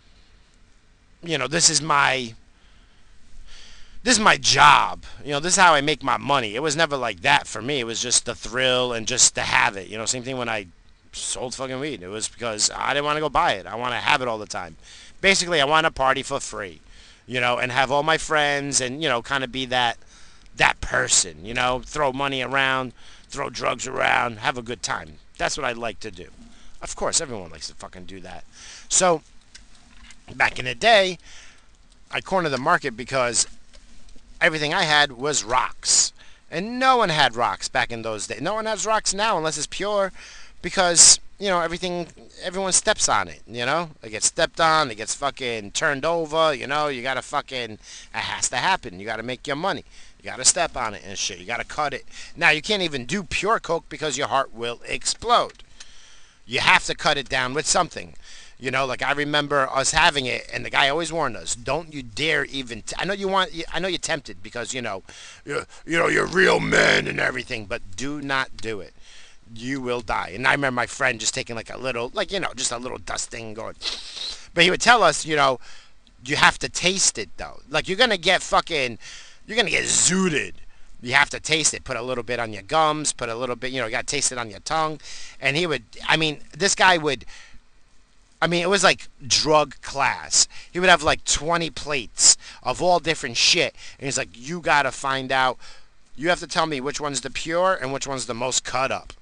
you know, this is my, this is my job. You know, this is how I make my money. It was never like that for me. It was just the thrill and just to have it. You know, same thing when I sold fucking weed. It was because I didn't want to go buy it. I want to have it all the time. Basically, I want to party for free, you know, and have all my friends and, you know, kind of be that, that person, you know, throw money around, throw drugs around, have a good time. That's what I like to do. Of course, everyone likes to fucking do that. So, back in the day, I cornered the market because everything I had was rocks. And no one had rocks back in those days. No one has rocks now unless it's pure because, you know, everything, everyone steps on it, you know? It gets stepped on, it gets fucking turned over, you know? You gotta fucking, it has to happen. You gotta make your money. You gotta step on it and shit. You gotta cut it. Now, you can't even do pure coke because your heart will explode. You have to cut it down with something. You know, like I remember us having it, and the guy always warned us: "Don't you dare even." T- I know you want. I know you're tempted because you know, you're, you know, you're real men and everything, but do not do it. You will die. And I remember my friend just taking like a little, like you know, just a little dusting going. But he would tell us, you know, you have to taste it though. Like you're gonna get fucking, you're gonna get zooted. You have to taste it. Put a little bit on your gums. Put a little bit, you know, you got to taste it on your tongue. And he would, I mean, this guy would I mean, it was like drug class. He would have like twenty plates of all different shit. And he's like, you gotta find out, you have to tell me which one's the pure and which one's the most cut up.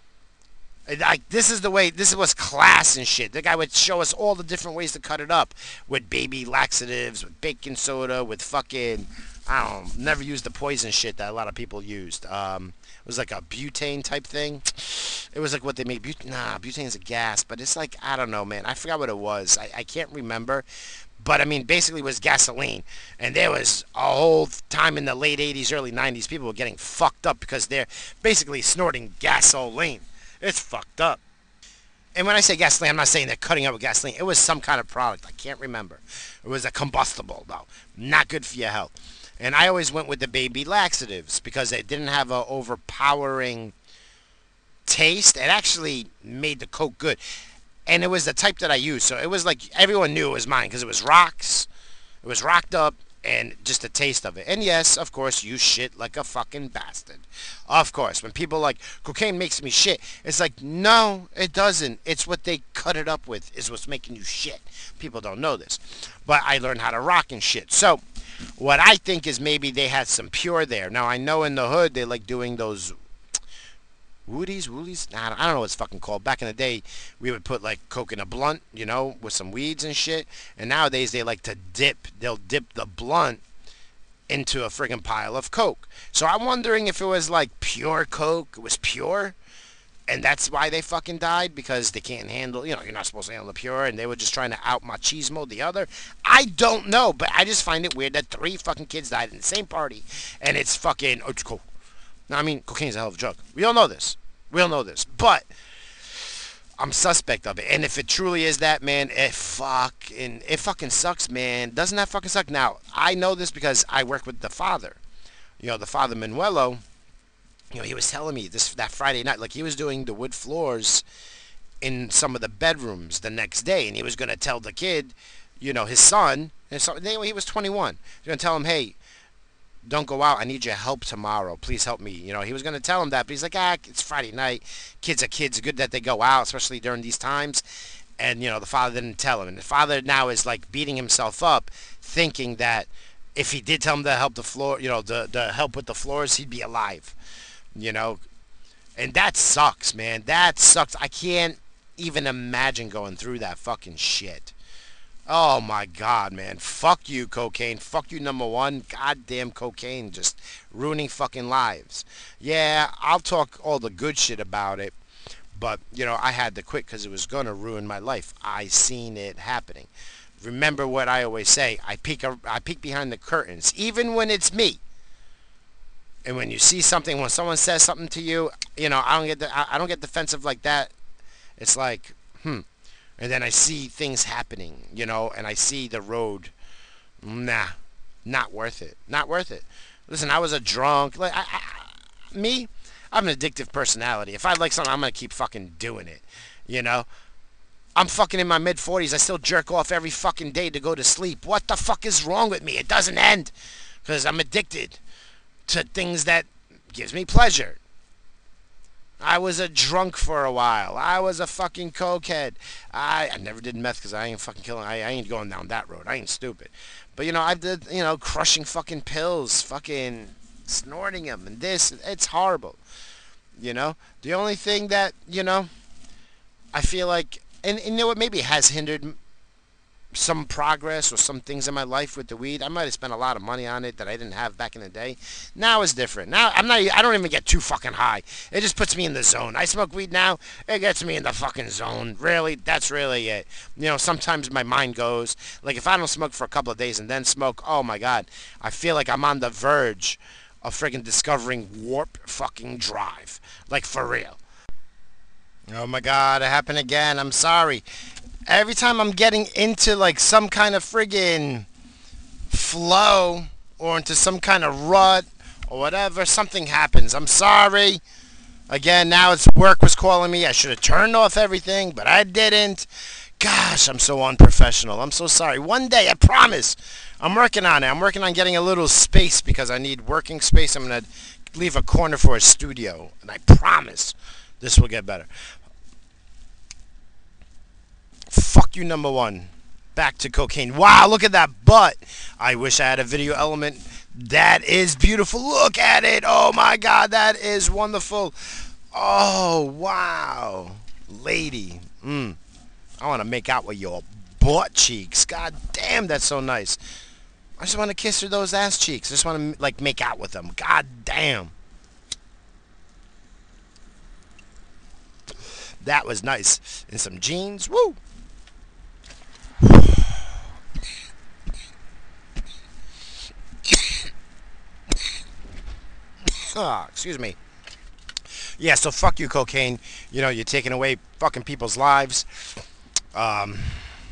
Like, this is the way, this was class and shit. The guy would show us all the different ways to cut it up with baby laxatives, with baking soda, with fucking, I don't know, never used the poison shit that a lot of people used. Um, it was like a butane type thing. It was like what they made, but- nah, butane's a gas, but it's like, I don't know, man. I forgot what it was. I, I can't remember. But I mean, basically it was gasoline. And there was a whole time in the late eighties, early nineties, people were getting fucked up because they're basically snorting gasoline. It's fucked up. And when I say gasoline, I'm not saying they're cutting up with gasoline. It was some kind of product. I can't remember. It was a combustible, though. Not good for your health. And I always went with the baby laxatives because they didn't have a overpowering taste. It actually made the Coke good. And it was the type that I used. So it was like everyone knew it was mine because it was rocks. It was rocked up and just the taste of it. And yes, of course, you shit like a fucking bastard. Of course, when people like, cocaine makes me shit, it's like, no, it doesn't. It's what they cut it up with is what's making you shit. People don't know this. But I learned how to rock and shit. So what I think is maybe they had some pure there. Now, I know in the hood they like doing those woodies, woolies? Nah, I don't know what it's fucking called. Back in the day, we would put like Coke in a blunt, you know, with some weeds and shit. And nowadays they like to dip, they'll dip the blunt into a friggin' pile of Coke. So I'm wondering if it was like pure Coke, it was pure, and that's why they fucking died, because they can't handle, you know, you're not supposed to handle the pure, and they were just trying to out machismo the other. I don't know, but I just find it weird that three fucking kids died in the same party, and it's fucking, oh, it's Coke. Now, I mean, cocaine's a hell of a drug. We all know this. We all know this. But I'm suspect of it. And if it truly is that, man, it fucking, it fucking sucks, man. Doesn't that fucking suck? Now, I know this because I work with the father. You know, the father Manuelo, you know, he was telling me this that Friday night, like he was doing the wood floors in some of the bedrooms the next day. And he was going to tell the kid, you know, his son, his son, he was twenty-one. He was going to tell him, hey, don't go out. I need your help tomorrow. Please help me. You know, he was going to tell him that, but he's like, ah, it's Friday night. Kids are kids. Good that they go out, especially during these times. And, you know, the father didn't tell him. And the father now is like beating himself up, thinking that if he did tell him to help the floor, you know, the, the help with the floors, he'd be alive. You know, and that sucks, man. That sucks. I can't even imagine going through that fucking shit. Oh my God, man. Fuck you, cocaine. Fuck you, number one. Goddamn cocaine. Just ruining fucking lives. Yeah, I'll talk all the good shit about it. But, you know, I had to quit because it was going to ruin my life. I seen it happening. Remember what I always say. I peek, I peek behind the curtains, even when it's me. And when you see something, when someone says something to you, you know, I don't get the, I don't get defensive like that. It's like, hmm. And then I see things happening, you know, and I see the road. Nah, not worth it. Not worth it. Listen, I was a drunk. Like I, I, me, I'm an addictive personality. If I like something, I'm gonna keep fucking doing it. You know, I'm fucking in my mid forties. I still jerk off every fucking day to go to sleep. What the fuck is wrong with me? It doesn't end because I'm addicted to things that gives me pleasure. I was a drunk for a while. I was a fucking cokehead. I, I never did meth because I ain't fucking killing. I, I ain't going down that road. I ain't stupid. But, you know, I did, you know, crushing fucking pills, fucking snorting them and this. It's horrible. You know? The only thing that, you know, I feel like, and, and you know what, maybe has hindered some progress or some things in my life with the weed. I might have spent a lot of money on it that I didn't have back in the day. Now it's different. Now I'm not. I don't even get too fucking high. It just puts me in the zone. I smoke weed now. It gets me in the fucking zone. Really, that's really it. You know, sometimes my mind goes like if I don't smoke for a couple of days and then smoke. Oh my God, I feel like I'm on the verge of friggin' discovering warp fucking drive. Like for real. Oh my God, it happened again. I'm sorry. Every time I'm getting into like some kind of friggin' flow or into some kind of rut or whatever, something happens. I'm sorry. Again, now it's work was calling me. I should have turned off everything, but I didn't. Gosh, I'm so unprofessional. I'm so sorry. One day, I promise. I'm working on it. I'm working on getting a little space because I need working space. I'm going to leave a corner for a studio, and I promise this will get better. Fuck you, number one. Back to cocaine. Wow, look at that butt. I wish I had a video element. That is beautiful. Look at it. Oh my god, that is wonderful. Oh, wow. Lady. Mm. I want to make out with your butt cheeks. God damn, that's so nice. I just want to kiss her those ass cheeks. I just want to like make out with them. God damn. That was nice. And some jeans. Woo. Ah, excuse me. Yeah, so fuck you, cocaine. You know, you're taking away fucking people's lives. Um,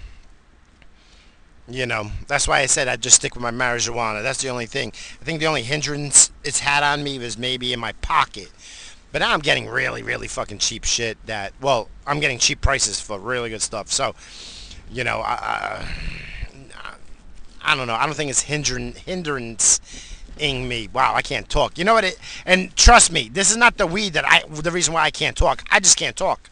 you know, that's why I said I'd just stick with my marijuana. That's the only thing. I think the only hindrance it's had on me was maybe in my pocket. But now I'm getting really, really fucking cheap shit that, well, I'm getting cheap prices for really good stuff. So, you know, I, I, I don't know. I don't think it's hindering, hindrance me. Wow, I can't talk. You know what? It and trust me, this is not the weed that I. The reason why I can't talk. I just can't talk.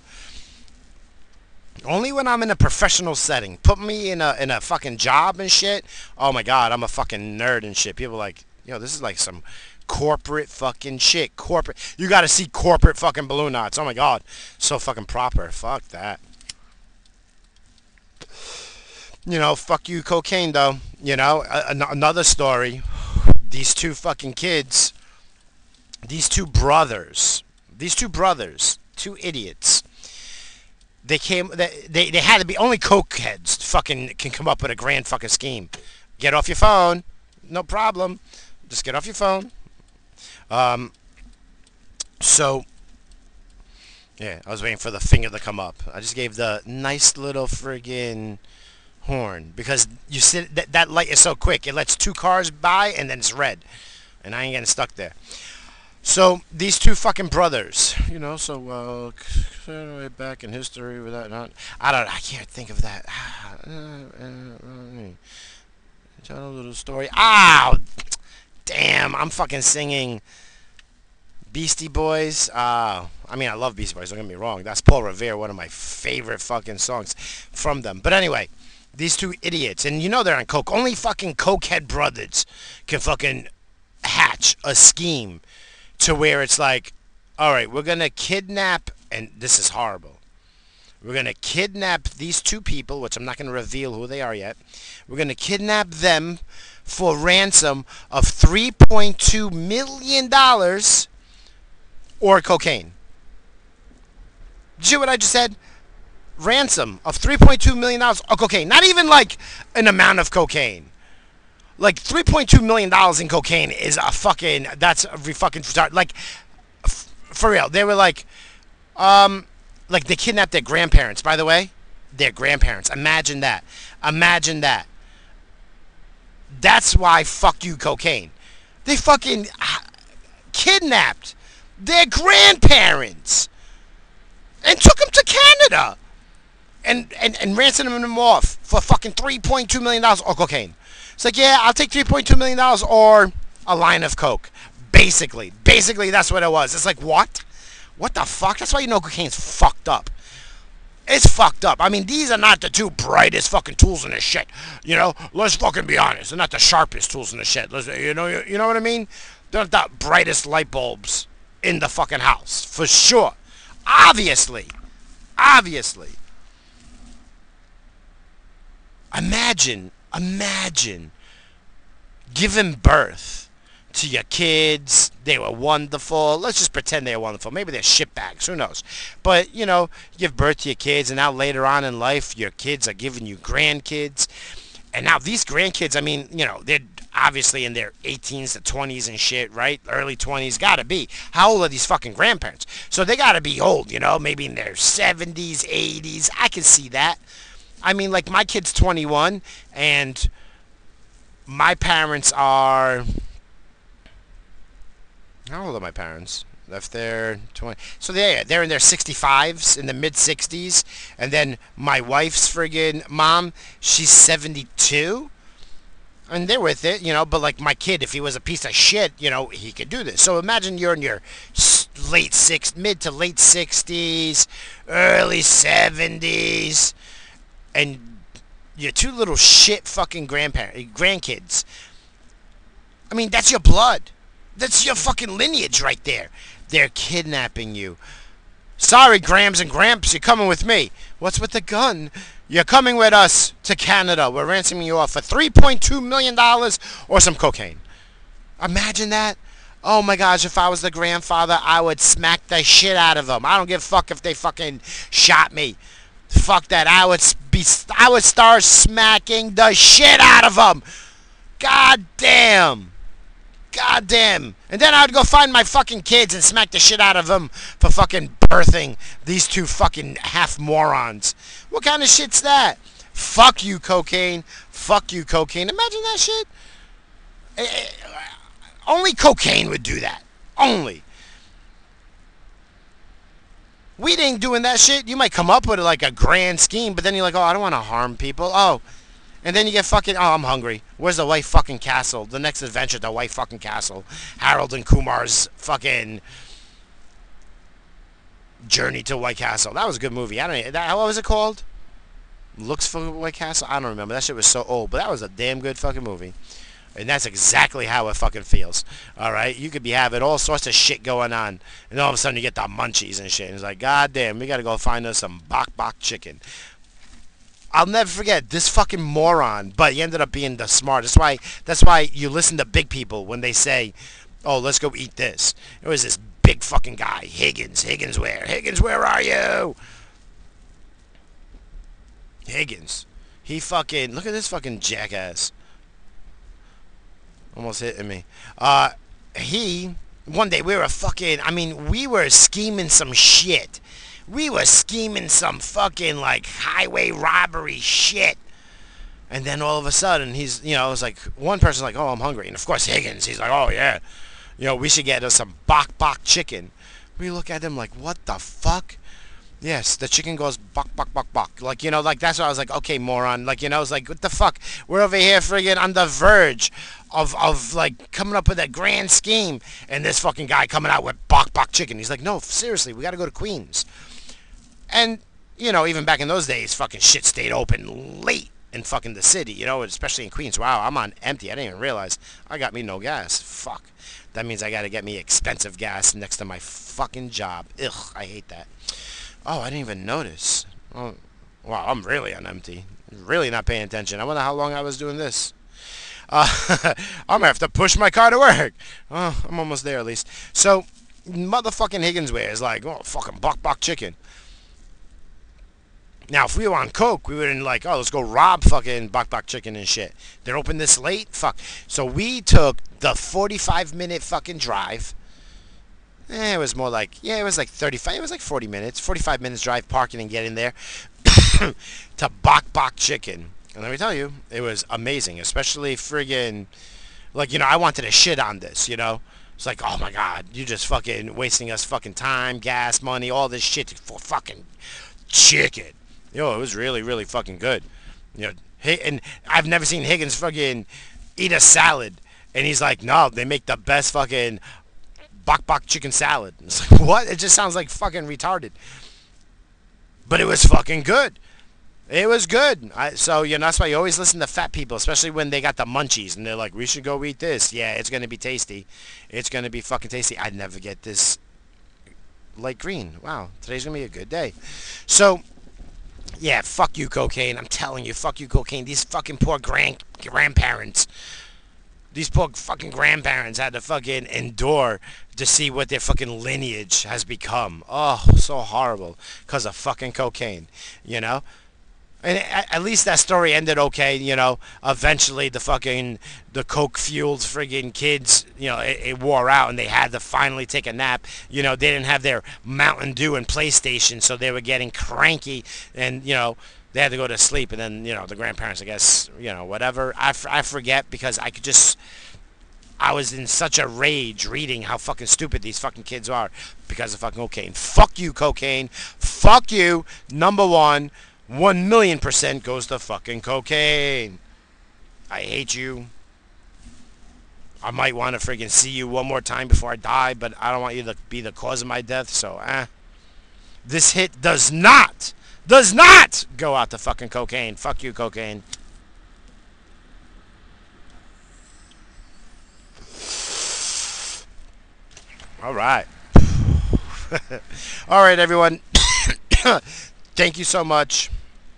Only when I'm in a professional setting. Put me in a in a fucking job and shit. Oh my god, I'm a fucking nerd and shit. People are like, yo, this is like some corporate fucking shit. Corporate. You got to see corporate fucking balloon knots. Oh my god, so fucking proper. Fuck that. You know, fuck you, cocaine though. You know, a- an- another story. These two fucking kids, these two brothers, these two brothers, two idiots. They came, they, they, they had to be, only coke heads fucking can come up with a grand fucking scheme. Get off your phone. No problem. Just get off your phone. Um, so, yeah, I was waiting for the finger to come up. I just gave the nice little friggin' horn because you sit that, that light is so quick. It lets two cars by and then it's red, and I ain't getting stuck there. So these two fucking brothers, you know. So uh, way back in history with that. Not, I don't. I can't think of that. Tell a little story. Ow! Damn! I'm fucking singing Beastie Boys. Uh, I mean, I love Beastie Boys. Don't get me wrong. That's Paul Revere, one of my favorite fucking songs from them. But anyway. These two idiots, and you know they're on coke. Only fucking cokehead brothers can fucking hatch a scheme to where it's like, all right, we're gonna kidnap, and this is horrible. We're gonna kidnap these two people, which I'm not gonna reveal who they are yet. We're gonna kidnap them for ransom of three point two million dollars or cocaine. Did you hear what I just said? Ransom of three point two million dollars of cocaine. Not even like an amount of cocaine. Like three point two million dollars in cocaine is a fucking, that's a fucking retard. Like, f- for real. They were like, um, like they kidnapped their grandparents, by the way. Their grandparents. Imagine that. Imagine that. That's why fuck you, cocaine. They fucking uh, kidnapped their grandparents and took them to Canada. And, and, and ransom them off for fucking three point two million dollars or cocaine. It's like, yeah, I'll take three point two million dollars or a line of coke. Basically. Basically, that's what it was. It's like, what? What the fuck? That's why you know cocaine's fucked up. It's fucked up. I mean, these are not the two brightest fucking tools in the shit. You know, let's fucking be honest. They're not the sharpest tools in the shit. Let's, you know, you, you know what I mean? They're not the brightest light bulbs in the fucking house. For sure. Obviously. Obviously. Imagine, imagine giving birth to your kids. They were wonderful. Let's just pretend they were wonderful. Maybe they're shitbags. Who knows? But, you know, you give birth to your kids, and now later on in life, your kids are giving you grandkids. And now these grandkids, I mean, you know, they're obviously in their eighteens to twenties and shit, right? Early twenties. Gotta be. How old are these fucking grandparents? So they gotta be old, you know, maybe in their seventies, eighties. I can see that. I mean, like, my kid's twenty-one, and my parents are... How old are my parents? If they're twenty... So, they're, they're in their sixty-fives, in the mid-sixties, and then my wife's friggin' mom, she's seventy-two, and they're with it, you know, but, like, my kid, if he was a piece of shit, you know, he could do this. So, imagine you're in your late six, mid to late sixties, early seventies... and your two little shit fucking grandparents, grandkids. I mean, that's your blood. That's your fucking lineage right there. They're kidnapping you. Sorry, Grams and Gramps, you're coming with me. What's with the gun? You're coming with us to Canada. We're ransoming you off for three point two million dollars or some cocaine. Imagine that. Oh my gosh, if I was the grandfather, I would smack the shit out of them. I don't give a fuck if they fucking shot me. Fuck that. I would be, I would start smacking the shit out of them. God damn. God damn. And then I'd go find my fucking kids and smack the shit out of them for fucking birthing these two fucking half morons. What kind of shit's that? Fuck you, cocaine. Fuck you, cocaine. Imagine that shit. Eh, eh, Only cocaine would do that. Only. Weed ain't doing that shit. You might come up with like a grand scheme, but then you're like, oh, I don't want to harm people. Oh. And then you get fucking, oh, I'm hungry. Where's the White fucking Castle? The next adventure, the White fucking Castle. Harold and Kumar's fucking Journey to White Castle. That was a good movie. I don't know. That, what was it called? Looks for White Castle? I don't remember. That shit was so old, but that was a damn good fucking movie. And that's exactly how it fucking feels. Alright? You could be having all sorts of shit going on. And all of a sudden you get the munchies and shit. And it's like, God damn, we gotta go find us some bok bok chicken. I'll never forget this fucking moron, but he ended up being the smartest. That's why, that's why you listen to big people when they say, oh, let's go eat this. It was this big fucking guy, Higgins. Higgins where? Higgins, where are you? Higgins. He fucking, look at this fucking jackass. Almost hitting me. Uh, he, one day we were fucking, I mean, we were scheming some shit. We were scheming some fucking, like, highway robbery shit. And then all of a sudden, he's, you know, it's like, one person's like, oh, I'm hungry. And of course, Higgins, he's like, oh, yeah. You know, we should get us some bok bok chicken. We look at him like, what the fuck? Yes, the chicken goes bok, bok, bok, bok. Like, you know, like, that's why I was like, okay, moron. Like, you know, it's like, what the fuck? We're over here friggin' on the verge of, of, like, coming up with a grand scheme. And this fucking guy coming out with bok, bok chicken. He's like, no, seriously, we gotta go to Queens. And, you know, even back in those days, fucking shit stayed open late in fucking the city, you know, especially in Queens. Wow, I'm on empty. I didn't even realize. I got me no gas. Fuck. That means I gotta get me expensive gas next to my fucking job. Ugh, I hate that. Oh, I didn't even notice. Oh, wow, I'm really on empty. Really not paying attention. I wonder how long I was doing this. Uh, I'm gonna have to push my car to work. Oh, I'm almost there at least. So, motherfucking Higgins is like, oh, fucking bok bok chicken. Now, if we were on coke, we wouldn't like, oh, let's go rob fucking bok bok chicken and shit. They're open this late? Fuck. So we took the forty-five minute fucking drive. Eh, it was more like, yeah, it was like thirty-five, it was like forty minutes. forty-five minutes drive, parking and getting there. To bok bok chicken. And let me tell you, it was amazing. Especially friggin', like, you know, I wanted to shit on this, you know. It's like, oh my god, you just fucking wasting us fucking time, gas, money, all this shit for fucking chicken. Yo, it was really, really fucking good. You know, and I've never seen Higgins fucking eat a salad. And he's like, no, they make the best fucking bok bok chicken salad. It's like, what? It just sounds like fucking retarded. But it was fucking good. It was good. I, so, you know, that's why you always listen to fat people, especially when they got the munchies. And they're like, we should go eat this. Yeah, it's going to be tasty. It's going to be fucking tasty. I'd never get this light green. Wow, today's going to be a good day. So, yeah, fuck you, cocaine. I'm telling you, fuck you, cocaine. These fucking poor grand grandparents. These poor fucking grandparents had to fucking endure to see what their fucking lineage has become. Oh, so horrible. Because of fucking cocaine, you know? And at least that story ended okay, you know. Eventually, the fucking, the coke-fueled friggin' kids, you know, it, it wore out and they had to finally take a nap. You know, they didn't have their Mountain Dew and PlayStation, so they were getting cranky and, you know, they had to go to sleep. And then, you know, the grandparents, I guess, you know, whatever. I, f- I forget because I could just, I was in such a rage reading how fucking stupid these fucking kids are because of fucking cocaine. Fuck you, cocaine. Fuck you, number one. One million percent goes to fucking cocaine. I hate you. I might want to friggin' see you one more time before I die, but I don't want you to be the cause of my death, so eh. This hit does not, does not go out to fucking cocaine. Fuck you, cocaine. All right. All right, everyone. Thank you so much.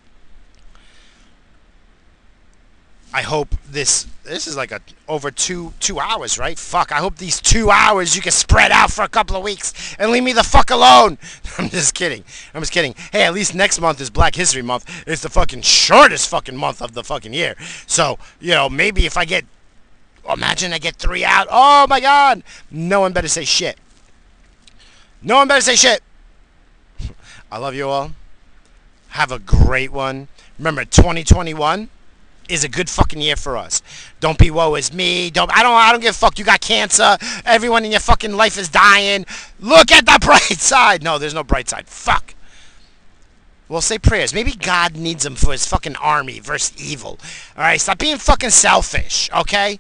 I hope this this is like a over two two hours, right? Fuck. I hope these two hours you can spread out for a couple of weeks and leave me the fuck alone. I'm just kidding. I'm just kidding. Hey, at least next month is Black History Month. It's the fucking shortest fucking month of the fucking year. So, you know, maybe if I get, imagine I get three out. Oh my God. No one better say shit. No one better say shit. I love you all. Have a great one. Remember, twenty twenty-one is a good fucking year for us. Don't be woe is me. Don't I don't I don't give a fuck. You got cancer. Everyone in your fucking life is dying. Look at the bright side. No, there's no bright side. Fuck. Well, say prayers. Maybe God needs them for his fucking army versus evil. All right, stop being fucking selfish. Okay.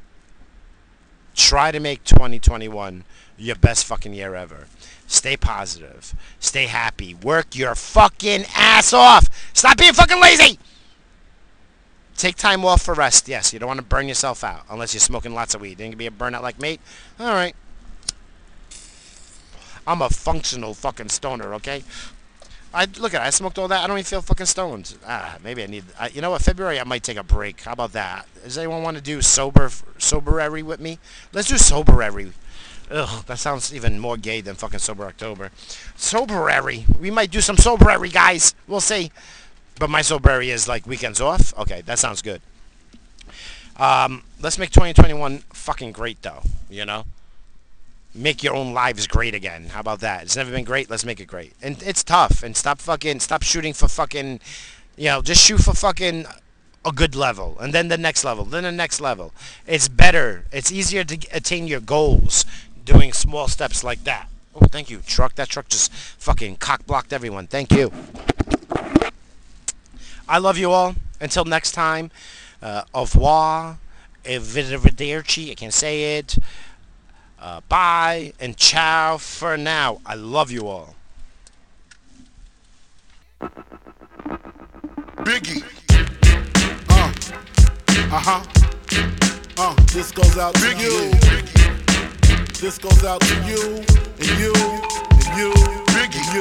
Try to make twenty twenty-one your best fucking year ever. Stay positive. Stay happy. Work your fucking ass off. Stop being fucking lazy. Take time off for rest. Yes, you don't want to burn yourself out unless you're smoking lots of weed. Then you can be a burnout like me. All right. I'm a functional fucking stoner, okay? I look at it. I smoked all that. I don't even feel fucking stoned. Ah, maybe I need. I, you know what? February I might take a break. How about that? Does anyone want to do sober soberary with me? Let's do soberary. Ugh, that sounds even more gay than fucking Sober October. Soberary. We might do some soberary, guys. We'll see. But my soberary is like weekends off. Okay, that sounds good. Um, let's make twenty twenty-one fucking great, though. You know? Make your own lives great again. How about that? It's never been great. Let's make it great. And it's tough. And stop fucking, stop shooting for fucking, you know, just shoot for fucking a good level. And then the next level. Then the next level. It's better. It's easier to attain your goals doing small steps like that. Oh, thank you, truck. That truck just fucking cock-blocked everyone. Thank you. I love you all. Until next time, uh, au revoir, arrivederci, I can't say it, uh, bye, and ciao for now. I love you all. Biggie. Uh, uh-huh. Uh, this goes out to Biggie. You. This goes out to you, and you, and you, Biggie. And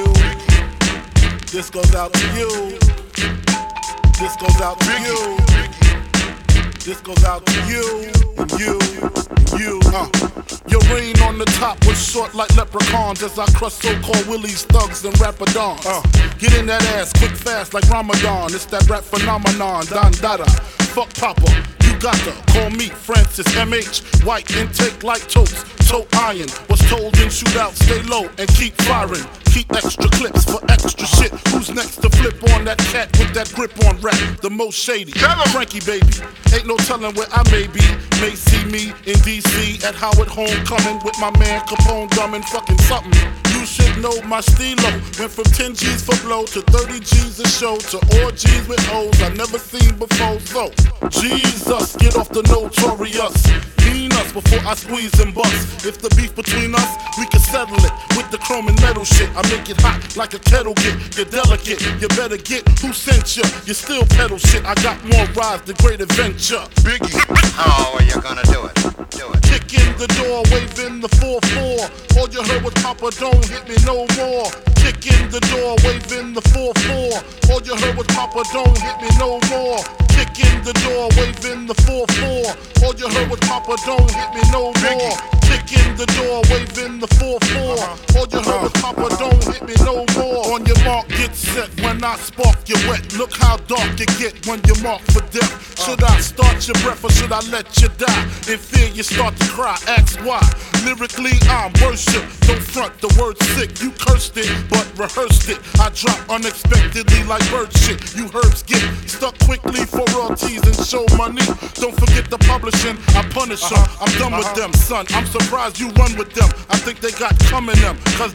you. This goes out to you. This goes out to you. This goes out to you, and you, and you. Uh. Your reign on the top was short like leprechauns as I crush so-called willies, thugs, and rapadons. Uh. Get in that ass quick fast like Ramadan. It's that rap phenomenon, Don Dada. Fuck Papa, you got to call me Francis M H. White intake like toast, toe iron. Was told in shootout, stay low and keep firing. Keep extra clips for extra shit. Who's next to flip on that cat with that grip on rap? The most shady, Frankie baby. Ain't no telling where I may be. May see me in D C at Howard Homecoming with my man Capone drumming fucking something. You should know my stilo. Went from ten G's for blow to thirty G's a show to all G's with O's I never seen before. So, Jesus, get off the notorious. Mean us before I squeeze and bust. If the beef between us, we can settle it with the chrome and metal shit. I make it hot like a kettle get. You're delicate, you better get who sent you. You still pedal shit. I got more rides, the great adventure. Biggie, how are you gonna do it? Do it. Kick in the door, waving the four four. All you heard was Papa, don't hit me no more. Kick in the door, waving the four four. All you heard was Papa, don't hit me no more. Kick in the door, waving the four four. All you heard was Papa, don't hit me no more. Kick in the door, waving the four four. All you heard was Papa, don't hit me no more. On your mark, get set. When I spark you wet, look how dark it get when you mark for death. Should I start your breath or should I let you die? In fear you start to cry, ask why. Lyrically I'm worship, don't front the word sick. You cursed it, but rehearsed it. I drop unexpectedly like bird shit. You herbs get stuck quickly for royalties and show money. Don't forget the publishing, I punish them. I'm done with them, son. I'm surprised you run with them. I think they got coming them, cause they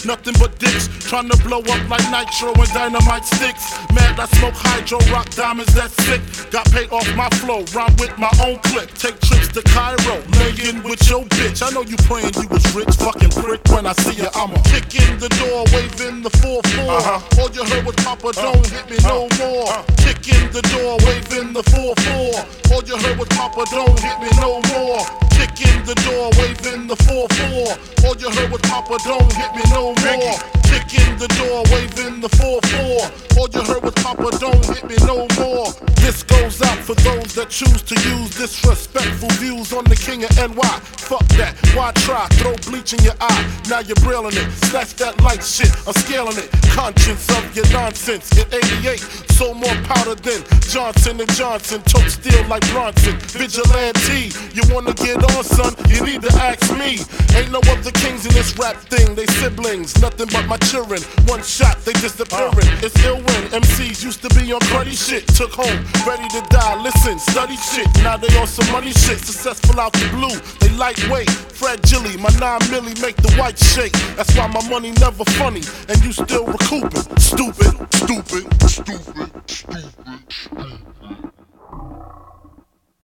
nothing but dicks. Trying to blow up like nitro and dynamite sticks. Mad I smoke hydro, rock diamonds, that's sick. Got paid off my flow, rhyme with my own clip. Take trips to Cairo, laying with your bitch. I know you praying you was rich, fucking prick. When I see ya, I'ma kick in the door, waving the four four. Uh-huh. All you heard was Papa, don't hit me no more. Kick in the door, waving the four four. All you heard was Papa, don't hit me no more. Kick in the door, waving the four four. All you heard was Papa, don't hit me no more. Kick in the door, waving the four four. All you heard was Papa, don't hit me no more. This goes out for those that choose to use disrespectful views on the king of N Y. Fuck that, why try? Throw bleach in your eye, now you're brailing it. Slash that light shit, I'm scaling it. Conscience of your nonsense. In eighty-eight, sold more powder than Johnson and Johnson. Tote steel like Bronson. Vigilante, you wanna get on, son? You need to ask me. Ain't no other kings in this rap thing. They siblings, nothing but my children. One shot, they disappearing. It's ill when M Cs used to be on cruddy shit. Took home, ready to die. Listen, study shit. Now they on some money shit. Successful out the blue. They lightweight, fragile. My nine milli make the white shake. That's why my money never funny, and you still recouping. Stupid, stupid, stupid, stupid, stupid.